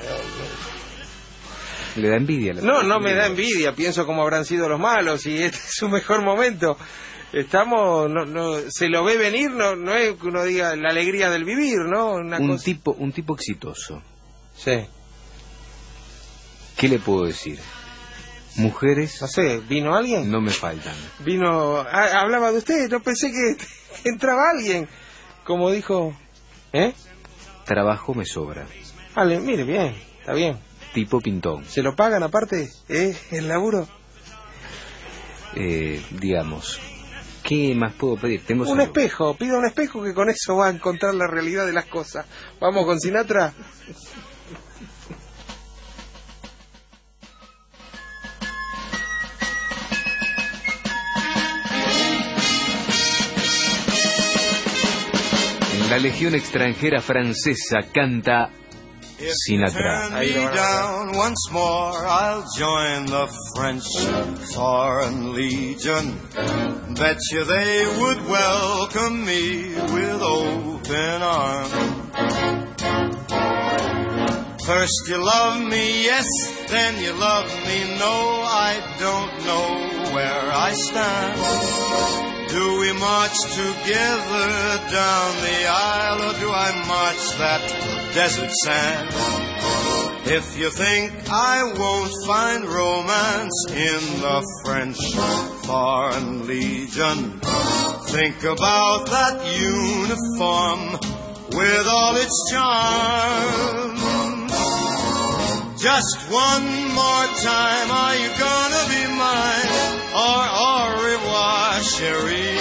¿Le da envidia? No me da envidia. Pienso cómo habrán sido los malos y este es su mejor momento. Estamos, se lo ve venir, no es que uno diga la alegría del vivir, ¿no? Un tipo exitoso. Sí. ¿Qué le puedo decir? Mujeres... No sé, ¿vino alguien? No me faltan. Hablaba de usted, no pensé que entraba alguien. Como dijo... Trabajo me sobra. Vale, mire, bien, está bien. Tipo pintón. ¿Se lo pagan aparte, el laburo? Digamos... ¿Qué más puedo pedir? Tengo un espejo, pido un espejo que con eso va a encontrar la realidad de las cosas. ¿Vamos con Sinatra? En La Legión Extranjera Francesa canta Sinatra. Turn me down once more, I'll join the French Foreign Legion. Bet you they would welcome me with open arms. First you love me, yes, then you love me, no, I don't know where I stand. Do we march together down the aisle, or do I march that desert sand? If you think I won't find romance in the French Foreign Legion, think about that uniform with all its charm. Just one more time, are you gonna be mine? Or au revoir, chérie?